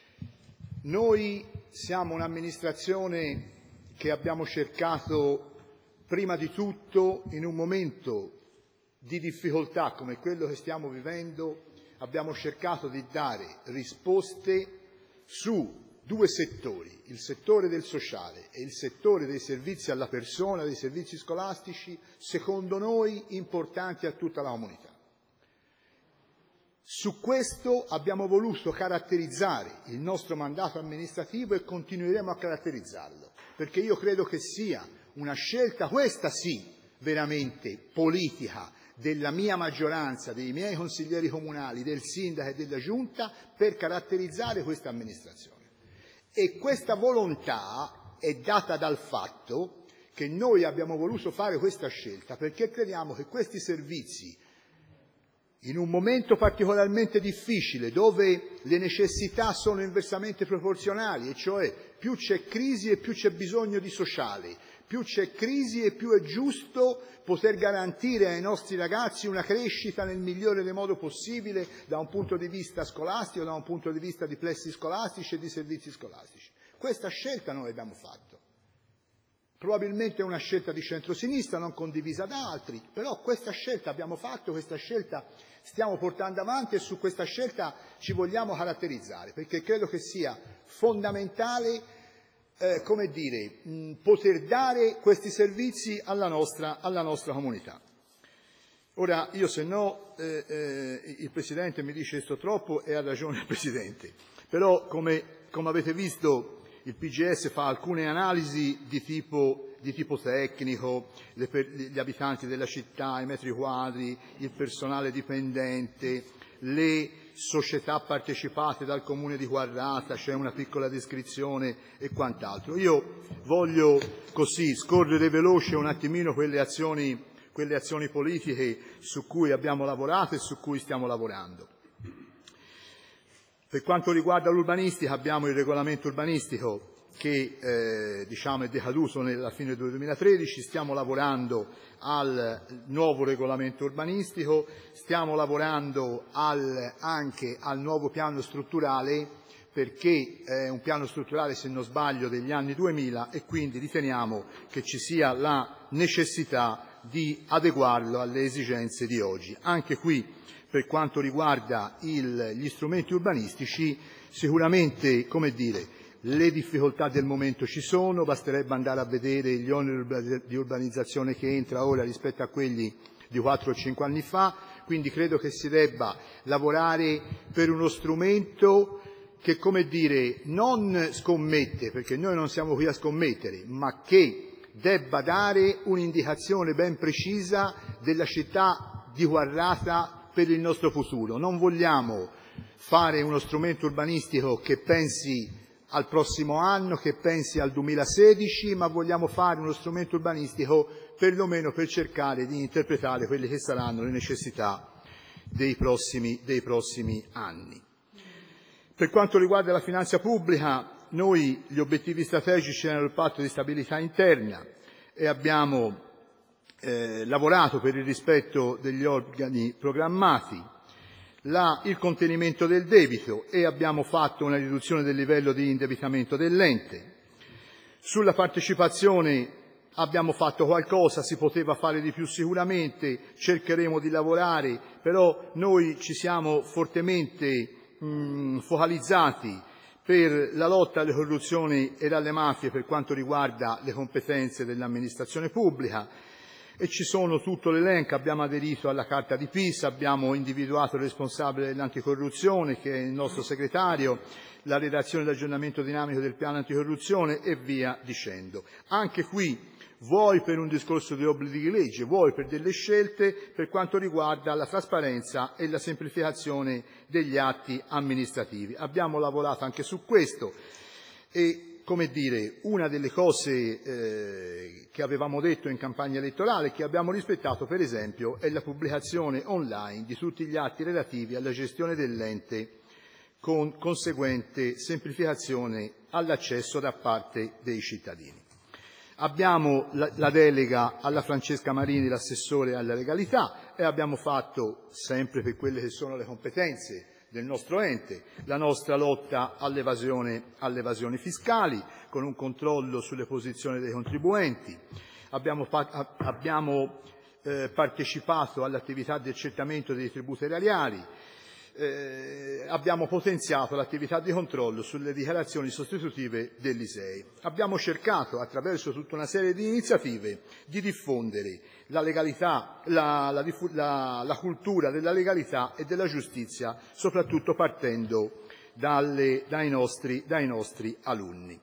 Noi siamo un'amministrazione che abbiamo cercato, prima di tutto, in un momento di difficoltà come quello che stiamo vivendo, abbiamo cercato di dare risposte su due settori, il settore del sociale e il settore dei servizi alla persona, dei servizi scolastici, secondo noi importanti a tutta la comunità. Su questo abbiamo voluto caratterizzare il nostro mandato amministrativo e continueremo a caratterizzarlo, perché io credo che sia una scelta, questa sì, veramente politica, della mia maggioranza, dei miei consiglieri comunali, del sindaco e della giunta, per caratterizzare questa amministrazione. E questa volontà è data dal fatto che noi abbiamo voluto fare questa scelta perché crediamo che questi servizi, in un momento particolarmente difficile, dove le necessità sono inversamente proporzionali, e cioè più c'è crisi e più c'è bisogno di sociale, più c'è crisi e più è giusto poter garantire ai nostri ragazzi una crescita nel migliore dei modo possibile da un punto di vista scolastico, da un punto di vista di plessi scolastici e di servizi scolastici. Questa scelta noi abbiamo fatto. Probabilmente è una scelta di centrosinistra, non condivisa da altri, però questa scelta abbiamo fatto, questa scelta stiamo portando avanti e su questa scelta ci vogliamo caratterizzare, perché credo che sia fondamentale Eh, come dire, mh, poter dare questi servizi alla nostra, alla nostra comunità. Ora, io se no, eh, eh, il Presidente mi dice sto troppo e ha ragione il Presidente, però come, come avete visto il P G S fa alcune analisi di tipo, di tipo tecnico, le, gli abitanti della città, i metri quadri, il personale dipendente, le società partecipate dal Comune di Quarrata, c'è una piccola descrizione e quant'altro. Io voglio così scorrere veloce un attimino quelle azioni, quelle azioni politiche su cui abbiamo lavorato e su cui stiamo lavorando. Per quanto riguarda l'urbanistica abbiamo il regolamento urbanistico che eh, diciamo è decaduto nella fine del duemilatredici, stiamo lavorando al nuovo regolamento urbanistico, stiamo lavorando al, anche al nuovo piano strutturale, perché è un piano strutturale, se non sbaglio, degli anni duemila, e quindi riteniamo che ci sia la necessità di adeguarlo alle esigenze di oggi. Anche qui, per quanto riguarda il, gli strumenti urbanistici, sicuramente, come dire, le difficoltà del momento ci sono, basterebbe andare a vedere gli oneri di urbanizzazione che entra ora rispetto a quelli di quattro o cinque anni fa, quindi credo che si debba lavorare per uno strumento che, come dire, non scommette, perché noi non siamo qui a scommettere, ma che debba dare un'indicazione ben precisa della città di Quarrata per il nostro futuro. Non vogliamo fare uno strumento urbanistico che pensi al prossimo anno, che pensi al duemilasedici, ma vogliamo fare uno strumento urbanistico perlomeno per cercare di interpretare quelle che saranno le necessità dei prossimi, dei prossimi anni. Per quanto riguarda la finanza pubblica, noi gli obiettivi strategici erano il patto di stabilità interna e abbiamo eh, lavorato per il rispetto degli organi programmati, La, il contenimento del debito, e abbiamo fatto una riduzione del livello di indebitamento dell'ente. Sulla partecipazione abbiamo fatto qualcosa, si poteva fare di più sicuramente, cercheremo di lavorare, però noi ci siamo fortemente mh, focalizzati per la lotta alle corruzioni e alle mafie per quanto riguarda le competenze dell'amministrazione pubblica. E ci sono tutto l'elenco, abbiamo aderito alla Carta di Pisa, abbiamo individuato il responsabile dell'anticorruzione, che è il nostro segretario, la redazione dell'aggiornamento dinamico del piano anticorruzione e via dicendo. Anche qui, vuoi per un discorso di obblighi di legge, vuoi per delle scelte per quanto riguarda la trasparenza e la semplificazione degli atti amministrativi. Abbiamo lavorato anche su questo e, come dire, una delle cose eh, che avevamo detto in campagna elettorale, che abbiamo rispettato per esempio, è la pubblicazione online di tutti gli atti relativi alla gestione dell'ente con conseguente semplificazione all'accesso da parte dei cittadini. Abbiamo la, la delega alla Francesca Marini, l'assessore alla legalità, e abbiamo fatto, sempre per quelle che sono le competenze del nostro ente, la nostra lotta all'evasione, all'evasione fiscali, con un controllo sulle posizioni dei contribuenti. Abbiamo, abbiamo eh, partecipato all'attività di accertamento dei tributi erariali, eh, abbiamo potenziato l'attività di controllo sulle dichiarazioni sostitutive dell'I S E E. Abbiamo cercato, attraverso tutta una serie di iniziative, di diffondere la legalità, la, la, la, la cultura della legalità e della giustizia, soprattutto partendo dalle, dai, nostri, dai nostri alunni.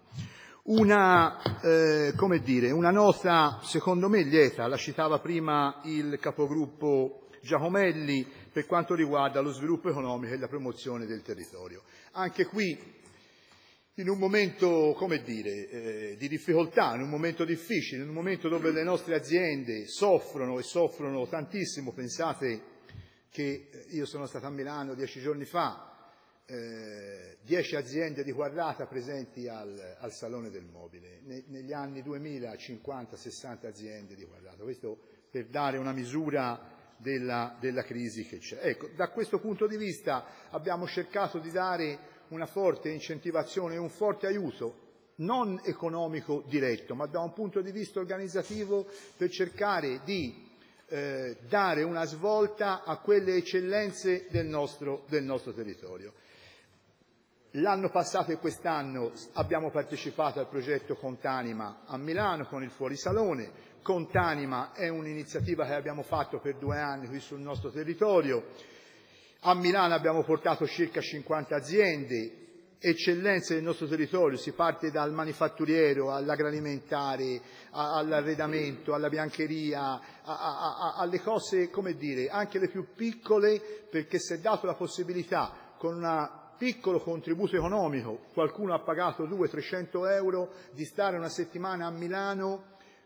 Una, eh, come dire, una nota, secondo me, lieta, la citava prima il capogruppo Giacomelli, per quanto riguarda lo sviluppo economico e la promozione del territorio. Anche qui, in un momento, come dire, eh, di difficoltà, in un momento difficile, in un momento dove le nostre aziende soffrono e soffrono tantissimo, pensate che io sono stato a Milano dieci giorni fa, eh, dieci aziende di Quarrata presenti al, al Salone del Mobile, ne, negli anni duemila cinquanta sessanta aziende di Quarrata, questo per dare una misura della, della crisi che c'è. Ecco, da questo punto di vista abbiamo cercato di dare una forte incentivazione e un forte aiuto, non economico diretto, ma da un punto di vista organizzativo, per cercare di eh, dare una svolta a quelle eccellenze del nostro, del nostro territorio. L'anno passato e quest'anno abbiamo partecipato al progetto Contanima a Milano con il fuorisalone. Contanima è un'iniziativa che abbiamo fatto per due anni qui sul nostro territorio. A Milano abbiamo portato circa cinquanta aziende, eccellenze del nostro territorio, si parte dal manifatturiero all'agroalimentare, all'arredamento, alla biancheria, a, a, a, alle cose, come dire, anche le più piccole, perché si è dato la possibilità con una piccolo contributo economico, qualcuno ha pagato duecento trecento euro, di stare una settimana a Milano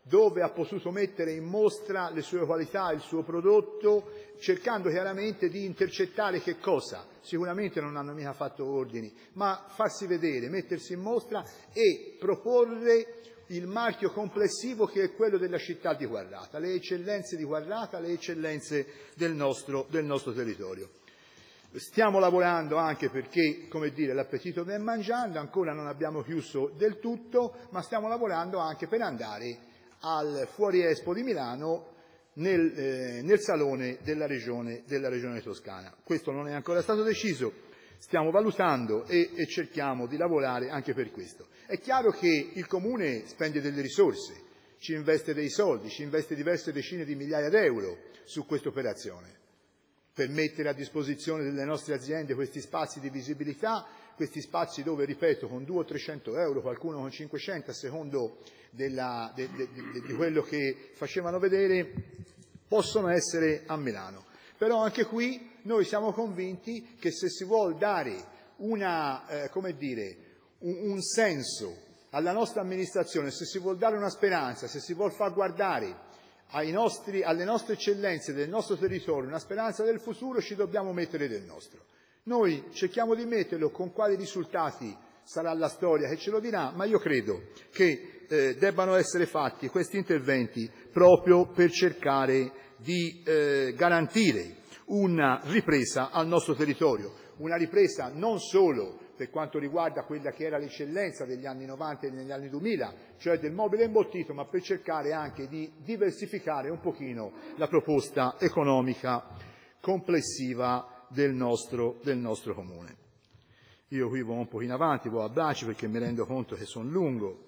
dove ha potuto mettere in mostra le sue qualità, il suo prodotto, cercando chiaramente di intercettare che cosa? Sicuramente non hanno mica fatto ordini, ma farsi vedere, mettersi in mostra e proporre il marchio complessivo che è quello della città di Quarrata, le eccellenze di Quarrata, le eccellenze del nostro, del nostro territorio. Stiamo lavorando anche perché, come dire, l'appetito viene mangiando, ancora non abbiamo chiuso del tutto, ma stiamo lavorando anche per andare al Fuori Expo di Milano nel, eh, nel salone della regione, della regione Toscana. Questo non è ancora stato deciso, stiamo valutando e, e cerchiamo di lavorare anche per questo. È chiaro che il Comune spende delle risorse, ci investe dei soldi, ci investe diverse decine di migliaia d'euro su questa operazione, per mettere a disposizione delle nostre aziende questi spazi di visibilità, questi spazi dove, ripeto, con duecento o trecento euro, qualcuno con cinquecento, a secondo della, de, de, de, di quello che facevano vedere, possono essere a Milano. Però anche qui noi siamo convinti che se si vuol dare una, eh, come dire, un, un senso alla nostra amministrazione, se si vuol dare una speranza, se si vuol far guardare ai nostri, alle nostre eccellenze del nostro territorio una speranza del futuro, ci dobbiamo mettere del nostro. Noi cerchiamo di metterlo, con quali risultati sarà la storia che ce lo dirà, ma io credo che eh, debbano essere fatti questi interventi proprio per cercare di eh, garantire una ripresa al nostro territorio, una ripresa non solo per quanto riguarda quella che era l'eccellenza degli anni novanta e negli anni duemila, cioè del mobile imbottito, ma per cercare anche di diversificare un pochino la proposta economica complessiva del nostro, del nostro Comune. Io qui vado un pochino avanti, vado a braccio perché mi rendo conto che sono lungo.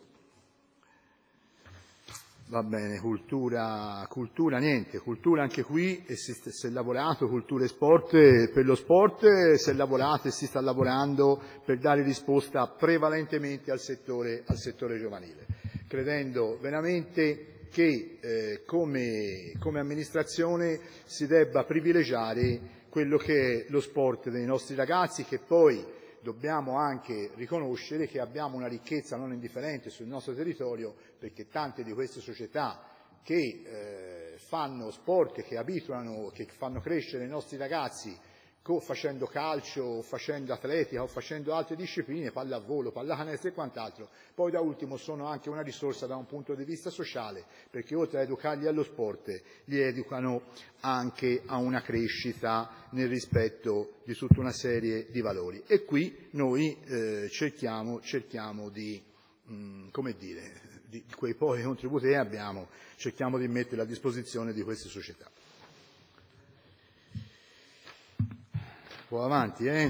Va bene, cultura, cultura niente, cultura anche qui, e si, si è lavorato, cultura e sport, per lo sport si è lavorato e si sta lavorando per dare risposta prevalentemente al settore, al settore giovanile, credendo veramente che eh, come, come amministrazione si debba privilegiare quello che è lo sport dei nostri ragazzi, che poi dobbiamo anche riconoscere che abbiamo una ricchezza non indifferente sul nostro territorio, perché tante di queste società che eh, fanno sport, che abituano, che fanno crescere i nostri ragazzi facendo calcio, facendo atletica o facendo altre discipline, pallavolo, pallacanestro e quant'altro, poi da ultimo sono anche una risorsa da un punto di vista sociale, perché oltre a educarli allo sport li educano anche a una crescita nel rispetto di tutta una serie di valori. E qui noi eh, cerchiamo, cerchiamo di, mh, come dire, di quei pochi contributi che abbiamo, cerchiamo di metterli a disposizione di queste società. Un po' avanti, eh?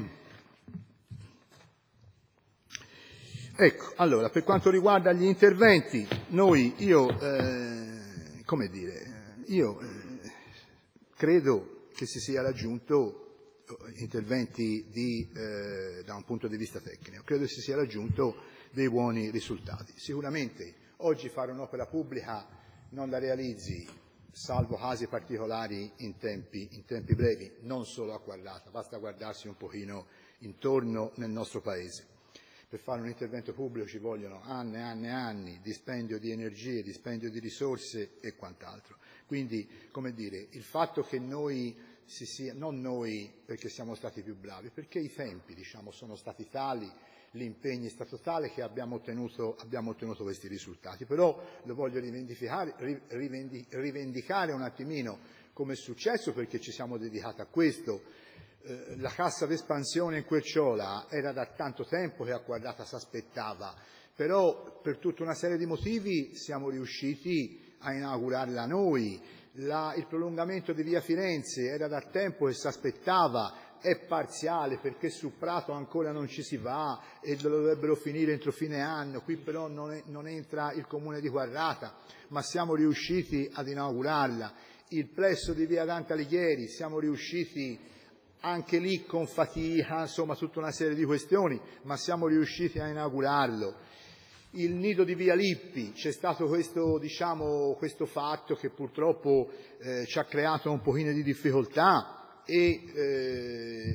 Ecco, allora, per quanto riguarda gli interventi, noi, io, eh, come dire, io eh, credo che si sia raggiunto interventi di, eh, da un punto di vista tecnico, credo che si sia raggiunto dei buoni risultati. Sicuramente oggi fare un'opera pubblica non la realizzi, salvo casi particolari, in tempi, in tempi brevi, non solo a Quarrata, basta guardarsi un pochino intorno nel nostro Paese. Per fare un intervento pubblico ci vogliono anni e anni e anni, dispendio di energie, dispendio di risorse e quant'altro. Quindi, come dire, il fatto che noi, si sia, non noi perché siamo stati più bravi, perché i tempi, diciamo, sono stati tali, l'impegno è stato tale che abbiamo ottenuto, abbiamo ottenuto questi risultati. Però lo voglio rivendicare, rivendicare un attimino come è successo, perché ci siamo dedicati a questo. Eh, la cassa d'espansione in Querciola era da tanto tempo che a Quarrata si aspettava, però per tutta una serie di motivi siamo riusciti a inaugurarla noi. La, il prolungamento di via Firenze era da tempo che si aspettava, è parziale perché su Prato ancora non ci si va e lo dovrebbero finire entro fine anno, qui però non, è, non entra il comune di Quarrata, ma siamo riusciti ad inaugurarla. Il plesso di via Dante Alighieri, siamo riusciti anche lì con fatica, insomma tutta una serie di questioni, ma siamo riusciti a inaugurarlo. Il nido di via Lippi, c'è stato questo, diciamo, questo fatto che purtroppo eh, ci ha creato un pochino di difficoltà, e eh,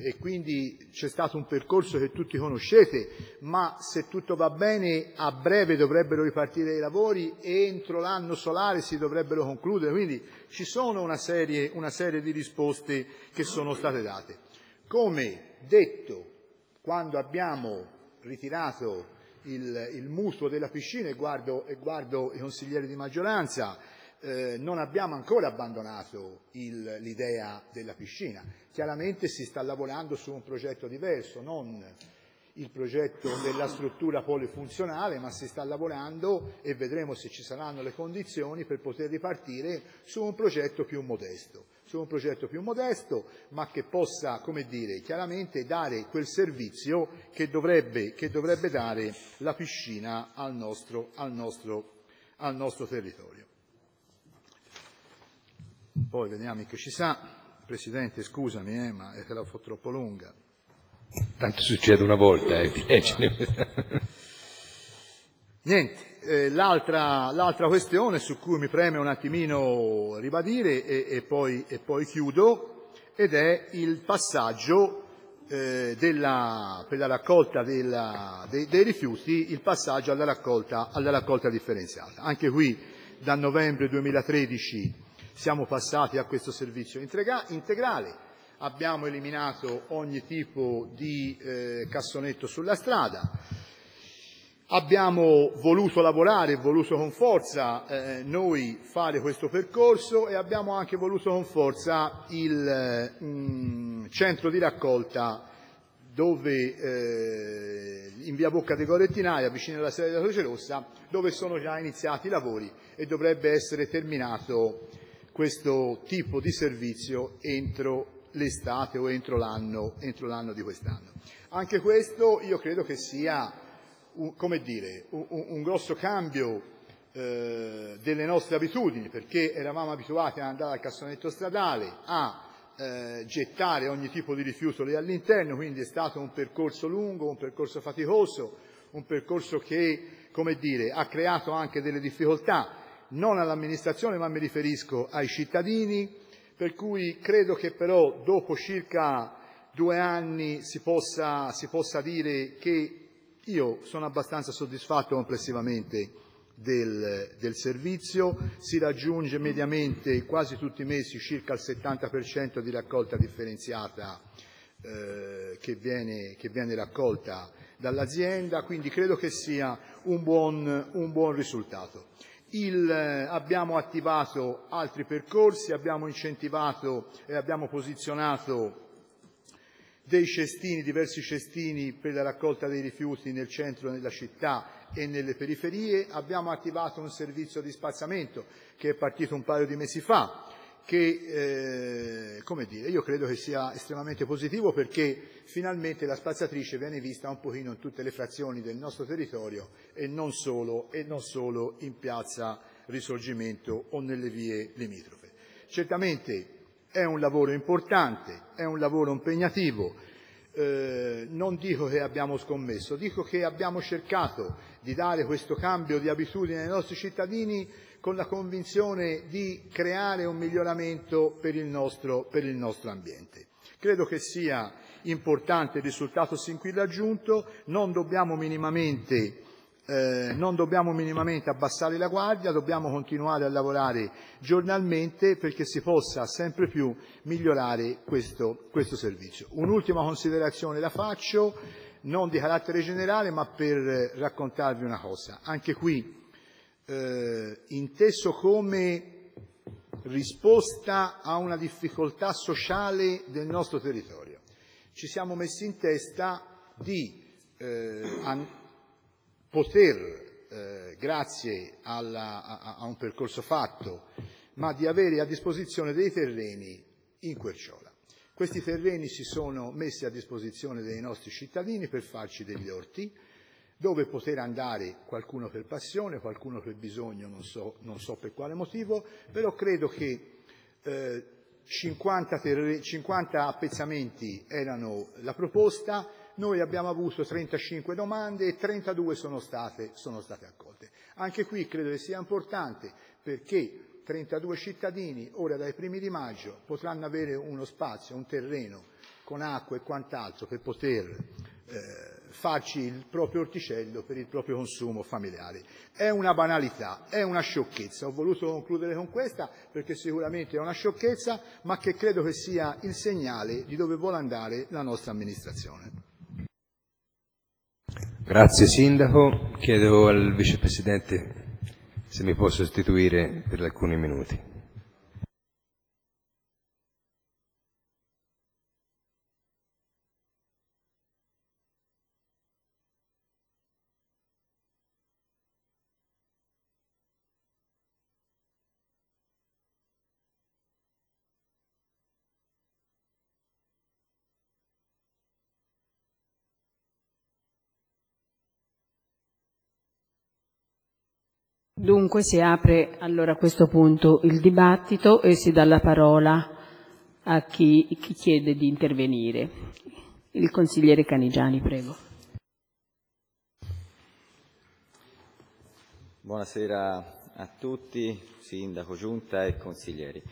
e quindi c'è stato un percorso che tutti conoscete, ma se tutto va bene a breve dovrebbero ripartire i lavori e entro l'anno solare si dovrebbero concludere, quindi ci sono una serie, una serie di risposte che sono state date. Come detto, quando abbiamo ritirato il, il mutuo della piscina, e guardo, e guardo i consiglieri di maggioranza, Eh, non abbiamo ancora abbandonato il, l'idea della piscina. Chiaramente si sta lavorando su un progetto diverso, non il progetto della struttura polifunzionale, ma si sta lavorando e vedremo se ci saranno le condizioni per poter ripartire su un progetto più modesto, su un progetto più modesto, ma che possa, come dire, chiaramente dare quel servizio che dovrebbe, che dovrebbe dare la piscina al nostro, al nostro, al nostro territorio. Poi vediamo che ci sa. Presidente, scusami, eh, ma è che la fa troppo lunga. Tanto succede una volta, eh. Niente, eh, l'altra, l'altra questione su cui mi preme un attimino ribadire e, e, poi, e poi chiudo, ed è il passaggio eh, della, per la raccolta della, dei, dei rifiuti, il passaggio alla raccolta, alla raccolta differenziata. Anche qui da novembre duemilatredici siamo passati a questo servizio integrale, abbiamo eliminato ogni tipo di eh, cassonetto sulla strada, abbiamo voluto lavorare, voluto con forza eh, noi fare questo percorso e abbiamo anche voluto con forza il mh, centro di raccolta dove eh, in via Bocca dei Corettinaia, vicino alla sede della Croce Rossa, dove sono già iniziati i lavori e dovrebbe essere terminato questo tipo di servizio entro l'estate o entro l'anno, entro l'anno di quest'anno. Anche questo io credo che sia un, come dire, un, un grosso cambio eh, delle nostre abitudini, perché eravamo abituati ad andare al cassonetto stradale, a eh, gettare ogni tipo di rifiuto lì all'interno, quindi è stato un percorso lungo, un percorso faticoso, un percorso che, come dire, ha creato anche delle difficoltà non all'amministrazione, ma mi riferisco ai cittadini, per cui credo che però dopo circa due anni si possa, si possa dire che io sono abbastanza soddisfatto complessivamente del, del servizio, si raggiunge mediamente quasi tutti i mesi circa il settanta per cento di raccolta differenziata eh, che, viene, che viene raccolta dall'azienda, quindi credo che sia un buon, un buon risultato. Il, eh, abbiamo attivato altri percorsi, abbiamo incentivato e abbiamo posizionato dei cestini, diversi cestini per la raccolta dei rifiuti nel centro della città e nelle periferie, abbiamo attivato un servizio di spazzamento che è partito un paio di mesi fa, che eh, come dire, io credo che sia estremamente positivo perché finalmente la spazzatrice viene vista un pochino in tutte le frazioni del nostro territorio e non solo, e non solo in piazza Risorgimento o nelle vie limitrofe. Certamente è un lavoro importante, è un lavoro impegnativo, eh, non dico che abbiamo scommesso, dico che abbiamo cercato di dare questo cambio di abitudine ai nostri cittadini con la convinzione di creare un miglioramento per il nostro, per il nostro ambiente. Credo che sia importante il risultato sin qui raggiunto, non dobbiamo minimamente, eh, non dobbiamo minimamente abbassare la guardia, dobbiamo continuare a lavorare giornalmente perché si possa sempre più migliorare questo, questo servizio. Un'ultima considerazione la faccio, non di carattere generale, ma per raccontarvi una cosa. Anche qui, Eh, inteso come risposta a una difficoltà sociale del nostro territorio. Ci siamo messi in testa di eh, an- poter, eh, grazie alla, a, a un percorso fatto, ma di avere a disposizione dei terreni in Querciola. Questi terreni si sono messi a disposizione dei nostri cittadini per farci degli orti, dove poter andare, qualcuno per passione, qualcuno per bisogno, non so, non so per quale motivo, però credo che eh, cinquanta, terre, cinquanta appezzamenti erano la proposta, noi abbiamo avuto trentacinque domande e trentadue sono state, sono state accolte. Anche qui credo che sia importante perché trentadue cittadini ora dai primi di maggio potranno avere uno spazio, un terreno con acqua e quant'altro per poter eh, farci il proprio orticello per il proprio consumo familiare. È una banalità, è una sciocchezza. Ho voluto concludere con questa perché sicuramente è una sciocchezza, ma che credo che sia il segnale di dove vuole andare la nostra amministrazione. Grazie Sindaco. Chiedo al Vicepresidente se mi può sostituire per alcuni minuti. Dunque si apre allora a questo punto il dibattito e si dà la parola a chi, chi chiede di intervenire. Il consigliere Canigiani, prego. Buonasera a tutti, Sindaco, Giunta e consiglieri.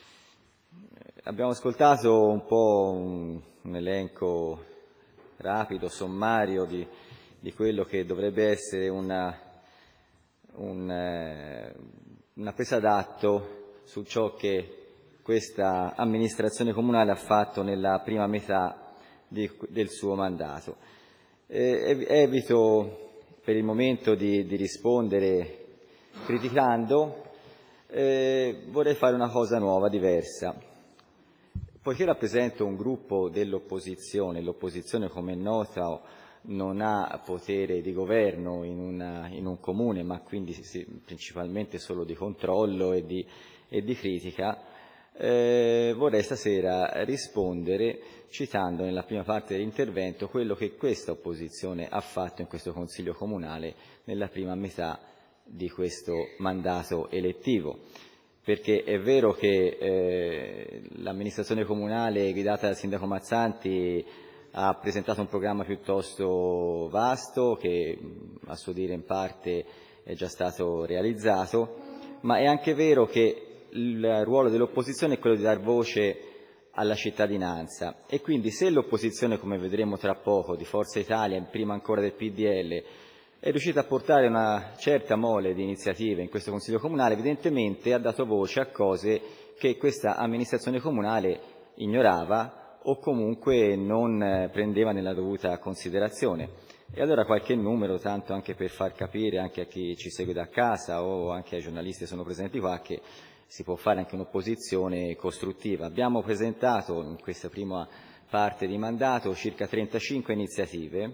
Abbiamo ascoltato un po' un, un elenco rapido, sommario di, di quello che dovrebbe essere una Un, eh, una presa d'atto su ciò che questa amministrazione comunale ha fatto nella prima metà di, del suo mandato. Eh, evito per il momento di, di rispondere criticando, eh, vorrei fare una cosa nuova, diversa. Poiché rappresento un gruppo dell'opposizione, l'opposizione come è nota non ha potere di governo in, una, in un comune, ma quindi sì, principalmente solo di controllo e di, e di critica, eh, vorrei stasera rispondere citando nella prima parte dell'intervento quello che questa opposizione ha fatto in questo Consiglio Comunale nella prima metà di questo mandato elettivo. Perché è vero che eh, l'amministrazione comunale guidata dal Sindaco Mazzanti ha presentato un programma piuttosto vasto che a suo dire in parte è già stato realizzato, ma è anche vero che il ruolo dell'opposizione è quello di dar voce alla cittadinanza e quindi se l'opposizione, come vedremo tra poco, di Forza Italia, prima ancora del P D L, è riuscita a portare una certa mole di iniziative in questo Consiglio Comunale, evidentemente ha dato voce a cose che questa amministrazione comunale ignorava o comunque non prendeva nella dovuta considerazione. E allora qualche numero, tanto anche per far capire anche a chi ci segue da casa o anche ai giornalisti che sono presenti qua, che si può fare anche un'opposizione costruttiva. Abbiamo presentato in questa prima parte di mandato circa trentacinque iniziative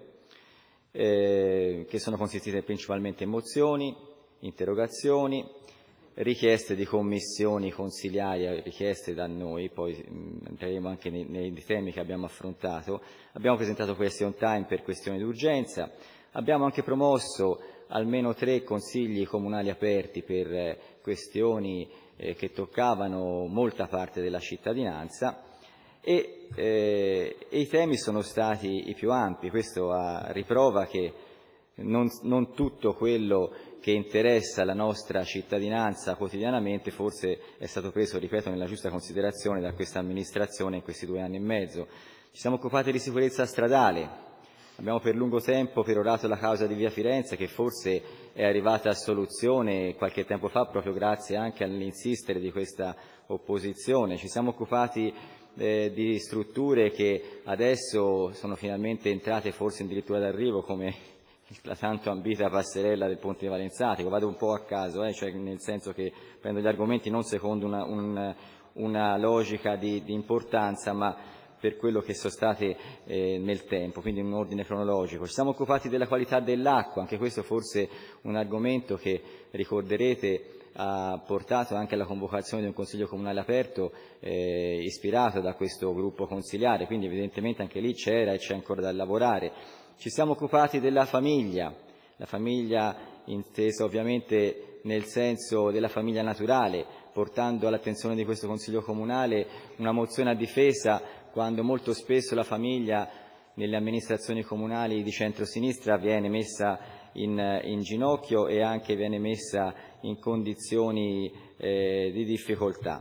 eh, che sono consistite principalmente in mozioni, interrogazioni, richieste di commissioni consiliari, richieste da noi, poi mh, entreremo anche nei, nei temi che abbiamo affrontato. Abbiamo presentato question time per questioni d'urgenza, abbiamo anche promosso almeno tre consigli comunali aperti per eh, questioni eh, che toccavano molta parte della cittadinanza e, eh, e i temi sono stati i più ampi. Questo a riprova che non, non tutto quello che interessa la nostra cittadinanza quotidianamente forse è stato preso, ripeto, nella giusta considerazione da questa amministrazione in questi due anni e mezzo. Ci siamo occupati di sicurezza stradale, abbiamo per lungo tempo perorato la causa di Via Firenze che forse è arrivata a soluzione qualche tempo fa proprio grazie anche all'insistere di questa opposizione. Ci siamo occupati eh, di strutture che adesso sono finalmente entrate forse addirittura d'arrivo come la tanto ambita passerella del Ponte Valenzatico. Vado un po' a caso, eh, cioè nel senso che prendo gli argomenti non secondo una, un, una logica di, di importanza, ma per quello che sono state eh, nel tempo, quindi in un ordine cronologico. Ci siamo occupati della qualità dell'acqua, anche questo forse un argomento che ricorderete ha portato anche alla convocazione di un Consiglio Comunale aperto eh, ispirato da questo gruppo consiliare, quindi evidentemente anche lì c'era e c'è ancora da lavorare. Ci siamo occupati della famiglia, la famiglia intesa ovviamente nel senso della famiglia naturale, portando all'attenzione di questo Consiglio Comunale una mozione a difesa quando molto spesso la famiglia nelle amministrazioni comunali di centrosinistra viene messa in, in ginocchio e anche viene messa in condizioni eh, di difficoltà.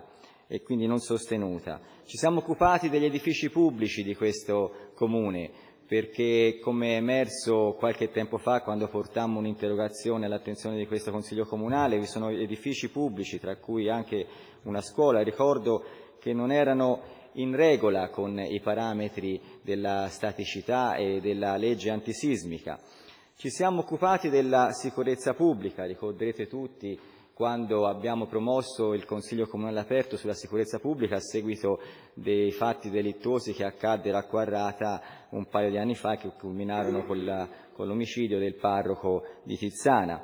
e quindi non sostenuta. Ci siamo occupati degli edifici pubblici di questo Comune, perché come è emerso qualche tempo fa quando portammo un'interrogazione all'attenzione di questo Consiglio Comunale, vi sono edifici pubblici, tra cui anche una scuola, ricordo che non erano in regola con i parametri della staticità e della legge antisismica. Ci siamo occupati della sicurezza pubblica, ricorderete tutti quando abbiamo promosso il Consiglio Comunale aperto sulla sicurezza pubblica a seguito dei fatti delittuosi che accaddero a Quarrata un paio di anni fa, che culminarono con, la, con l'omicidio del parroco di Tizzana.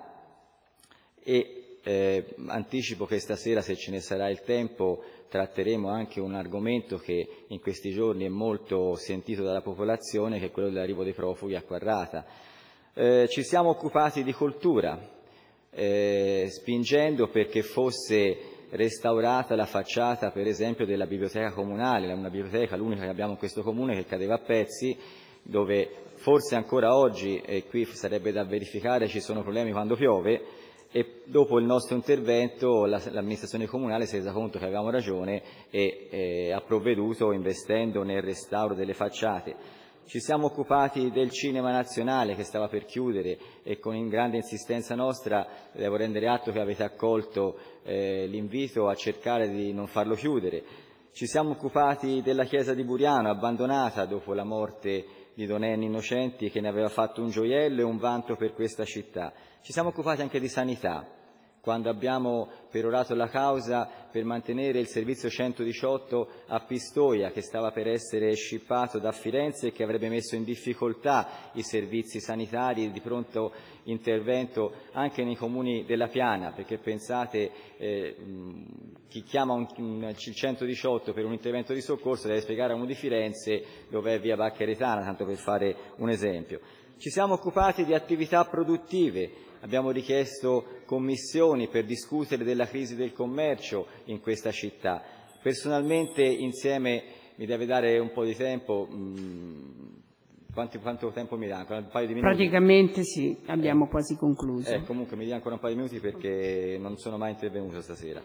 E eh, anticipo che stasera, se ce ne sarà il tempo, tratteremo anche un argomento che in questi giorni è molto sentito dalla popolazione, che è quello dell'arrivo dei profughi a Quarrata. Eh, ci siamo occupati di cultura, Eh, spingendo perché fosse restaurata la facciata, per esempio, della biblioteca comunale, una biblioteca, l'unica che abbiamo in questo comune, che cadeva a pezzi, dove forse ancora oggi, e qui sarebbe da verificare, ci sono problemi quando piove, e dopo il nostro intervento la, l'amministrazione comunale si è resa conto che avevamo ragione e eh, ha provveduto investendo nel restauro delle facciate. Ci siamo occupati del cinema nazionale che stava per chiudere e con grande insistenza nostra devo rendere atto che avete accolto eh, l'invito a cercare di non farlo chiudere. Ci siamo occupati della chiesa di Buriano, abbandonata dopo la morte di Don Ennio Innocenti, che ne aveva fatto un gioiello e un vanto per questa città. Ci siamo occupati anche di sanità, quando abbiamo perorato la causa per mantenere il servizio centodiciotto a Pistoia, che stava per essere scippato da Firenze e che avrebbe messo in difficoltà i servizi sanitari di pronto intervento anche nei comuni della Piana, perché pensate, eh, chi chiama un, un, il centodiciotto per un intervento di soccorso deve spiegare a uno di Firenze dove è via Baccheretana, tanto per fare un esempio. Ci siamo occupati di attività produttive. Abbiamo richiesto commissioni per discutere della crisi del commercio in questa città. Personalmente, insieme, mi deve dare un po' di tempo, mh, quanti, quanto tempo mi dà? Ancora un paio di minuti? Praticamente sì, abbiamo eh, quasi concluso. Eh, comunque mi dia ancora un paio di minuti perché non sono mai intervenuto stasera.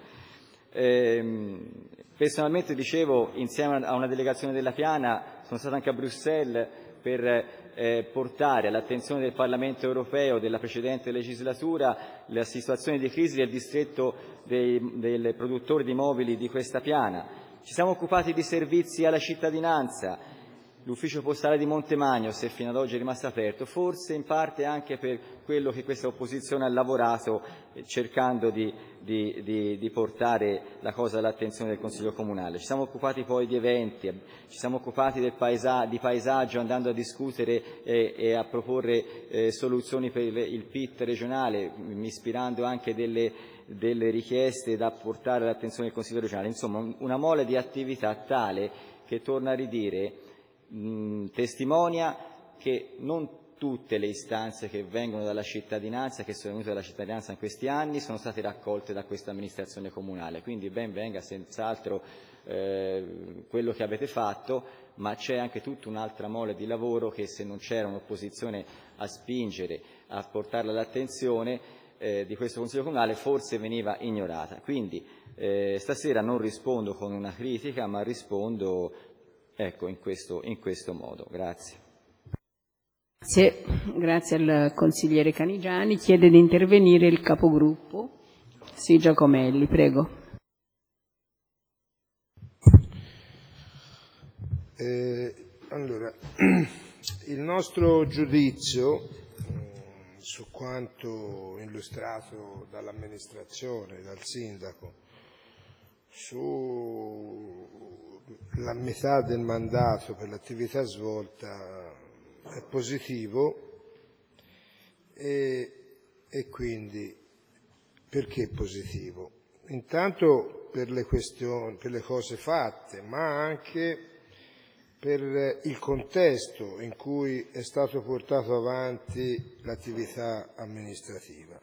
Eh, personalmente, dicevo, insieme a una delegazione della Piana, sono stato anche a Bruxelles per eh, portare all'attenzione del Parlamento europeo della precedente legislatura la situazione di crisi del distretto dei, dei produttori di mobili di questa Piana. Ci siamo occupati di servizi alla cittadinanza. L'ufficio postale di Montemagno, se fino ad oggi è rimasto aperto, forse in parte anche per quello che questa opposizione ha lavorato eh, cercando di, di, di, di portare la cosa all'attenzione del Consiglio Comunale. Ci siamo occupati poi di eventi, ci siamo occupati del paesa- di paesaggio, andando a discutere e, e a proporre eh, soluzioni per il, il P I T regionale, ispirando anche delle, delle richieste da portare all'attenzione del Consiglio regionale. Insomma, una mole di attività tale che, torna a ridire, Mh, testimonia che non tutte le istanze che vengono dalla cittadinanza, che sono venute dalla cittadinanza in questi anni, sono state raccolte da questa amministrazione comunale. Quindi ben venga senz'altro eh, quello che avete fatto, ma c'è anche tutta un'altra mole di lavoro che, se non c'era un'opposizione a spingere, a portarla all'attenzione eh, di questo Consiglio Comunale, forse veniva ignorata. Quindi eh, stasera non rispondo con una critica, ma rispondo Ecco, in questo, in questo modo. Grazie. Grazie. Grazie al consigliere Canigiani. Chiede di intervenire il capogruppo. Sì, Giacomelli, prego. Eh, allora, il nostro giudizio mh, su quanto illustrato dall'amministrazione, dal sindaco, sulla metà del mandato per l'attività svolta è positivo e, e quindi perché positivo? Intanto per le questioni, per le cose fatte, ma anche per il contesto in cui è stato portato avanti l'attività amministrativa,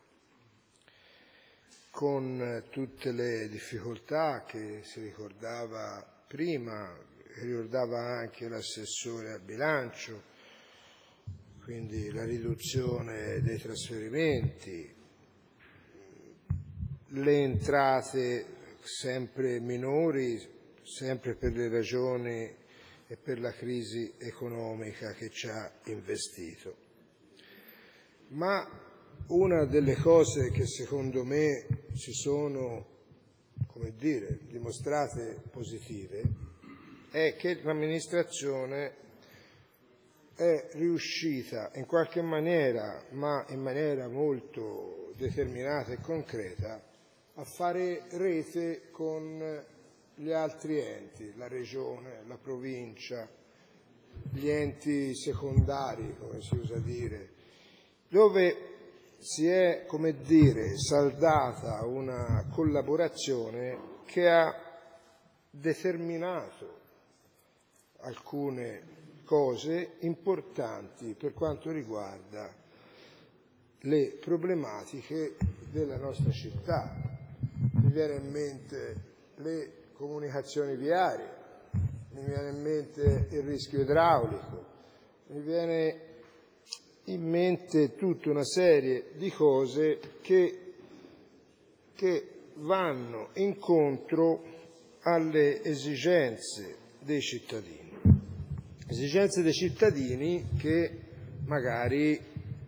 con tutte le difficoltà che si ricordava prima, ricordava anche l'assessore al bilancio, quindi la riduzione dei trasferimenti, le entrate sempre minori, sempre per le ragioni e per la crisi economica che ci ha investito. Ma una delle cose che secondo me si sono, come dire, dimostrate positive è che l'amministrazione è riuscita in qualche maniera, ma in maniera molto determinata e concreta, a fare rete con gli altri enti, la regione, la provincia, gli enti secondari, come si usa dire, dove si è, come dire, saldata una collaborazione che ha determinato alcune cose importanti per quanto riguarda le problematiche della nostra città. Mi viene in mente le comunicazioni viarie, mi viene in mente il rischio idraulico, mi viene in mente tutta una serie di cose che, che vanno incontro alle esigenze dei cittadini. Esigenze dei cittadini che magari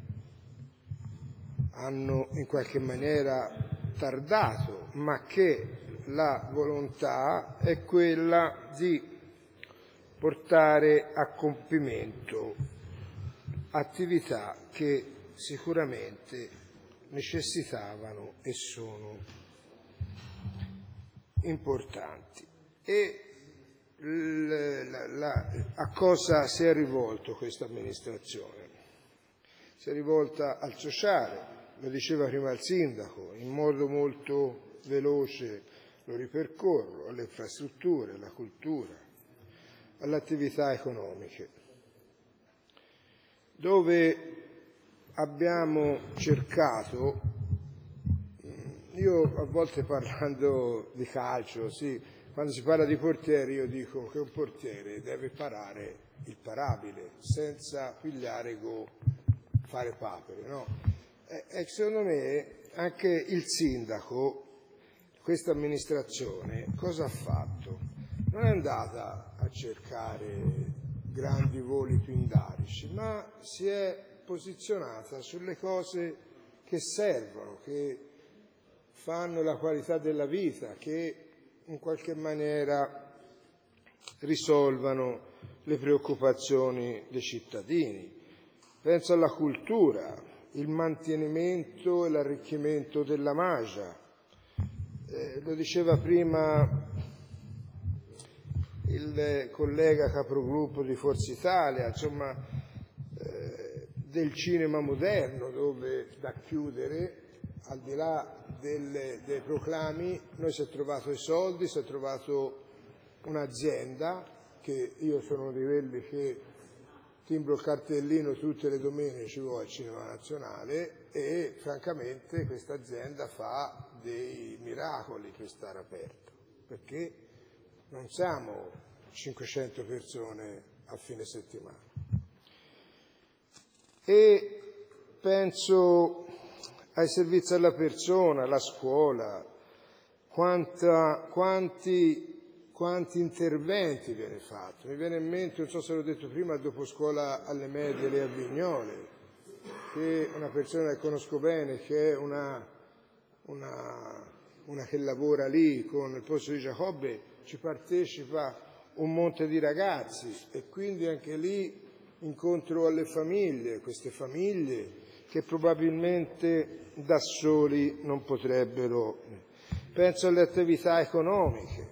hanno in qualche maniera tardato, ma che la volontà è quella di portare a compimento attività che sicuramente necessitavano e sono importanti. E la, la, a cosa si è rivolto questa amministrazione? Si è rivolta al sociale, lo diceva prima il sindaco, in modo molto veloce lo ripercorro, alle infrastrutture, alla cultura, alle attività economiche, dove abbiamo cercato, io a volte parlando di calcio, sì, quando si parla di portieri io dico che un portiere deve parare il parabile, senza pigliare go, fare papere, no? E, e secondo me anche il sindaco, questa amministrazione, cosa ha fatto? Non è andata a cercare grandi voli pindarici, ma si è posizionata sulle cose che servono, che fanno la qualità della vita, che in qualche maniera risolvano le preoccupazioni dei cittadini. Penso alla cultura, il mantenimento e l'arricchimento della Magia. Eh, lo diceva prima il collega capogruppo di Forza Italia, insomma, eh, del cinema moderno, dove da chiudere, al di là delle, dei proclami, noi si è trovato i soldi, si è trovato un'azienda, che io sono uno di quelli che timbro il cartellino tutte le domeniche, ci vuole al Cinema Nazionale, e francamente questa azienda fa dei miracoli per stare aperto, perché non siamo cinquecento persone a fine settimana. E penso ai servizi alla persona, alla scuola, quanta, quanti, quanti interventi viene fatto. Mi viene in mente, non so se l'ho detto prima, il doposcuola alle medie lì a Vignole, che una persona che conosco bene, che è una, una, una che lavora lì con il posto di Giacobbe, ci partecipa un monte di ragazzi e quindi anche lì incontro alle famiglie, queste famiglie che probabilmente da soli non potrebbero. Penso alle attività economiche,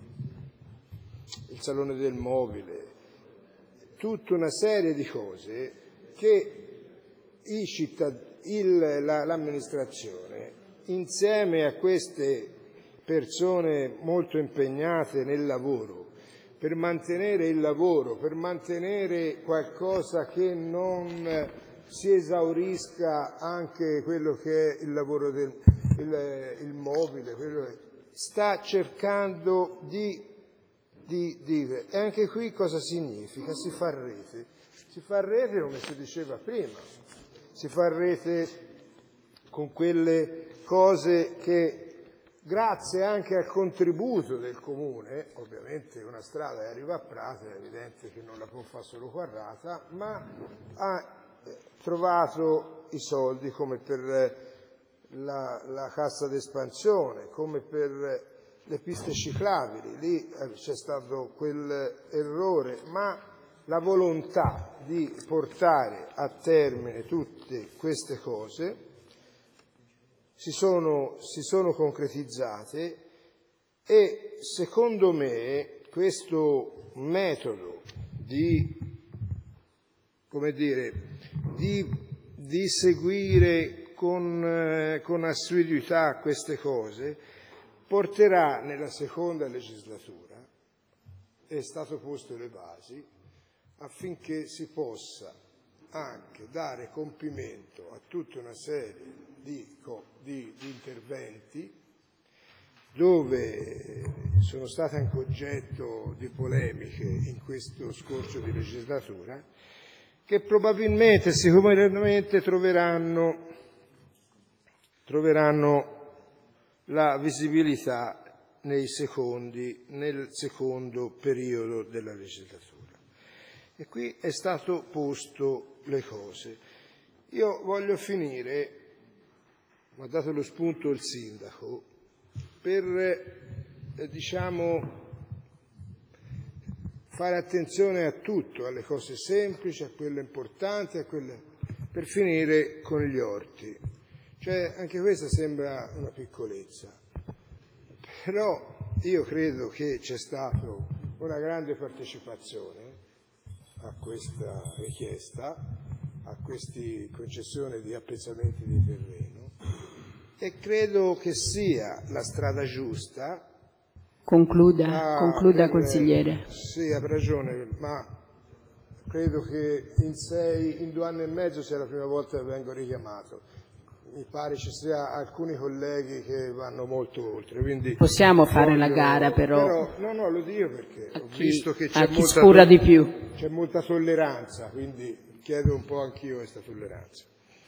il Salone del Mobile, tutta una serie di cose che i cittad- il, la, l'amministrazione, insieme a queste persone molto impegnate nel lavoro, per mantenere il lavoro, per mantenere qualcosa che non si esaurisca anche quello che è il lavoro del il, il mobile, quello che sta cercando di, di dire. E anche qui cosa significa? Si fa rete. Si fa rete come si diceva prima, si fa rete con quelle cose che grazie anche al contributo del Comune, ovviamente una strada arriva a Prato, è evidente che non la può fare solo Quarrata, ma ha trovato i soldi come per la, la cassa d'espansione, come per le piste ciclabili, lì c'è stato quell'errore, ma la volontà di portare a termine tutte queste cose si sono, si sono concretizzate e secondo me questo metodo di, come dire, di, di seguire con, eh, con assiduità queste cose porterà nella seconda legislatura, è stato posto le basi, affinché si possa anche dare compimento a tutta una serie di, di, di interventi dove sono state anche oggetto di polemiche in questo scorcio di legislatura, che probabilmente, sicuramente troveranno, troveranno la visibilità nei secondi, nel secondo periodo della legislatura. E qui è stato posto le cose. Io voglio finire, mi ha dato lo spunto il sindaco, per eh, diciamo fare attenzione a tutto, alle cose semplici, a quelle importanti, a quelle, per finire con gli orti. Cioè, anche questa sembra una piccolezza, però io credo che c'è stata una grande partecipazione a questa richiesta, a queste concessioni di appezzamenti di terreno e credo che sia la strada giusta. Concluda, a, concluda eh, consigliere. Sì, ha ragione, ma credo che in sei, in due anni e mezzo sia la prima volta che vengo richiamato. Mi pare ci sia alcuni colleghi che vanno molto oltre. Quindi possiamo fare voglio, la gara però. però. No, no, lo dico perché a ho chi, visto che c'è a chi molta, sfura di più. C'è molta tolleranza, quindi chiedo un po' anch'io questa tolleranza.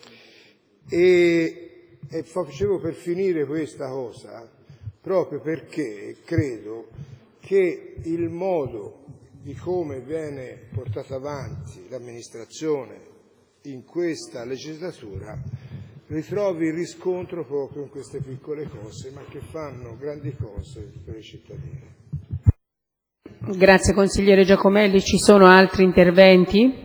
E, e facevo per finire questa cosa proprio perché credo che il modo di come viene portata avanti l'amministrazione in questa legislatura ritrovi riscontro proprio in queste piccole cose, ma che fanno grandi cose per i cittadini. Grazie consigliere Giacomelli. Ci sono altri interventi?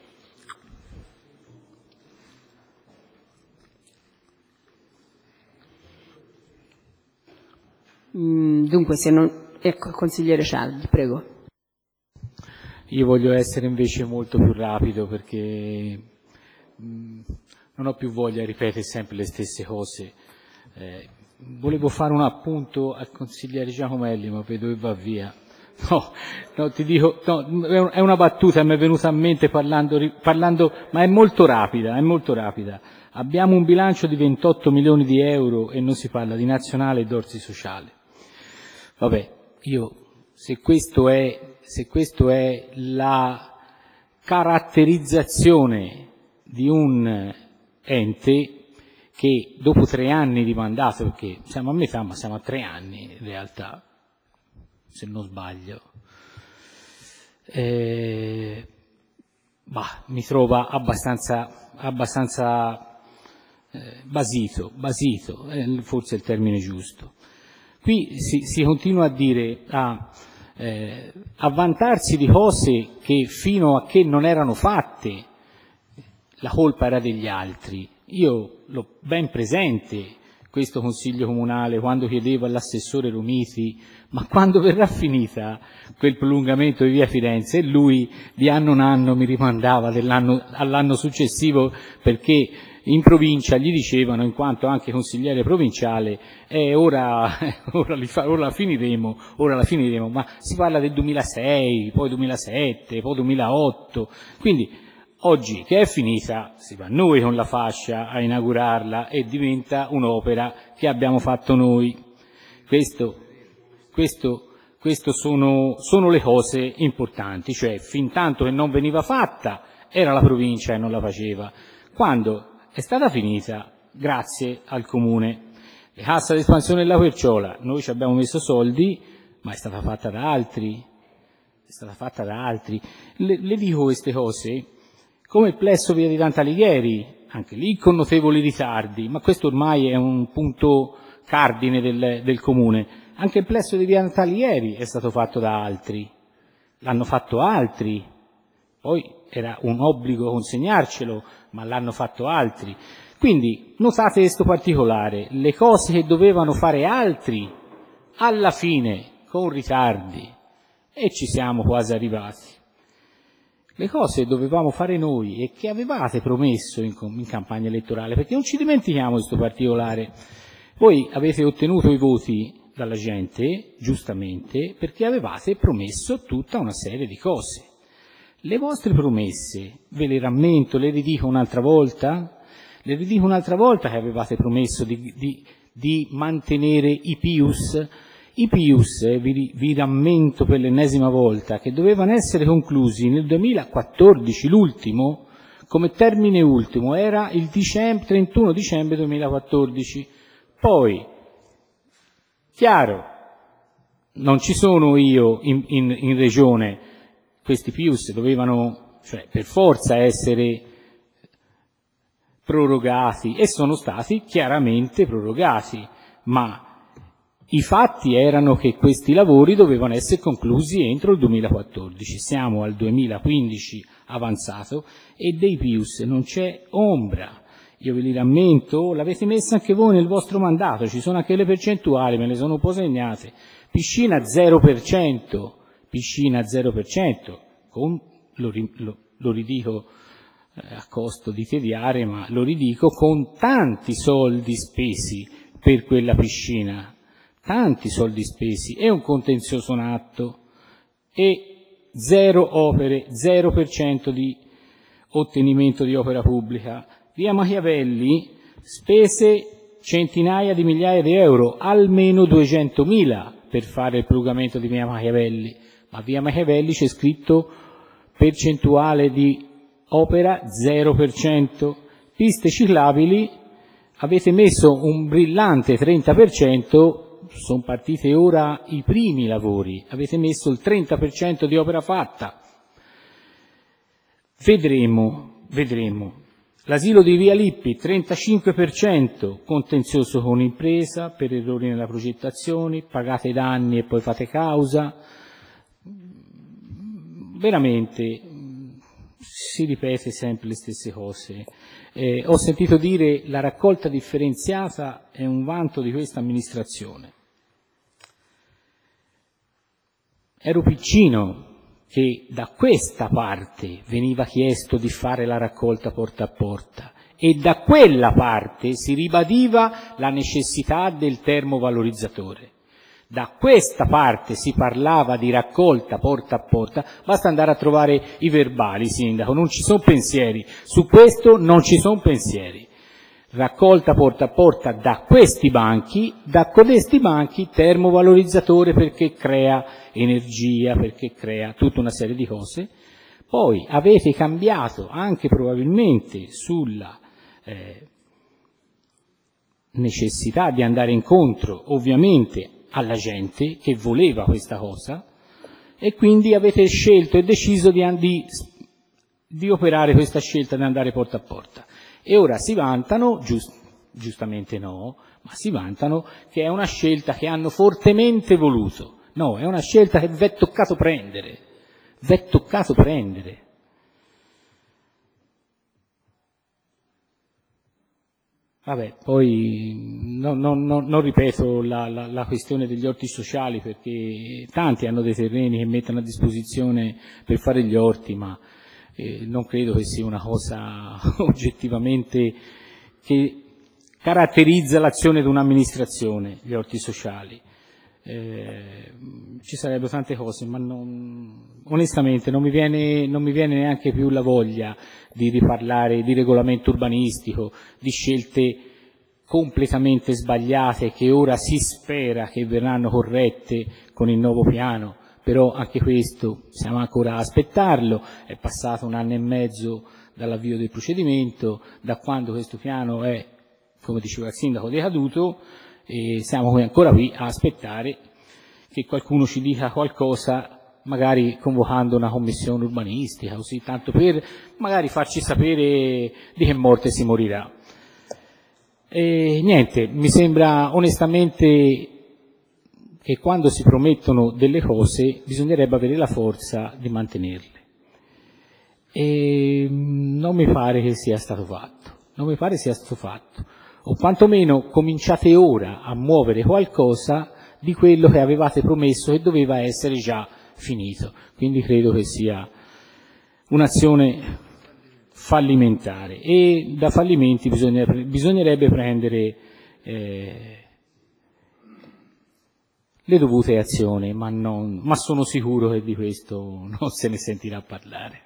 Dunque, se non... Ecco, consigliere Cialdi, prego. Io voglio essere invece molto più rapido perché mh, non ho più voglia di ripetere sempre le stesse cose. Eh, volevo fare un appunto al consigliere Giacomelli, ma vedo che va via. No, no ti dico, no, è una battuta, mi è venuta a mente parlando, parlando, ma è molto rapida, è molto rapida. Abbiamo un bilancio di ventotto milioni di euro e non si parla di nazionale e d'orsi sociale. Vabbè, io, se questo è, se questo è la caratterizzazione di un ente che dopo tre anni di mandato, perché siamo a metà, ma siamo a tre anni in realtà, se non sbaglio, eh, bah, mi trova abbastanza, abbastanza eh, basito, basito, eh, forse è il termine giusto. Qui si, si continua a dire, a, eh, a vantarsi di cose che fino a che non erano fatte la colpa era degli altri. Io l'ho ben presente questo Consiglio Comunale quando chiedevo all'assessore Romiti ma quando verrà finita quel prolungamento di via Firenze, e lui di anno in anno mi rimandava dell'anno, all'anno successivo perché in provincia gli dicevano, in quanto anche consigliere provinciale, eh, ora, ora, li fa, ora la finiremo, ora la finiremo, ma si parla del duemilasei, poi duemilasette, poi duemilaotto, quindi oggi che è finita si va noi con la fascia a inaugurarla e diventa un'opera che abbiamo fatto noi. Questo, questo, questo sono, sono le cose importanti, cioè fin tanto che non veniva fatta era la provincia che non la faceva. Quando è stata finita, grazie al Comune. Le cassa di espansione della Querciola, noi ci abbiamo messo soldi, ma è stata fatta da altri, è stata fatta da altri. Le, le dico queste cose come il plesso via di Dante Alighieri, anche lì con notevoli ritardi, ma questo ormai è un punto cardine del, del comune. Anche il plesso di via Dante Alighieri è stato fatto da altri, l'hanno fatto altri, poi era un obbligo consegnarcelo, ma l'hanno fatto altri. Quindi notate questo particolare, le cose che dovevano fare altri, alla fine, con ritardi, e ci siamo quasi arrivati. Le cose che dovevamo fare noi e che avevate promesso in, in campagna elettorale, perché non ci dimentichiamo questo particolare, voi avete ottenuto i voti dalla gente, giustamente, perché avevate promesso tutta una serie di cose. Le vostre promesse, ve le rammento, le ridico un'altra volta, le ridico un'altra volta che avevate promesso di, di, di mantenere i P I U S. I P I U S, eh, vi, vi rammento per l'ennesima volta, che dovevano essere conclusi nel duemilaquattordici, l'ultimo, come termine ultimo, era il dicembre, trentuno dicembre duemilaquattordici. Poi, chiaro, non ci sono io in, in, in regione, questi P I U S dovevano, cioè, per forza essere prorogati e sono stati chiaramente prorogati, ma i fatti erano che questi lavori dovevano essere conclusi entro il duemilaquattordici, siamo al duemilaquindici avanzato e dei P I U S non c'è ombra. Io ve li rammento, l'avete messa anche voi nel vostro mandato, ci sono anche le percentuali, me le sono un po' segnate. Piscina zero per cento, piscina zero per cento, con, lo, lo, lo ridico eh, a costo di tediare, ma lo ridico, con tanti soldi spesi per quella piscina, tanti soldi spesi, e un contenzioso in atto, e zero opere, zero per cento di ottenimento di opera pubblica. Via Machiavelli, spese centinaia di migliaia di euro, almeno duecentomila per fare il prolungamento di via Machiavelli, ma via Machiavelli c'è scritto percentuale di opera zero per cento. Piste ciclabili, avete messo un brillante trenta per cento, sono partite ora i primi lavori, avete messo il trenta per cento di opera fatta. Vedremo, vedremo. L'asilo di Via Lippi, trentacinque per cento, contenzioso con impresa per errori nella progettazione, pagate i danni e poi fate causa. Veramente si ripete sempre le stesse cose. Eh, ho sentito dire la raccolta differenziata è un vanto di questa amministrazione. Ero piccino che da questa parte veniva chiesto di fare la raccolta porta a porta e da quella parte si ribadiva la necessità del termovalorizzatore. Da questa parte si parlava di raccolta porta a porta, basta andare a trovare i verbali, sindaco, non ci sono pensieri, su questo non ci sono pensieri. Raccolta porta a porta da questi banchi, da codesti banchi, termovalorizzatore perché crea energia, perché crea tutta una serie di cose. Poi avete cambiato anche probabilmente sulla eh, necessità di andare incontro ovviamente alla gente che voleva questa cosa e quindi avete scelto e deciso di, di, di operare questa scelta di andare porta a porta. E ora si vantano, giust, giustamente no, ma si vantano che è una scelta che hanno fortemente voluto. No, è una scelta che v'è toccato prendere, v'è toccato prendere. Vabbè, poi no, no, no, non ripeto la, la, la questione degli orti sociali perché tanti hanno dei terreni che mettono a disposizione per fare gli orti, ma eh, non credo che sia una cosa oggettivamente che caratterizza l'azione di un'amministrazione, gli orti sociali. Eh, ci sarebbero tante cose, ma non, onestamente non mi viene, non mi viene neanche più la voglia di riparlare di regolamento urbanistico, di scelte completamente sbagliate che ora si spera che verranno corrette con il nuovo piano, però anche questo siamo ancora a aspettarlo, è passato un anno e mezzo dall'avvio del procedimento, da quando questo piano è, come diceva il sindaco, decaduto. e siamo ancora qui a aspettare che qualcuno ci dica qualcosa, magari convocando una commissione urbanistica, così tanto per magari farci sapere di che morte si morirà. E niente, mi sembra onestamente che quando si promettono delle cose bisognerebbe avere la forza di mantenerle. E non mi pare che sia stato fatto, non mi pare sia stato fatto, o quantomeno cominciate ora a muovere qualcosa di quello che avevate promesso che doveva essere già finito, quindi credo che sia un'azione fallimentare e da fallimenti bisognerebbe, bisognerebbe prendere eh, le dovute azioni, ma, non, ma sono sicuro che di questo non se ne sentirà parlare.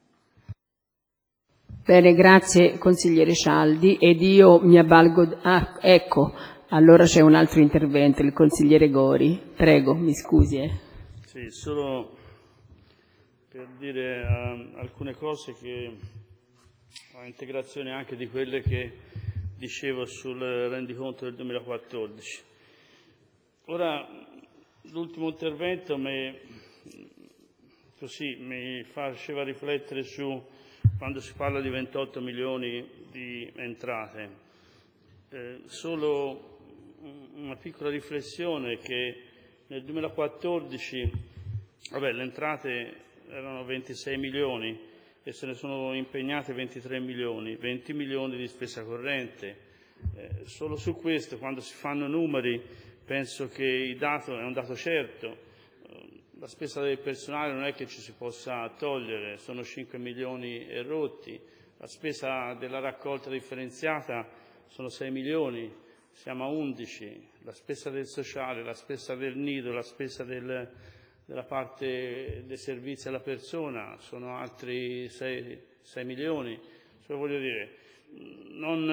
Bene, grazie consigliere Cialdi, ed io mi avvalgo, ah, ecco, allora c'è un altro intervento, il consigliere Gori. Prego, mi scusi. Eh. Sì, solo per dire uh, alcune cose che a integrazione anche di quelle che dicevo sul rendiconto del duemilaquattordici. Ora, l'ultimo intervento mi, così, mi faceva riflettere su quando si parla di ventotto milioni di entrate. Eh, solo una piccola riflessione che nel duemilaquattordici, vabbè, le entrate erano ventisei milioni e se ne sono impegnate ventitré milioni, venti milioni di spesa corrente. Eh, solo su questo, quando si fanno numeri, penso che il dato è un dato certo. La spesa del personale non è che ci si possa togliere, sono cinque milioni e rotti. La spesa della raccolta differenziata sono sei milioni, siamo a undici. La spesa del sociale, la spesa del nido, la spesa del, della parte dei servizi alla persona sono altri sei milioni. Cioè, voglio dire, non,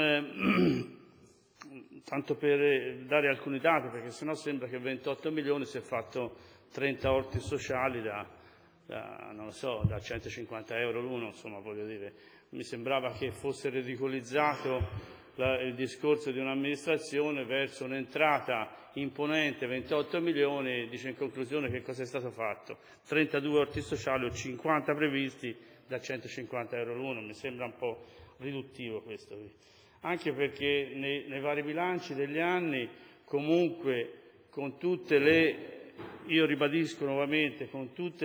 eh, tanto per dare alcuni dati, perché sennò sembra che ventotto milioni si è fatto trenta orti sociali da, da, non lo so, da centocinquanta euro l'uno, insomma, voglio dire, mi sembrava che fosse ridicolizzato la, il discorso di un'amministrazione verso un'entrata imponente, ventotto milioni, dice in conclusione che cosa è stato fatto? trentadue orti sociali o cinquanta previsti da centocinquanta euro l'uno, mi sembra un po' riduttivo questo qui. Anche perché nei, nei vari bilanci degli anni, comunque, con tutte le... Io ribadisco nuovamente, con tutti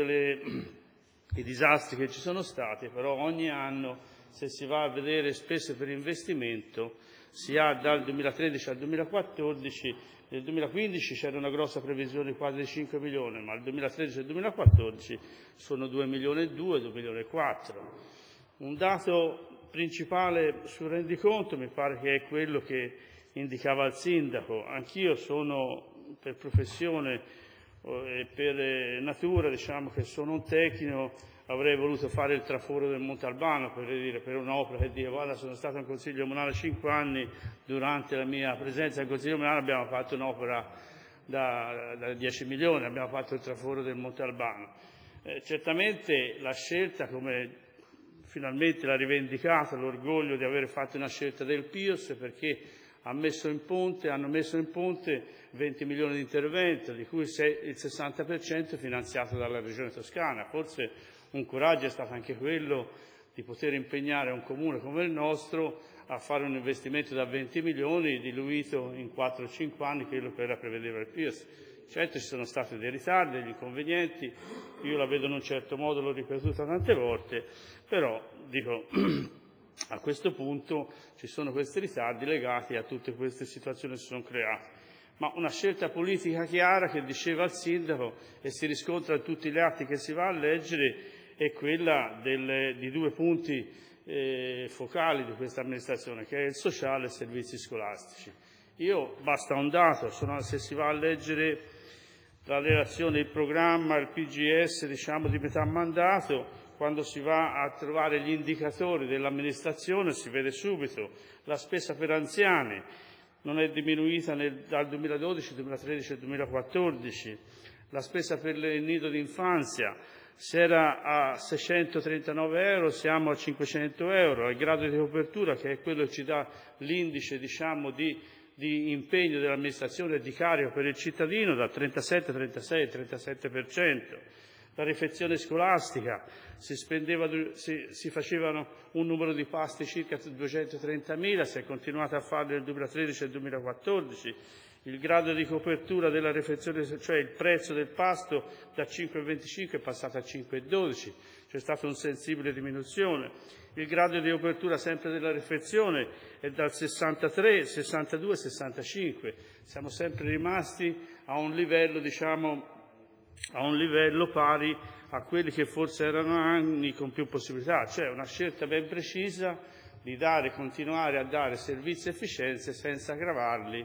i disastri che ci sono stati, però ogni anno, se si va a vedere spese per investimento, si ha dal duemilatredici al duemilaquattordici, nel duemilaquindici c'era una grossa previsione quasi di cinque milioni, ma nel duemilatredici e duemilaquattordici sono due milioni e due, due milioni e quattro. Un dato principale sul rendiconto mi pare che è quello che indicava il sindaco. Anch'io sono per professione e per natura, diciamo che sono un tecnico, avrei voluto fare il traforo del Monte Albano, per dire, per un'opera che dico, guarda, sono stato in Consiglio Comunale cinque anni, durante la mia presenza in Consiglio Comunale abbiamo fatto un'opera da, da dieci milioni, abbiamo fatto il traforo del Monte Albano. Eh, certamente la scelta, come finalmente l'ha rivendicato, l'orgoglio di aver fatto una scelta del P I O S, perché ha messo in ponte, hanno messo in ponte venti milioni di intervento, di cui il sessanta per cento finanziato dalla Regione Toscana. Forse un coraggio è stato anche quello di poter impegnare un comune come il nostro a fare un investimento da venti milioni diluito in quattro o cinque anni, quello che era prevedeva il P I O S. Certo, ci sono stati dei ritardi, degli inconvenienti, io la vedo in un certo modo, l'ho ripetuta tante volte, però dico... A questo punto ci sono questi ritardi legati a tutte queste situazioni che si sono create. Ma una scelta politica chiara che diceva il sindaco e si riscontra in tutti gli atti che si va a leggere è quella del, di due punti eh, focali di questa amministrazione, che è il sociale e i servizi scolastici. Io, basta un dato, sono, se si va a leggere la relazione, il programma, il P G S, diciamo, di metà mandato, quando si va a trovare gli indicatori dell'amministrazione si vede subito la spesa per anziani non è diminuita nel, dal duemiladodici, duemilatredici e duemilaquattordici, la spesa per il nido d'infanzia se era a seicentotrentanove euro siamo a cinquecento euro, il grado di copertura che è quello che ci dà l'indice, diciamo, di di impegno dell'amministrazione e di carico per il cittadino dal trentasette, trentasei, trentasette per cento. La refezione scolastica, si, spendeva, si, si facevano un numero di pasti circa duecentotrentamila, si è continuato a farlo nel duemilatredici e duemilaquattordici. Il grado di copertura della refezione, cioè il prezzo del pasto, da cinque virgola venticinque è passato a cinque virgola dodici, c'è stata una sensibile diminuzione. Il grado di copertura sempre della refezione è dal sessantatré, sessantadue, sessantacinque. Siamo sempre rimasti a un livello, diciamo, a un livello pari a quelli che forse erano anni con più possibilità. Cioè una scelta ben precisa di dare, continuare a dare servizi e efficienze senza aggravarli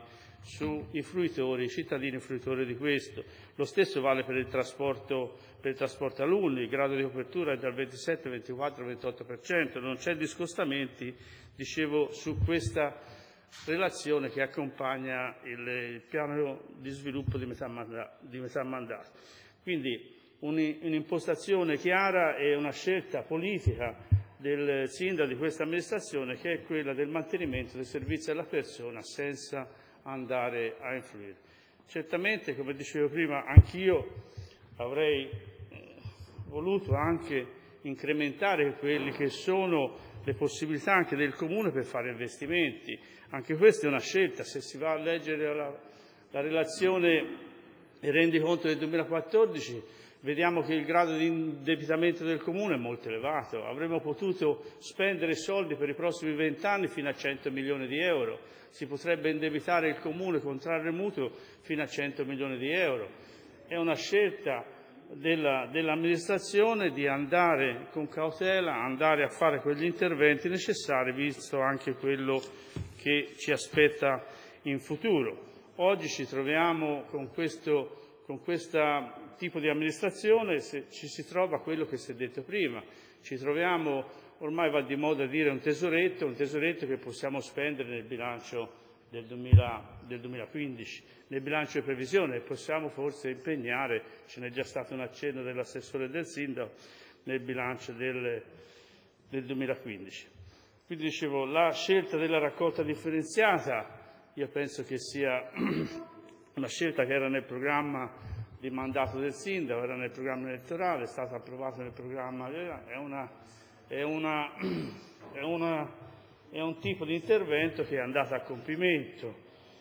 sui fruitori, i cittadini fruitori di questo. Lo stesso vale per il trasporto, per il trasporto alunni, il grado di copertura è dal ventisette, ventiquattro, ventotto per cento, non c'è discostamenti, dicevo, su questa relazione che accompagna il, il piano di sviluppo di metà mandato. Di metà mandato. Quindi un'impostazione chiara e una scelta politica del sindaco di questa amministrazione, che è quella del mantenimento dei servizi alla persona senza andare a influire. Certamente, come dicevo prima, anch'io avrei eh, voluto anche incrementare quelle che sono le possibilità anche del Comune per fare investimenti. Anche questa è una scelta. Se si va a leggere la, la relazione e rendiconto del duemilaquattordici, vediamo che il grado di indebitamento del Comune è molto elevato. Avremmo potuto spendere soldi per i prossimi vent'anni fino a cento milioni di euro. Si potrebbe indebitare il Comune, contrarre mutuo, fino a cento milioni di euro. È una scelta della, dell'amministrazione di andare con cautela, andare a fare quegli interventi necessari, visto anche quello che ci aspetta in futuro. Oggi ci troviamo con questo, con questo tipo di amministrazione, se ci si trova quello che si è detto prima. Ci troviamo, ormai va di moda dire un tesoretto, un tesoretto che possiamo spendere nel bilancio del, duemila, del duemilaquindici, nel bilancio di previsione, e possiamo forse impegnare, ce n'è già stato un accenno dell'assessore e del sindaco, nel bilancio del, del duemilaquindici. Quindi dicevo, la scelta della raccolta differenziata, io penso che sia una scelta che era nel programma di mandato del sindaco, era nel programma elettorale, è stata approvata nel programma, è, una, è, una, è, una, è un tipo di intervento che è andato a compimento.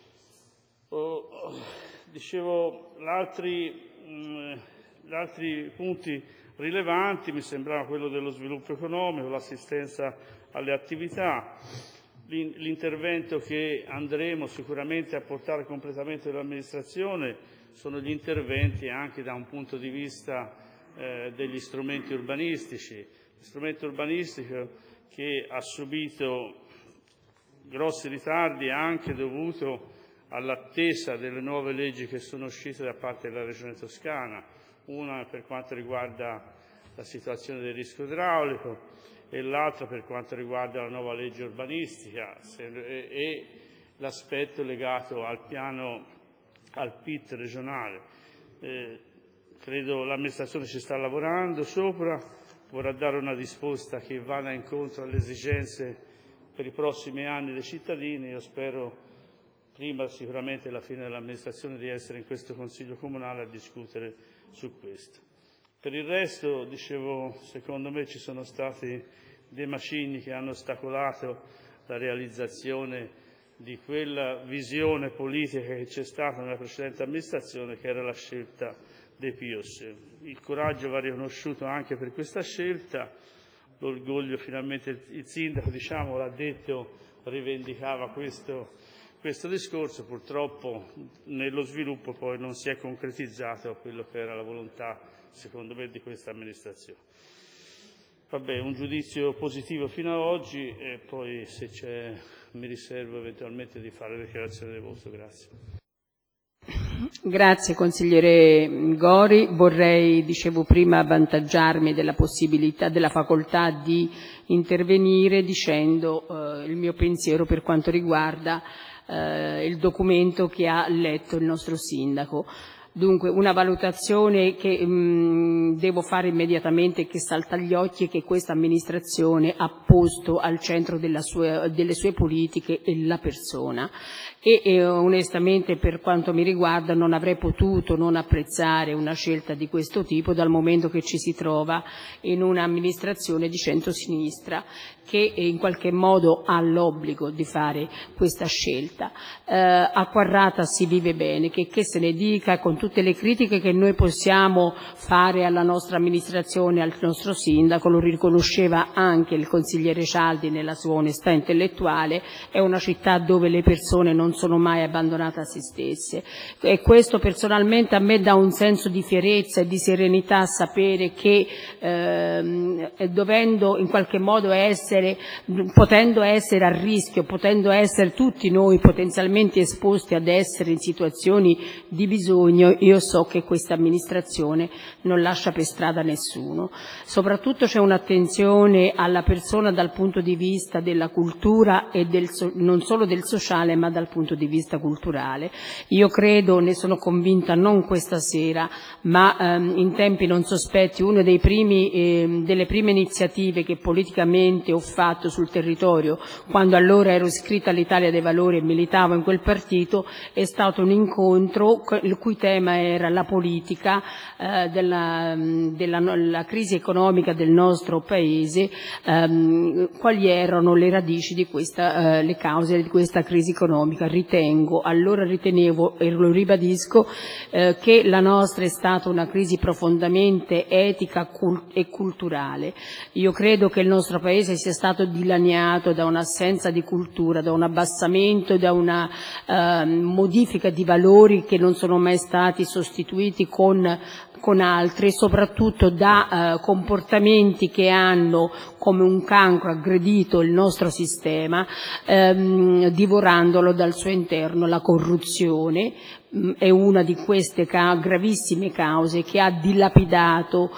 Oh, dicevo, gli altri, gli altri punti rilevanti mi sembrava quello dello sviluppo economico, l'assistenza alle attività, l'intervento che andremo sicuramente a portare a completamento dell'amministrazione sono gli interventi anche da un punto di vista eh, degli strumenti urbanistici. Lo strumento urbanistico che ha subito grossi ritardi anche dovuto all'attesa delle nuove leggi che sono uscite da parte della Regione Toscana, una per quanto riguarda la situazione del rischio idraulico e l'altra per quanto riguarda la nuova legge urbanistica e l'aspetto legato al piano, al P I T regionale. Eh, credo l'amministrazione ci sta lavorando sopra, vorrà dare una risposta che vada incontro alle esigenze per i prossimi anni dei cittadini. Io spero prima sicuramente alla fine dell'amministrazione di essere in questo Consiglio Comunale a discutere su questo. Per il resto, dicevo, secondo me ci sono stati dei macigni che hanno ostacolato la realizzazione di quella visione politica che c'è stata nella precedente amministrazione, che era la scelta dei P I O S. Il coraggio va riconosciuto anche per questa scelta, l'orgoglio finalmente il sindaco, diciamo, l'ha detto, rivendicava questo, questo discorso, purtroppo nello sviluppo poi non si è concretizzato quello che era la volontà, secondo me, di questa amministrazione. Vabbè, un giudizio positivo fino ad oggi e poi se c'è mi riservo eventualmente di fare le dichiarazioni di voto. Grazie. Grazie consigliere Gori. Vorrei, dicevo prima, avvantaggiarmi della possibilità, della facoltà di intervenire dicendo eh, il mio pensiero per quanto riguarda eh, il documento che ha letto il nostro sindaco. Dunque, una valutazione che mh, devo fare immediatamente, che salta agli occhi, è che questa amministrazione ha posto al centro della sua, delle sue politiche la persona, e, e onestamente per quanto mi riguarda non avrei potuto non apprezzare una scelta di questo tipo, dal momento che ci si trova in un'amministrazione di centrosinistra che in qualche modo ha l'obbligo di fare questa scelta. Eh, a Quarrata si vive bene, che, che se ne dica, con tutte le critiche che noi possiamo fare alla nostra amministrazione, al nostro sindaco, lo riconosceva anche il consigliere Cialdi nella sua onestà intellettuale, è una città dove le persone non sono mai abbandonate a se stesse, e questo personalmente a me dà un senso di fierezza e di serenità, sapere che ehm, dovendo in qualche modo essere potendo essere a rischio, potendo essere tutti noi potenzialmente esposti ad essere in situazioni di bisogno, io so che questa amministrazione non lascia per strada nessuno. Soprattutto c'è un'attenzione alla persona dal punto di vista della cultura e del, non solo del sociale, ma dal punto di vista culturale. Io credo, ne sono convinta, non questa sera, ma ehm, in tempi non sospetti, una dei primi, eh, delle prime iniziative che politicamente ho fatto sul territorio, quando allora ero iscritta all'Italia dei Valori e militavo in quel partito, è stato un incontro il cui tema era la politica eh, della, della la crisi economica del nostro paese, ehm, quali erano le radici di questa, eh, le cause di questa crisi economica. Ritengo, allora ritenevo e lo ribadisco, eh, che la nostra è stata una crisi profondamente etica e culturale. Io credo che il nostro paese sia stato dilaniato da un'assenza di cultura, da un abbassamento, da una eh, modifica di valori che non sono mai stati sostituiti con con altri, soprattutto da eh, comportamenti che hanno come un cancro aggredito il nostro sistema, ehm, divorandolo dal suo interno. La corruzione mh, è una di queste ca- gravissime cause che ha dilapidato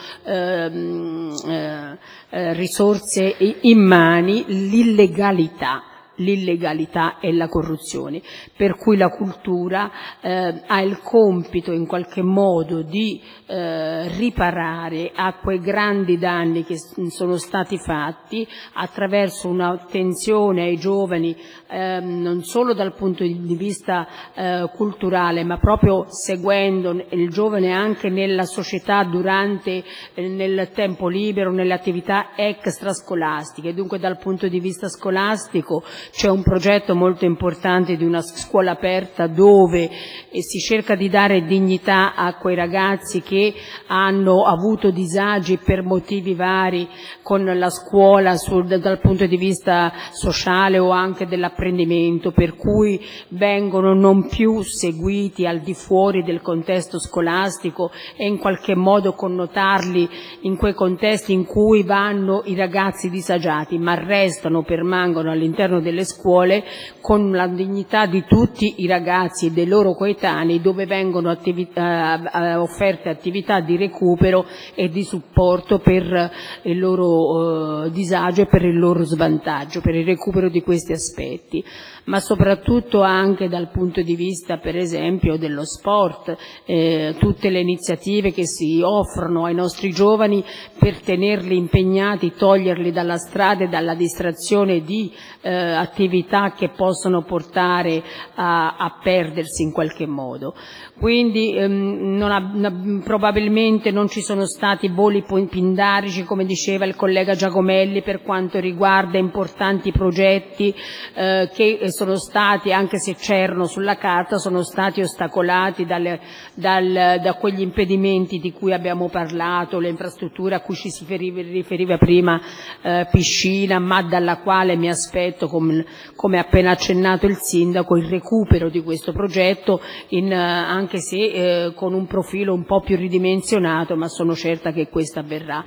ehm, eh, eh, risorse immani, l'illegalità. l'illegalità e la corruzione, per cui la cultura eh, ha il compito in qualche modo di eh, riparare a quei grandi danni che sono stati fatti attraverso un'attenzione ai giovani eh, non solo dal punto di vista eh, culturale, ma proprio seguendo il giovane anche nella società durante eh, nel tempo libero, nelle attività extrascolastiche. Dunque dal punto di vista scolastico c'è un progetto molto importante di una scuola aperta dove si cerca di dare dignità a quei ragazzi che hanno avuto disagi per motivi vari con la scuola sul, dal punto di vista sociale o anche dell'apprendimento, per cui vengono non più seguiti al di fuori del contesto scolastico e in qualche modo connotarli in quei contesti in cui vanno i ragazzi disagiati, ma restano, permangono all'interno delle scuole con la dignità di tutti i ragazzi e dei loro coetanei, dove vengono attività, offerte attività di recupero e di supporto per il loro eh, disagio e per il loro svantaggio, per il recupero di questi aspetti, ma soprattutto anche dal punto di vista per esempio dello sport, eh, tutte le iniziative che si offrono ai nostri giovani per tenerli impegnati, toglierli dalla strada e dalla distrazione di eh, attività che possono portare a, a perdersi in qualche modo. Quindi ehm, non ha, probabilmente non ci sono stati voli pindarici, come diceva il collega Giacomelli, per quanto riguarda importanti progetti eh, che sono stati, anche se c'erano sulla carta, sono stati ostacolati dalle, dal, da quegli impedimenti di cui abbiamo parlato, le infrastrutture a cui ci si riferiva, riferiva prima eh, piscina, ma dalla quale mi aspetto, come, come appena accennato il sindaco, il recupero di questo progetto, in, eh, anche se eh, con un profilo un po' più ridimensionato, ma sono certa che questo avverrà.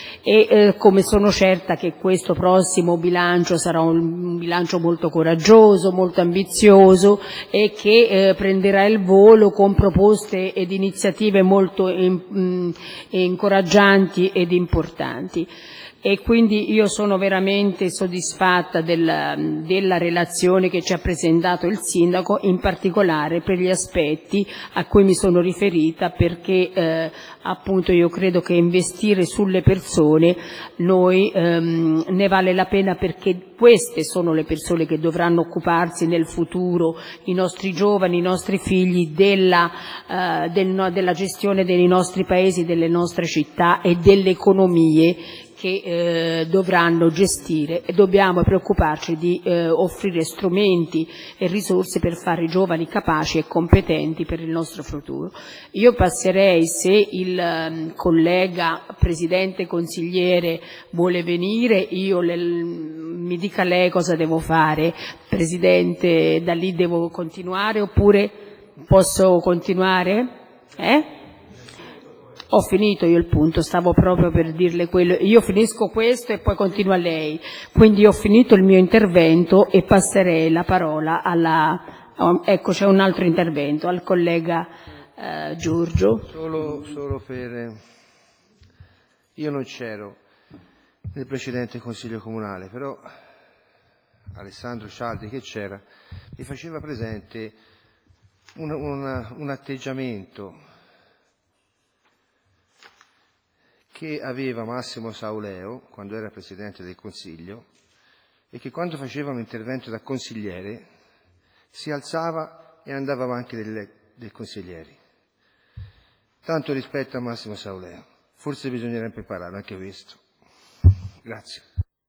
E eh, come sono certa che questo prossimo bilancio sarà un, un bilancio molto coraggioso, molto ambizioso e che eh, prenderà il volo con proposte ed iniziative molto in, mh, incoraggianti ed importanti. e quindi io sono veramente soddisfatta del, della relazione che ci ha presentato il Sindaco, in particolare per gli aspetti a cui mi sono riferita, perché eh, appunto io credo che investire sulle persone noi ehm, ne vale la pena, perché queste sono le persone che dovranno occuparsi nel futuro, i nostri giovani, i nostri figli, della, eh, del, no, della gestione dei nostri paesi, delle nostre città e delle economie che eh, dovranno gestire, e dobbiamo preoccuparci di eh, offrire strumenti e risorse per fare i giovani capaci e competenti per il nostro futuro. Io passerei, se il um, collega presidente consigliere vuole venire, io le, mi dica lei cosa devo fare. Presidente, da lì devo continuare oppure posso continuare? Eh? Ho finito io il punto, stavo proprio per dirle quello. Io finisco questo e poi continua lei. Quindi ho finito il mio intervento e passerei la parola alla... Ecco, c'è un altro intervento, al collega eh, Giorgio. Solo, solo per... Io non c'ero nel precedente Consiglio Comunale, però Alessandro Cialdi, che c'era, mi faceva presente un, un, un atteggiamento che aveva Massimo Sauleo quando era Presidente del Consiglio, e che quando faceva un intervento da consigliere si alzava e andava avanti del, del consiglieri. Tanto rispetto a Massimo Sauleo, forse bisognerebbe imparare anche questo. Grazie.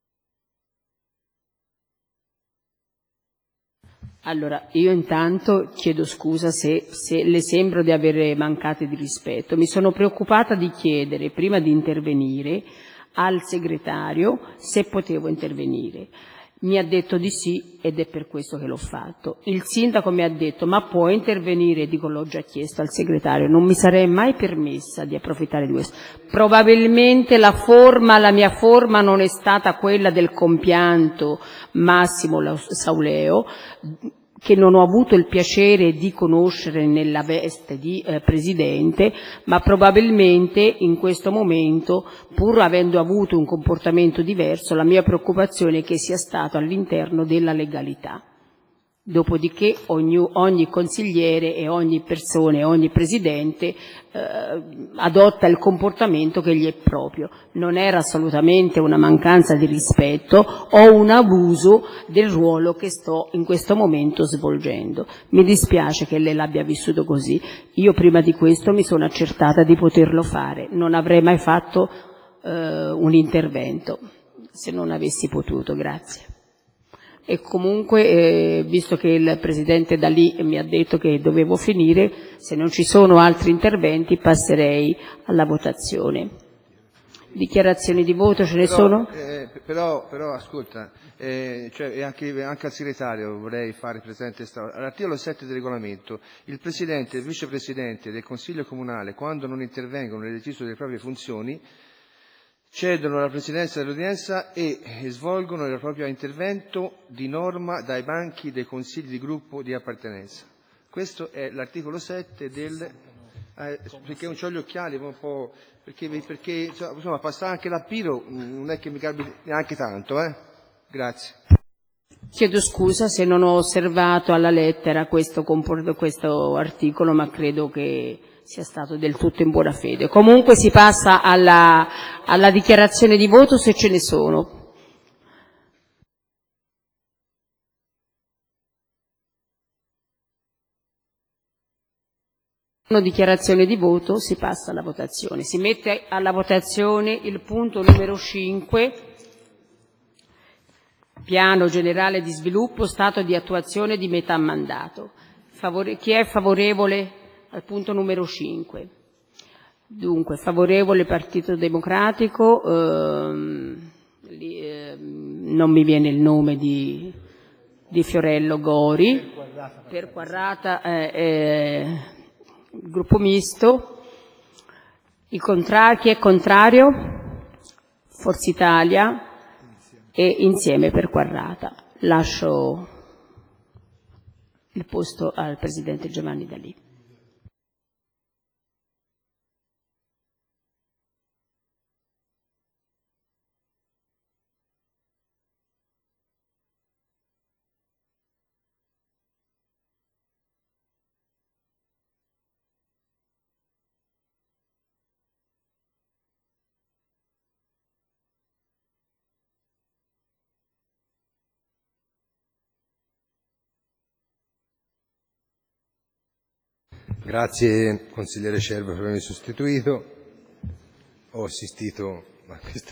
Allora, io intanto chiedo scusa se, se le sembro di avere mancato di rispetto. Mi sono preoccupata di chiedere, prima di intervenire, al segretario se potevo intervenire. Mi ha detto di sì ed è per questo che l'ho fatto. Il sindaco mi ha detto ma può intervenire, dico l'ho già chiesto al segretario, non mi sarei mai permessa di approfittare di questo. Probabilmente la forma, la mia forma non è stata quella del compianto Massimo Sauleo, che non ho avuto il piacere di conoscere nella veste di eh, presidente, ma probabilmente in questo momento, pur avendo avuto un comportamento diverso, la mia preoccupazione è che sia stato all'interno della legalità. Dopodiché ogni, ogni consigliere e ogni persona e ogni presidente eh, adotta il comportamento che gli è proprio. Non era assolutamente una mancanza di rispetto o un abuso del ruolo che sto in questo momento svolgendo. Mi dispiace che lei l'abbia vissuto così. Io prima di questo mi sono accertata di poterlo fare. Non avrei mai fatto eh, un intervento se non avessi potuto. Grazie. E comunque, eh, visto che il Presidente D'Alì mi ha detto che dovevo finire, se non ci sono altri interventi passerei alla votazione. Dichiarazioni di voto ce ne però, sono? Eh, però, però, ascolta, eh, cioè, anche, anche al segretario vorrei fare presente, all'articolo sette del regolamento, il Presidente e il Vicepresidente del Consiglio Comunale, quando non intervengono nell'esercizio delle proprie funzioni, cedono la presidenza dell'udienza e svolgono il proprio intervento di norma dai banchi dei consigli di gruppo di appartenenza. Questo è l'articolo sette del... Eh, perché non ho gli occhiali, un po', perché, perché insomma, passare anche l'appiro non è che mi cambi neanche tanto. Eh? Grazie. Chiedo scusa se non ho osservato alla lettera questo, questo articolo, ma credo che sia stato del tutto in buona fede. Comunque si passa alla, alla dichiarazione di voto se ce ne sono. Una dichiarazione di voto, si passa alla votazione. Si mette alla votazione il punto numero cinque, Piano generale di sviluppo, stato di attuazione di metà mandato. Favore, chi è favorevole al punto numero cinque? Dunque, favorevole Partito Democratico, ehm, li, ehm, non mi viene il nome di, di Fiorello Gori, per Quarrata, eh, eh, gruppo misto. I contrari, chi è contrario? Forza Italia e Insieme per Quarrata. Lascio il posto al Presidente Giovanni D'Alì. Grazie consigliere Scerba per avermi sostituito. Ho assistito a questo,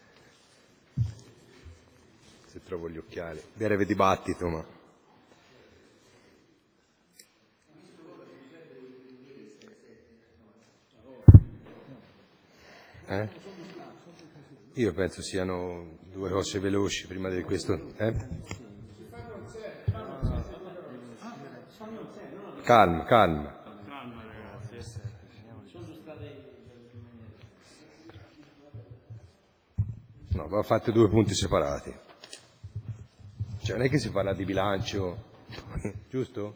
se trovo gli occhiali, breve dibattito, ma eh? Io penso siano due cose veloci prima di questo. Eh? Calma, calma. No, va fate due punti separati. Cioè non è che si parla di bilancio, giusto?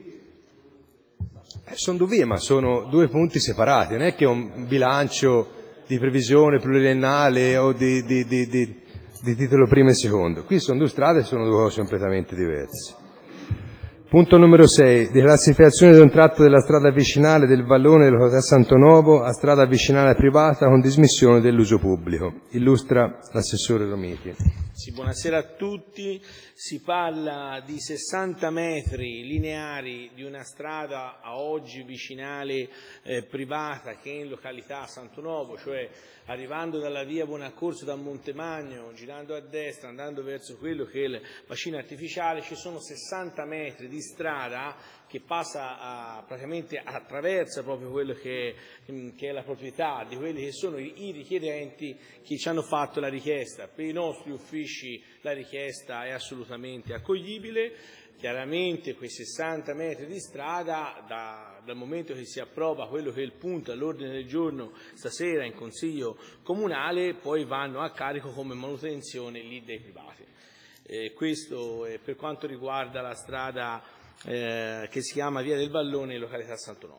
Eh, sono due vie, ma sono due punti separati. Non è che un bilancio di previsione pluriennale o di, di, di, di, di titolo primo e secondo. Qui sono due strade e sono due cose completamente diverse. Punto numero sei. Declassificazione di un tratto della strada vicinale del vallone della località Santonovo a strada vicinale privata con dismissione dell'uso pubblico. Illustra l'assessore Romiti. Sì, buonasera a tutti. Si parla di sessanta metri lineari di una strada a oggi vicinale eh, privata che è in località Santonovo, cioè arrivando dalla via Buonaccorso da Montemagno, girando a destra, andando verso quello che è il bacino artificiale, ci sono sessanta metri di strada che passa a, praticamente attraversa proprio quello che è, che è la proprietà di quelli che sono i, i richiedenti che ci hanno fatto la richiesta. Per i nostri uffici la richiesta è assolutamente accoglibile. Chiaramente quei sessanta metri di strada, da, dal momento che si approva quello che è il punto all'ordine del giorno stasera in Consiglio Comunale, poi vanno a carico come manutenzione lì dei privati. Eh, questo è per quanto riguarda la strada eh, che si chiama Via del Vallone, località Santonovo.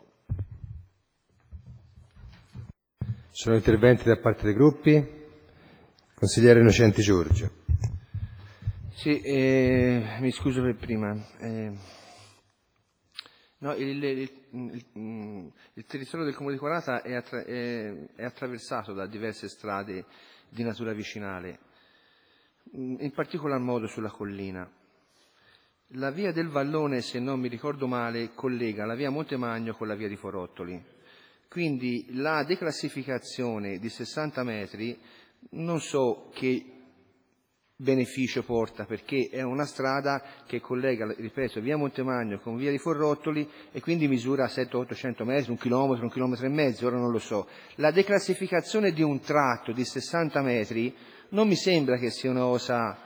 Sono interventi da parte dei gruppi. Consigliere Innocenti Giorgio. Sì, eh, mi scuso per prima. Eh, no, il, il, il, il territorio del Comune di Quarata è, attra- è, è attraversato da diverse strade di natura vicinale, in particolar modo sulla collina. La via del Vallone, se non mi ricordo male, collega la via Montemagno con la via di Forottoli. Quindi la declassificazione di sessanta metri non so che beneficio porta, perché è una strada che collega, ripeto, via Montemagno con via di Forrottoli e quindi misura settecento ottocento metri, un chilometro, un chilometro e mezzo, ora non lo so. La declassificazione di un tratto di sessanta metri non mi sembra che sia una cosa,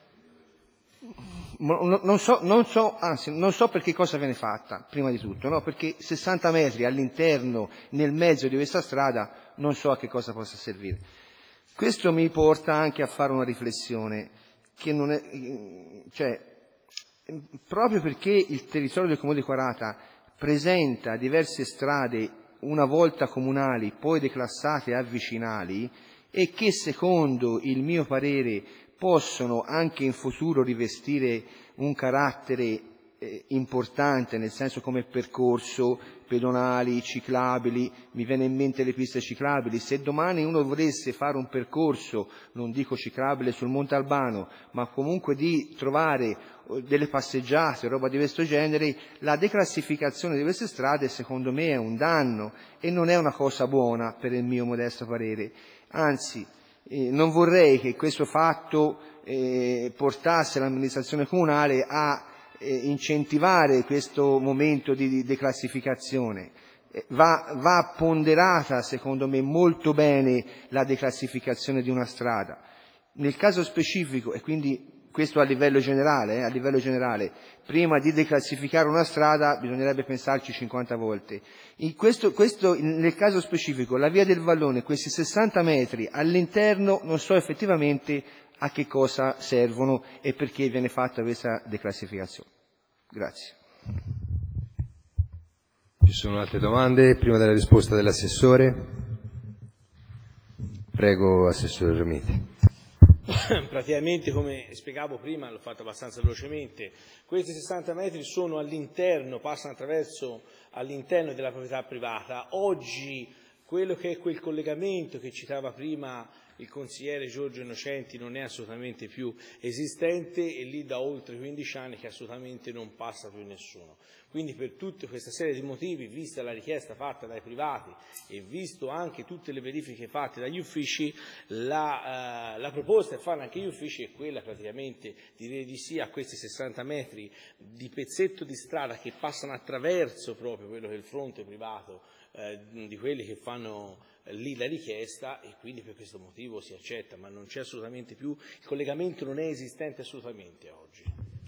non so, non so, anzi, non so per che cosa viene fatta, prima di tutto, no? Perché sessanta metri all'interno, nel mezzo di questa strada, non so a che cosa possa servire. Questo mi porta anche a fare una riflessione, che non è, cioè, proprio perché il territorio del Comune di Quarata presenta diverse strade, una volta comunali, poi declassate a vicinali, e che secondo il mio parere possono anche in futuro rivestire un carattere eh, importante, nel senso come percorso, pedonali, ciclabili, mi viene in mente le piste ciclabili. Se domani uno volesse fare un percorso, non dico ciclabile sul Monte Albano, ma comunque di trovare delle passeggiate, roba di questo genere, la declassificazione di queste strade secondo me è un danno e non è una cosa buona per il mio modesto parere. Anzi, eh, non vorrei che questo fatto eh, portasse l'amministrazione comunale a incentivare questo momento di declassificazione. Va, va ponderata, secondo me, molto bene la declassificazione di una strada. Nel caso specifico, e quindi questo a livello generale, eh, a livello generale, prima di declassificare una strada bisognerebbe pensarci cinquanta volte. In questo, questo, nel caso specifico, la via del Vallone, questi sessanta metri all'interno, non so effettivamente a che cosa servono e perché viene fatta questa declassificazione. Grazie. Ci sono altre domande prima della risposta dell'assessore? Prego, assessore Romiti. Praticamente, come spiegavo prima, l'ho fatto abbastanza velocemente, questi sessanta metri sono all'interno, passano attraverso all'interno della proprietà privata. Oggi Quello che è quel collegamento che citava prima il consigliere Giorgio Innocenti non è assolutamente più esistente e lì da oltre quindici anni che assolutamente non passa più nessuno. Quindi per tutta questa serie di motivi, vista la richiesta fatta dai privati e visto anche tutte le verifiche fatte dagli uffici, la, eh, la proposta che fanno anche gli uffici è quella praticamente di dire di sì a questi sessanta metri di pezzetto di strada che passano attraverso proprio quello che è il fronte privato eh, di quelli che fanno lì la richiesta, e quindi per questo motivo si accetta, ma non c'è assolutamente più, il collegamento non è esistente assolutamente oggi.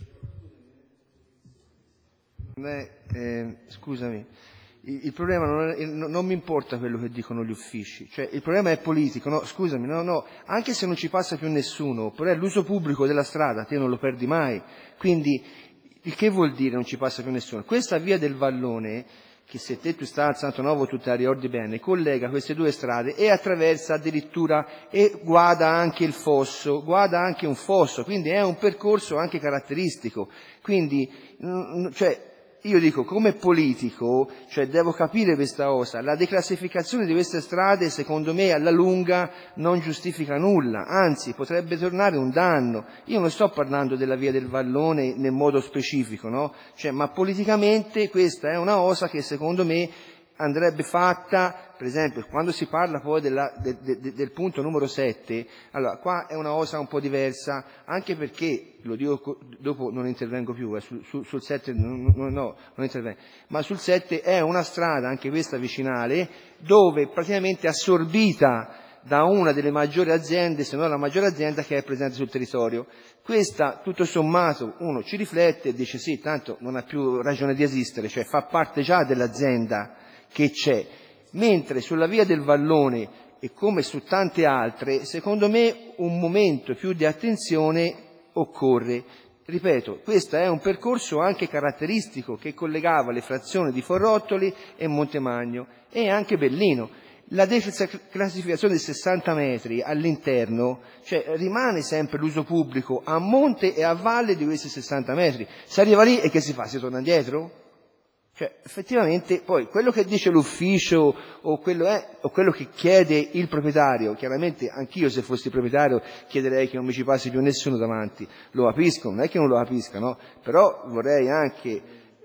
Beh, eh, scusami, il, il problema non, è, non mi importa quello che dicono gli uffici, cioè il problema è politico, no, scusami, no, no, anche se non ci passa più nessuno, però l'uso pubblico della strada te non lo perdi mai, quindi il che vuol dire non ci passa più nessuno? Questa via del Vallone, che se te tu stai al Santo Novo tu te la ricordi bene, collega queste due strade e attraversa addirittura e guarda anche il fosso, guarda anche un fosso, quindi è un percorso anche caratteristico, quindi cioè, io dico, come politico, cioè devo capire questa cosa, la declassificazione di queste strade secondo me alla lunga non giustifica nulla, anzi potrebbe tornare un danno. Io non sto parlando della via del Vallone nel modo specifico, no? Cioè, ma politicamente questa è una cosa che secondo me andrebbe fatta, per esempio, quando si parla poi della, de, de, del punto numero sette, allora qua è una cosa un po' diversa, anche perché, lo dico dopo non intervengo più, eh, sul, sul, sul sette no, no, no, non intervengo, ma sul sette è una strada, anche questa vicinale, dove praticamente è assorbita da una delle maggiori aziende, se non la maggiore azienda che è presente sul territorio. Questa, tutto sommato, uno ci riflette e dice sì, tanto non ha più ragione di esistere, cioè fa parte già dell'azienda che c'è, mentre sulla via del Vallone e come su tante altre, secondo me un momento più di attenzione occorre. Ripeto, questo è un percorso anche caratteristico che collegava le frazioni di Forrottoli e Montemagno e anche Bellino. La declassificazione di sessanta metri all'interno, cioè rimane sempre l'uso pubblico a monte e a valle di questi sessanta metri. Si arriva lì e che si fa? Si torna indietro? Cioè, effettivamente, poi, quello che dice l'ufficio o quello, è, o quello che chiede il proprietario, chiaramente anch'io se fossi proprietario chiederei che non mi ci passi più nessuno davanti, lo capisco, non è che non lo capisca, no? Però vorrei anche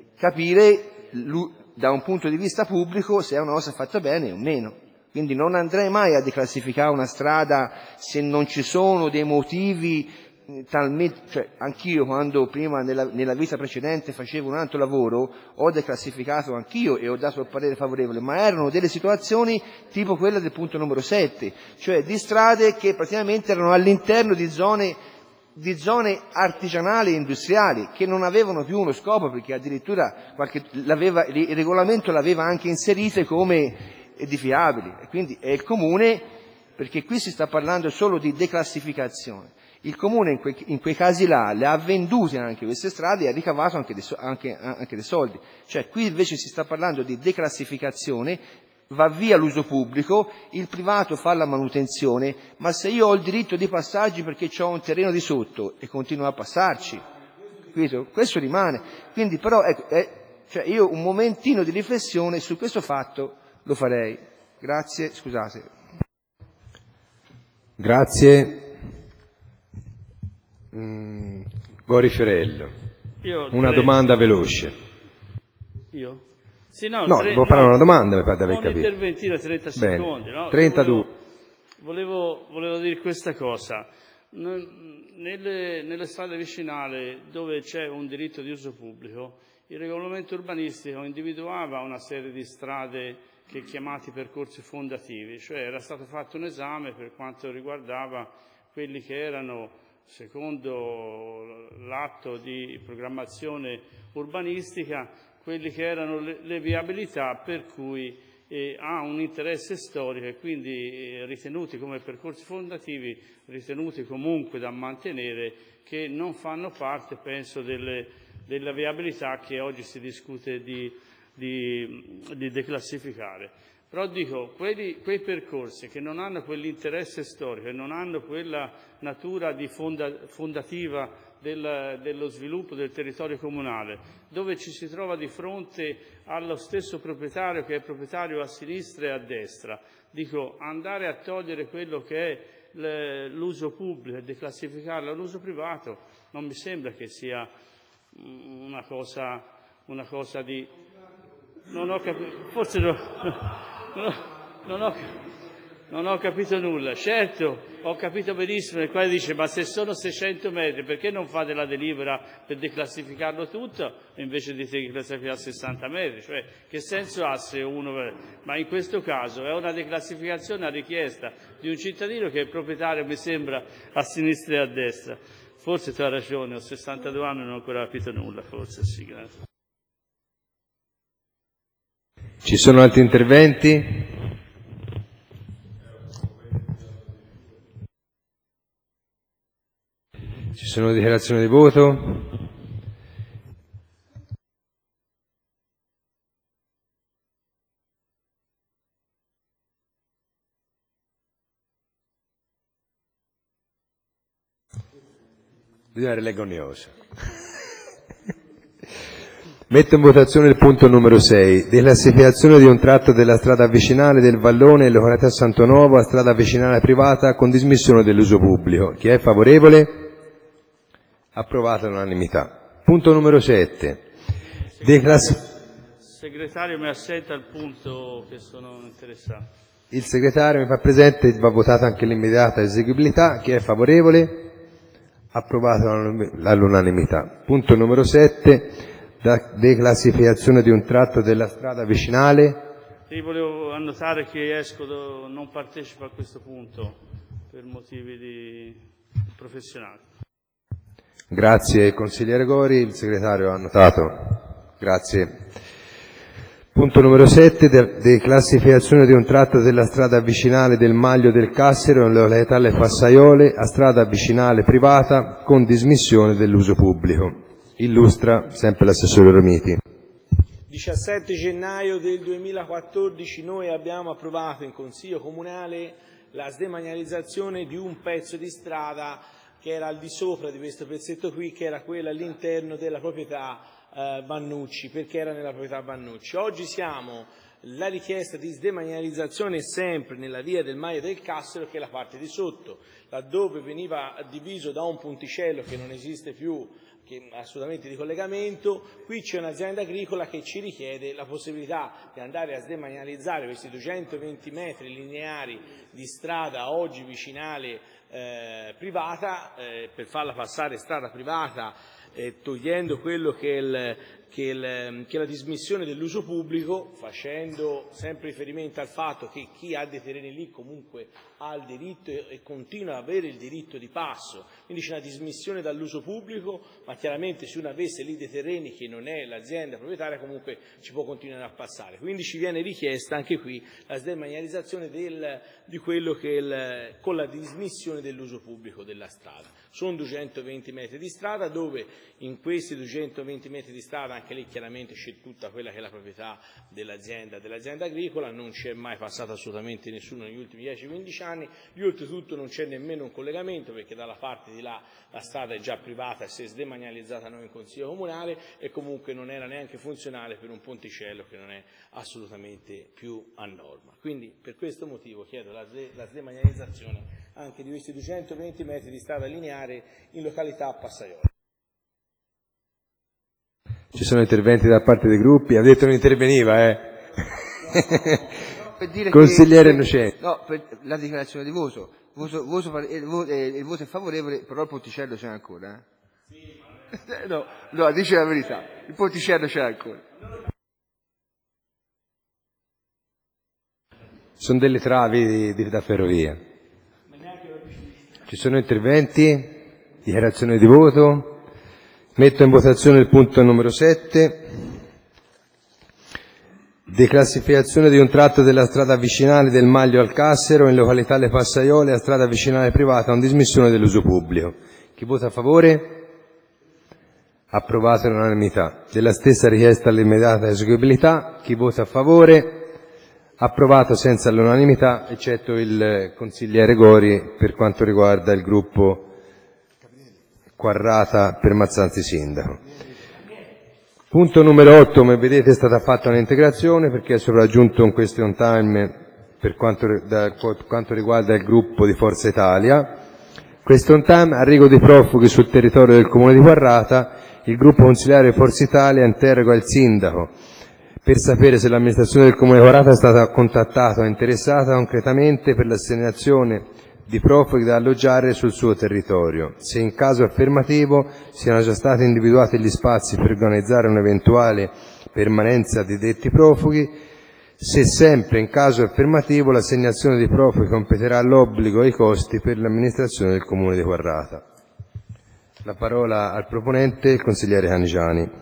capire da un punto di vista pubblico se è una cosa fatta bene o meno. Quindi non andrei mai a declassificare una strada se non ci sono dei motivi talmente, cioè anch'io quando prima nella, nella vita precedente facevo un altro lavoro ho declassificato anch'io e ho dato il parere favorevole, ma erano delle situazioni tipo quella del punto numero sette, cioè di strade che praticamente erano all'interno di zone di zone artigianali e industriali che non avevano più uno scopo, perché addirittura qualche, l'aveva, il regolamento l'aveva anche inserite come edificabili, e quindi è il Comune, perché qui si sta parlando solo di declassificazione. Il Comune in, que, in quei casi là le ha vendute anche queste strade e ha ricavato anche dei, anche, anche dei soldi. Cioè qui invece si sta parlando di declassificazione, va via l'uso pubblico, il privato fa la manutenzione, ma se io ho il diritto di passaggi perché ho un terreno di sotto e continuo a passarci, capito? Questo rimane. Quindi però ecco, è, cioè io un momentino di riflessione su questo fatto lo farei. Grazie, scusate. Grazie. Mm, Gori Fiorello, Io una tre... domanda veloce. Io? Sì, no, no tre... devo fare no, una domanda, mi pare di aver un capito. interventino trenta Bene. secondi, no? trentadue. Volevo, volevo, volevo dire questa cosa. Nelle, nelle strade vicinali dove c'è un diritto di uso pubblico, il regolamento urbanistico individuava una serie di strade che chiamati percorsi fondativi, cioè era stato fatto un esame per quanto riguardava quelli che erano, secondo l'atto di programmazione urbanistica, quelli che erano le, le viabilità per cui eh, ha un interesse storico e quindi eh, ritenuti come percorsi fondativi, ritenuti comunque da mantenere, che non fanno parte, penso, delle, della viabilità che oggi si discute di, di, di declassificare. Però dico, quelli, quei percorsi che non hanno quell'interesse storico e non hanno quella natura di fonda, fondativa del, dello sviluppo del territorio comunale, dove ci si trova di fronte allo stesso proprietario che è proprietario a sinistra e a destra. Dico, andare a togliere quello che è l'uso pubblico e declassificarlo all'uso privato non mi sembra che sia una cosa, una cosa di... Non ho capito, forse no, no, non, ho, non ho capito nulla. Certo, ho capito benissimo, il quale dice, ma se sono seicento metri, perché non fate la delibera per declassificarlo tutto invece di declassificare a sessanta metri? Cioè, che senso ha se uno... Ma in questo caso è una declassificazione a richiesta di un cittadino che è proprietario, mi sembra, a sinistra e a destra. Forse tu hai ragione, ho sessantadue anni e non ho ancora capito nulla, forse sì, grazie. Ci sono altri interventi? Ci sono dichiarazioni di voto? Bisogna leggonioso. Metto in votazione il punto numero sei, declassificazione di un tratto della strada vicinale del Vallone in località Santo Nuovo a strada vicinale privata con dismissione dell'uso pubblico. Chi è favorevole? Approvato all'unanimità. Punto numero sette. Declass... Segretario mi assenta il punto che sono interessato. Il segretario mi fa presente, va votata anche l'immediata eseguibilità. Chi è favorevole? Approvato all'unanimità. Punto numero sette. Declassificazione di un tratto della strada vicinale. Io volevo annotare che Escodo non partecipa a questo punto per motivi di... professionali. Grazie consigliere Gori, il segretario ha annotato. Grazie. Punto numero sette, declassificazione di un tratto della strada vicinale del Maglio del Cassero in località Le Fassaiole a strada vicinale privata con dismissione dell'uso pubblico. Illustra sempre l'assessore Romiti. diciassette gennaio del duemilaquattordici noi abbiamo approvato in Consiglio Comunale la sdemanializzazione di un pezzo di strada che era al di sopra di questo pezzetto qui, che era quello all'interno della proprietà eh, Vannucci, perché era nella proprietà Vannucci. Oggi siamo la richiesta di sdemanializzazione sempre nella via del Maglio del Cassero, che è la parte di sotto, laddove veniva diviso da un ponticello che non esiste più, che assolutamente di collegamento. Qui c'è un'azienda agricola che ci richiede la possibilità di andare a sdemanializzare questi duecentoventi metri lineari di strada oggi vicinale eh, privata, eh, per farla passare strada privata, eh, togliendo quello che è, il, che, è il, che è la dismissione dell'uso pubblico, facendo sempre riferimento al fatto che chi ha dei terreni lì comunque ha il diritto e, e continua ad avere il diritto di passo, quindi c'è una dismissione dall'uso pubblico, ma chiaramente se uno avesse lì dei terreni che non è l'azienda proprietaria comunque ci può continuare a passare, quindi ci viene richiesta anche qui la sdemanializzazione del, di quello che è il, con la dismissione dell'uso pubblico della strada. Sono duecentoventi metri di strada dove in questi duecentoventi metri di strada anche lì chiaramente c'è tutta quella che è la proprietà dell'azienda dell'azienda agricola, non c'è mai passato assolutamente nessuno negli ultimi dieci quindici anni, di oltretutto non c'è nemmeno un collegamento perché dalla parte di là la strada è già privata e si è sdemanializzata noi in Consiglio Comunale e comunque non era neanche funzionale per un ponticello che non è assolutamente più a norma. Quindi per questo motivo chiedo la, la sdemanializzazione anche di questi duecentoventi metri di strada lineare in località Passaiolo. Ci sono interventi da parte dei gruppi, ha detto non interveniva, eh. Per dire Consigliere che, Innocenti. No, per la dichiarazione di voto. Voto, voto, il, voto, eh, il voto è favorevole, però il ponticello c'è ancora. Eh? Sì, ma... no, no, dice la verità, il ponticello c'è ancora. Sono delle travi di, di, da ferrovia. Ci sono interventi? Dichiarazione di voto? Metto in votazione il punto numero sette. Declassificazione di un tratto della strada vicinale del Maglio al Cassero in località Le Passaiole a strada vicinale privata con dismissione dell'uso pubblico. Chi vota a favore? Approvato all'unanimità. Della stessa richiesta all'immediata eseguibilità. Chi vota a favore? Approvato senza l'unanimità, eccetto il consigliere Gori per quanto riguarda il gruppo Quarrata per Mazzanti sindaco. Punto numero otto, come vedete è stata fatta un'integrazione perché è sopraggiunto un question time per quanto, da, per quanto riguarda il gruppo di Forza Italia. Question time, arrivo di profughi sul territorio del comune di Quarrata, il gruppo consiliare di Forza Italia interroga il sindaco per sapere se l'amministrazione del comune di Quarrata è stata contattata o interessata concretamente per l'assegnazione di profughi da alloggiare sul suo territorio, se in caso affermativo siano già stati individuati gli spazi per organizzare un'eventuale permanenza di detti profughi, se sempre in caso affermativo l'assegnazione di profughi competerà all'obbligo e ai costi per l'amministrazione del comune di Quarrata. La parola al proponente, il consigliere Cangiani.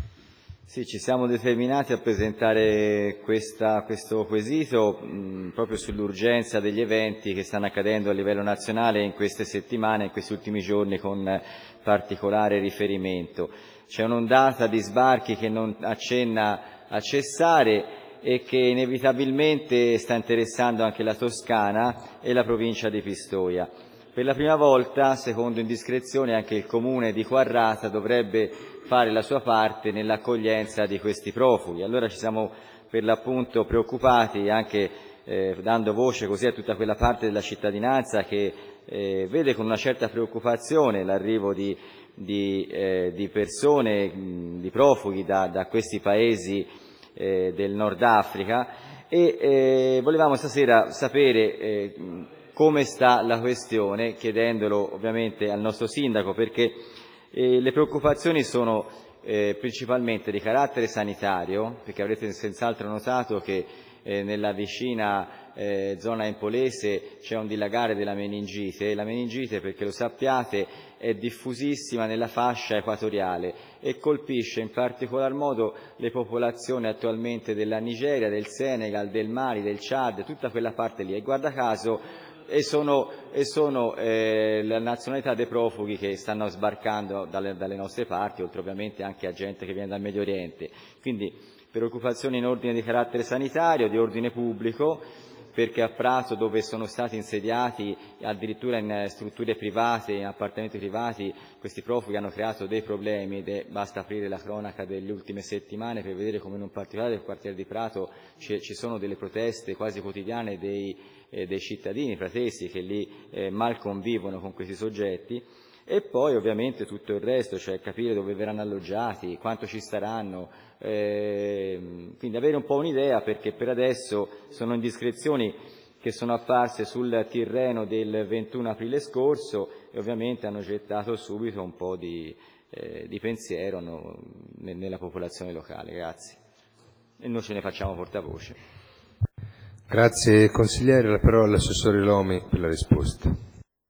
Sì, ci siamo determinati a presentare questa, questo quesito mh, proprio sull'urgenza degli eventi che stanno accadendo a livello nazionale in queste settimane, in questi ultimi giorni con particolare riferimento. C'è un'ondata di sbarchi che non accenna a cessare e che inevitabilmente sta interessando anche la Toscana e la provincia di Pistoia. Per la prima volta, secondo indiscrezione, anche il comune di Quarrata dovrebbe fare la sua parte nell'accoglienza di questi profughi. Allora ci siamo per l'appunto preoccupati, anche eh, dando voce così a tutta quella parte della cittadinanza che eh, vede con una certa preoccupazione l'arrivo di, di, eh, di persone, mh, di profughi da, da questi paesi eh, del Nord Africa e eh, volevamo stasera sapere eh, come sta la questione, chiedendolo ovviamente al nostro sindaco, perché eh, le preoccupazioni sono eh, principalmente di carattere sanitario, perché avrete senz'altro notato che eh, nella vicina eh, zona empolese c'è un dilagare della meningite. La meningite, perché lo sappiate, è diffusissima nella fascia equatoriale e colpisce in particolar modo le popolazioni attualmente della Nigeria, del Senegal, del Mali, del Chad, tutta quella parte lì. E guarda caso e sono, e sono eh, la nazionalità dei profughi che stanno sbarcando dalle, dalle nostre parti, oltre ovviamente anche a gente che viene dal Medio Oriente. Quindi preoccupazioni in ordine di carattere sanitario, di ordine pubblico, perché a Prato, dove sono stati insediati addirittura in strutture private, in appartamenti privati, questi profughi hanno creato dei problemi ed è, basta aprire la cronaca delle ultime settimane per vedere come in un particolare del quartiere di Prato ci, ci sono delle proteste quasi quotidiane dei, eh, dei cittadini pratesi che lì eh, mal convivono con questi soggetti. E poi ovviamente tutto il resto, cioè capire dove verranno alloggiati, quanto ci staranno, eh, quindi avere un po' un'idea, perché per adesso sono indiscrezioni che sono apparse sul Tirreno del ventuno aprile scorso e ovviamente hanno gettato subito un po' di, eh, di pensiero no, nella popolazione locale. Grazie. E noi ce ne facciamo portavoce. Grazie consigliere, la parola all'assessore Lomi per la risposta.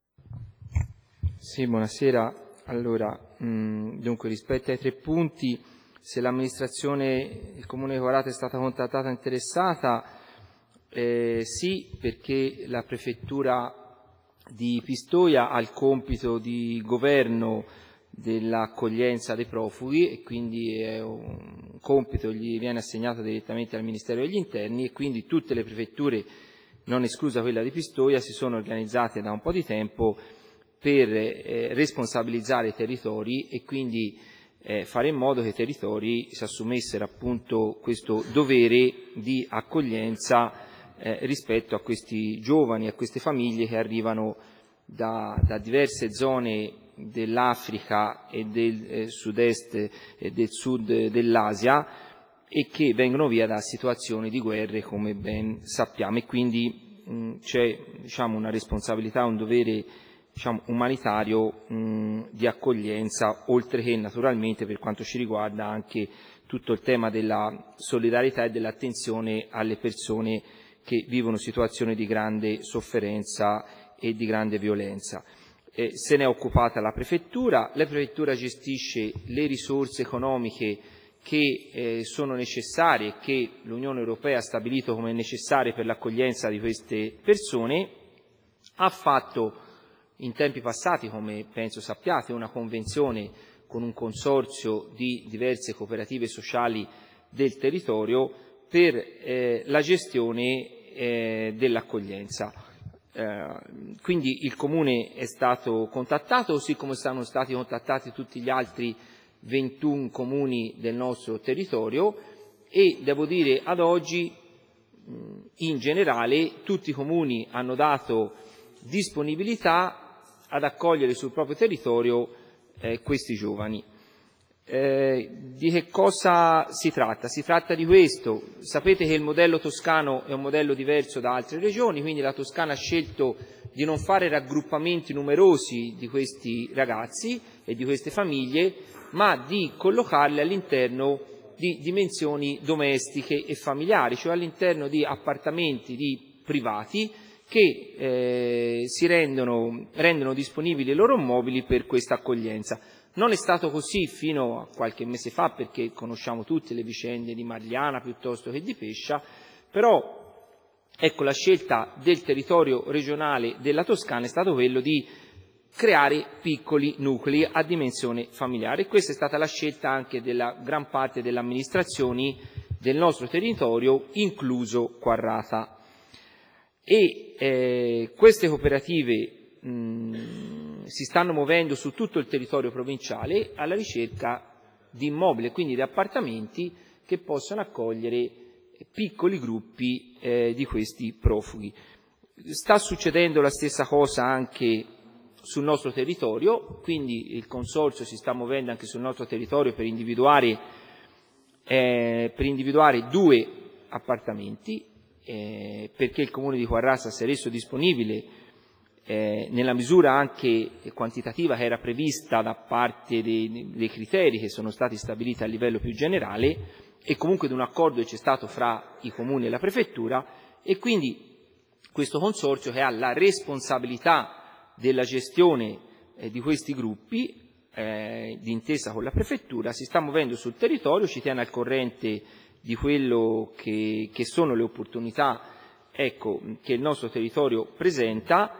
Sì, buonasera. Allora, mh, dunque rispetto ai tre punti, se l'amministrazione del Comune di Quarrata è stata contattata e interessata, eh, sì, perché la Prefettura di Pistoia ha il compito di governo dell'accoglienza dei profughi e quindi è un compito che gli viene assegnato direttamente al Ministero degli Interni e quindi tutte le prefetture, non esclusa quella di Pistoia, si sono organizzate da un po' di tempo per eh, responsabilizzare i territori e quindi eh, fare in modo che i territori si assumessero appunto questo dovere di accoglienza eh, rispetto a questi giovani, a queste famiglie che arrivano da, da diverse zone dell'Africa e del eh, sud-est e del sud dell'Asia e che vengono via da situazioni di guerre, come ben sappiamo, e quindi mh, c'è diciamo, una responsabilità, un dovere diciamo, umanitario mh, di accoglienza, oltre che naturalmente per quanto ci riguarda anche tutto il tema della solidarietà e dell'attenzione alle persone che vivono situazioni di grande sofferenza e di grande violenza. Eh, se ne è occupata la Prefettura, la Prefettura gestisce le risorse economiche che eh, sono necessarie, che l'Unione Europea ha stabilito come necessarie per l'accoglienza di queste persone, ha fatto in tempi passati, come penso sappiate, una convenzione con un consorzio di diverse cooperative sociali del territorio per eh, la gestione eh, dell'accoglienza. Eh, quindi il Comune è stato contattato, così come sono stati contattati tutti gli altri ventuno comuni del nostro territorio, e devo dire ad oggi in generale tutti i comuni hanno dato disponibilità ad accogliere sul proprio territorio eh, questi giovani. Eh, di che cosa si tratta? Si tratta di questo. Sapete che il modello toscano è un modello diverso da altre regioni, quindi la Toscana ha scelto di non fare raggruppamenti numerosi di questi ragazzi e di queste famiglie, ma di collocarli all'interno di dimensioni domestiche e familiari, cioè all'interno di appartamenti di privati che eh, si rendono, rendono disponibili i loro immobili per questa accoglienza. Non è stato così fino a qualche mese fa, perché conosciamo tutte le vicende di Marliana piuttosto che di Pescia, però ecco, la scelta del territorio regionale della Toscana è stato quello di creare piccoli nuclei a dimensione familiare, e questa è stata la scelta anche della gran parte delle amministrazioni del nostro territorio, incluso Quarrata. E eh, queste cooperative mh, si stanno muovendo su tutto il territorio provinciale alla ricerca di immobili, quindi di appartamenti che possano accogliere piccoli gruppi eh, di questi profughi. Sta succedendo la stessa cosa anche sul nostro territorio, quindi il Consorzio si sta muovendo anche sul nostro territorio per individuare, eh, per individuare due appartamenti, eh, perché il Comune di Quarrasa si è reso disponibile eh, nella misura anche quantitativa che era prevista da parte dei, dei criteri che sono stati stabiliti a livello più generale, e comunque di un accordo che c'è stato fra i comuni e la prefettura, e quindi questo Consorzio, che ha la responsabilità della gestione eh, di questi gruppi, eh, d'intesa con la prefettura, si sta muovendo sul territorio, ci tiene al corrente di quello che, che sono le opportunità, ecco, che il nostro territorio presenta,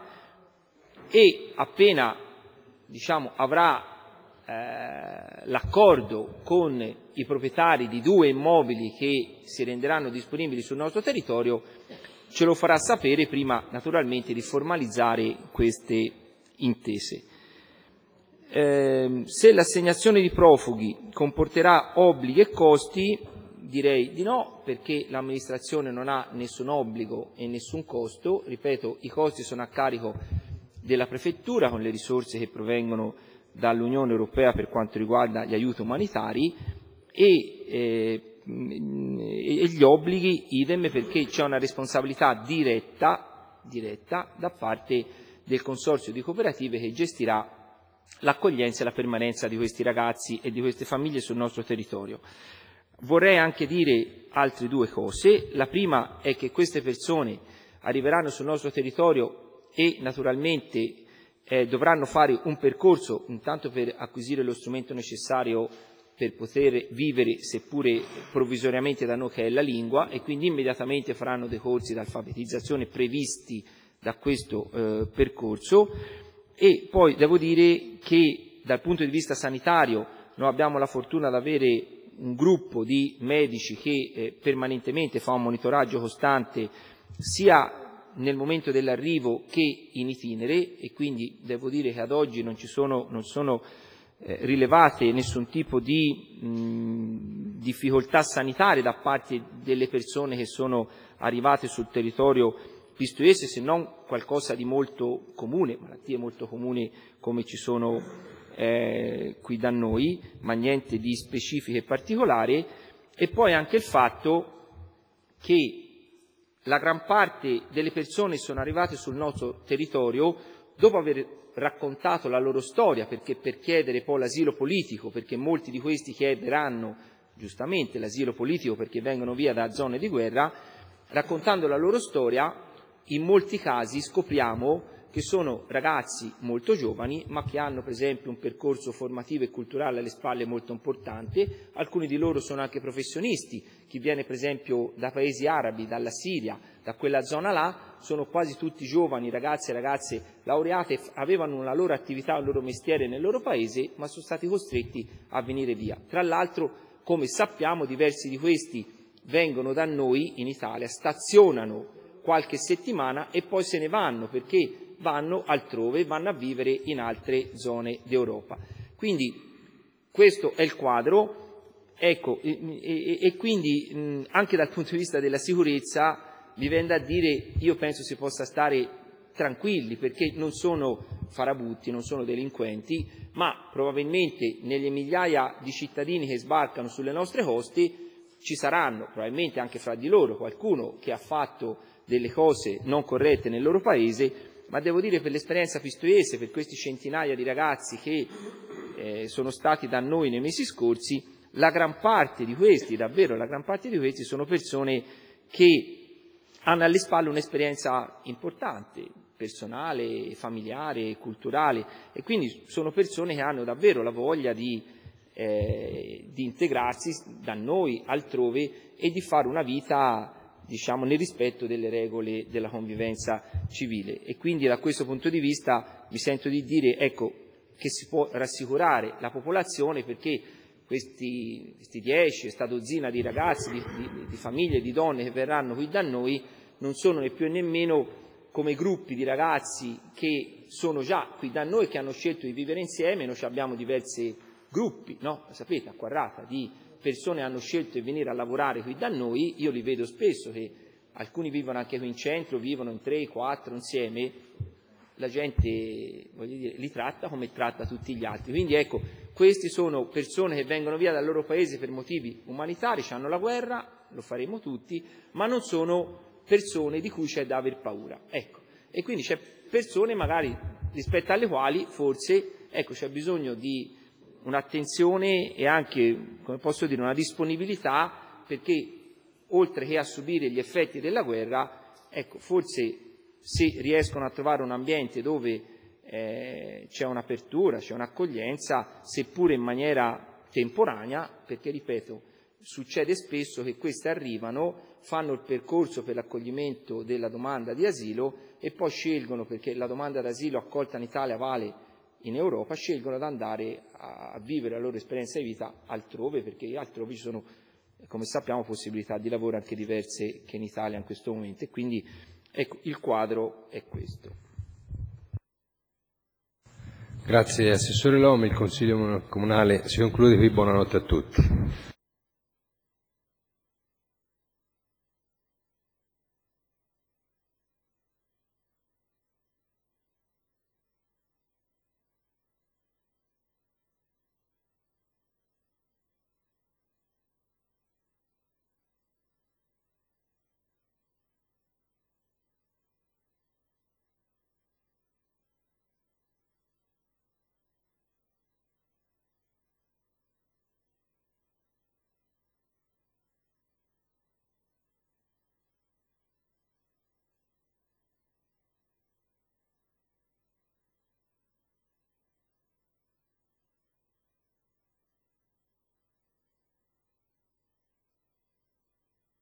e appena, diciamo, avrà eh, l'accordo con i proprietari di due immobili che si renderanno disponibili sul nostro territorio, ce lo farà sapere prima naturalmente di formalizzare queste intese. Eh, se l'assegnazione di profughi comporterà obblighi e costi, direi di no, perché l'amministrazione non ha nessun obbligo e nessun costo. Ripeto, i costi sono a carico della prefettura con le risorse che provengono dall'Unione Europea per quanto riguarda gli aiuti umanitari, e eh, e gli obblighi idem, perché c'è una responsabilità diretta, diretta da parte del Consorzio di cooperative che gestirà l'accoglienza e la permanenza di questi ragazzi e di queste famiglie sul nostro territorio. Vorrei anche dire altre due cose. La prima è che queste persone arriveranno sul nostro territorio e naturalmente eh, dovranno fare un percorso intanto per acquisire lo strumento necessario per poter vivere, seppure provvisoriamente da noi, che è la lingua, e quindi immediatamente faranno dei corsi di alfabetizzazione previsti da questo eh, percorso. E poi devo dire che dal punto di vista sanitario noi abbiamo la fortuna di avere un gruppo di medici che eh, permanentemente fa un monitoraggio costante sia nel momento dell'arrivo che in itinere, e quindi devo dire che ad oggi non ci sono, non sono Eh, rilevate nessun tipo di mh, difficoltà sanitarie da parte delle persone che sono arrivate sul territorio pistoiese, se non qualcosa di molto comune, malattie molto comuni come ci sono eh, qui da noi, ma niente di specifico e particolare. E poi anche il fatto che la gran parte delle persone sono arrivate sul nostro territorio dopo aver raccontato la loro storia, perché per chiedere poi l'asilo politico, perché molti di questi chiederanno giustamente l'asilo politico perché vengono via da zone di guerra, raccontando la loro storia, in molti casi scopriamo che sono ragazzi molto giovani, ma che hanno per esempio un percorso formativo e culturale alle spalle molto importante. Alcuni di loro sono anche professionisti. Chi viene per esempio da paesi arabi, dalla Siria, da quella zona là, sono quasi tutti giovani, ragazzi e ragazze laureate, avevano la loro attività, il loro mestiere nel loro paese, ma sono stati costretti a venire via. Tra l'altro, come sappiamo, diversi di questi vengono da noi in Italia, stazionano qualche settimana e poi se ne vanno perché vanno altrove, vanno a vivere in altre zone d'Europa. Quindi questo è il quadro, ecco, e, e, e quindi mh, anche dal punto di vista della sicurezza mi viene da dire, io penso si possa stare tranquilli perché non sono farabutti, non sono delinquenti, ma probabilmente nelle migliaia di cittadini che sbarcano sulle nostre coste ci saranno probabilmente anche fra di loro qualcuno che ha fatto delle cose non corrette nel loro paese, ma devo dire per l'esperienza pistoiese, per questi centinaia di ragazzi che eh, sono stati da noi nei mesi scorsi, la gran parte di questi, davvero la gran parte di questi sono persone che hanno alle spalle un'esperienza importante, personale, familiare, culturale, e quindi sono persone che hanno davvero la voglia di, eh, di integrarsi da noi altrove e di fare una vita, diciamo, nel rispetto delle regole della convivenza civile. E quindi da questo punto di vista mi sento di dire, ecco, che si può rassicurare la popolazione perché questi, questi dieci, questa dozzina di ragazzi, di, di, di famiglie, di donne che verranno qui da noi non sono né più né meno come gruppi di ragazzi che sono già qui da noi, che hanno scelto di vivere insieme. Noi abbiamo diversi gruppi, no? Sapete, a Quarrata, di persone che hanno scelto di venire a lavorare qui da noi. Io li vedo spesso che alcuni vivono anche qui in centro, vivono in tre, quattro insieme. La gente, voglio dire, li tratta come tratta tutti gli altri. Quindi ecco, questi sono persone che vengono via dal loro paese per motivi umanitari, hanno la guerra, lo faremo tutti, ma non sono persone di cui c'è da aver paura. Ecco. E quindi c'è persone magari rispetto alle quali forse ecco, c'è bisogno di un'attenzione e anche, come posso dire, una disponibilità perché oltre che a subire gli effetti della guerra, ecco, forse se riescono a trovare un ambiente dove eh, c'è un'apertura, c'è un'accoglienza, seppure in maniera temporanea, perché ripeto, succede spesso che queste arrivano, fanno il percorso per l'accoglimento della domanda di asilo e poi scelgono, perché la domanda d'asilo accolta in Italia vale in Europa, scelgono di andare a vivere la loro esperienza di vita altrove, perché altrove ci sono, come sappiamo, possibilità di lavoro anche diverse che in Italia in questo momento. E quindi ecco, il quadro è questo. Grazie Assessore Lomi, il Consiglio Comunale si conclude qui, buonanotte a tutti.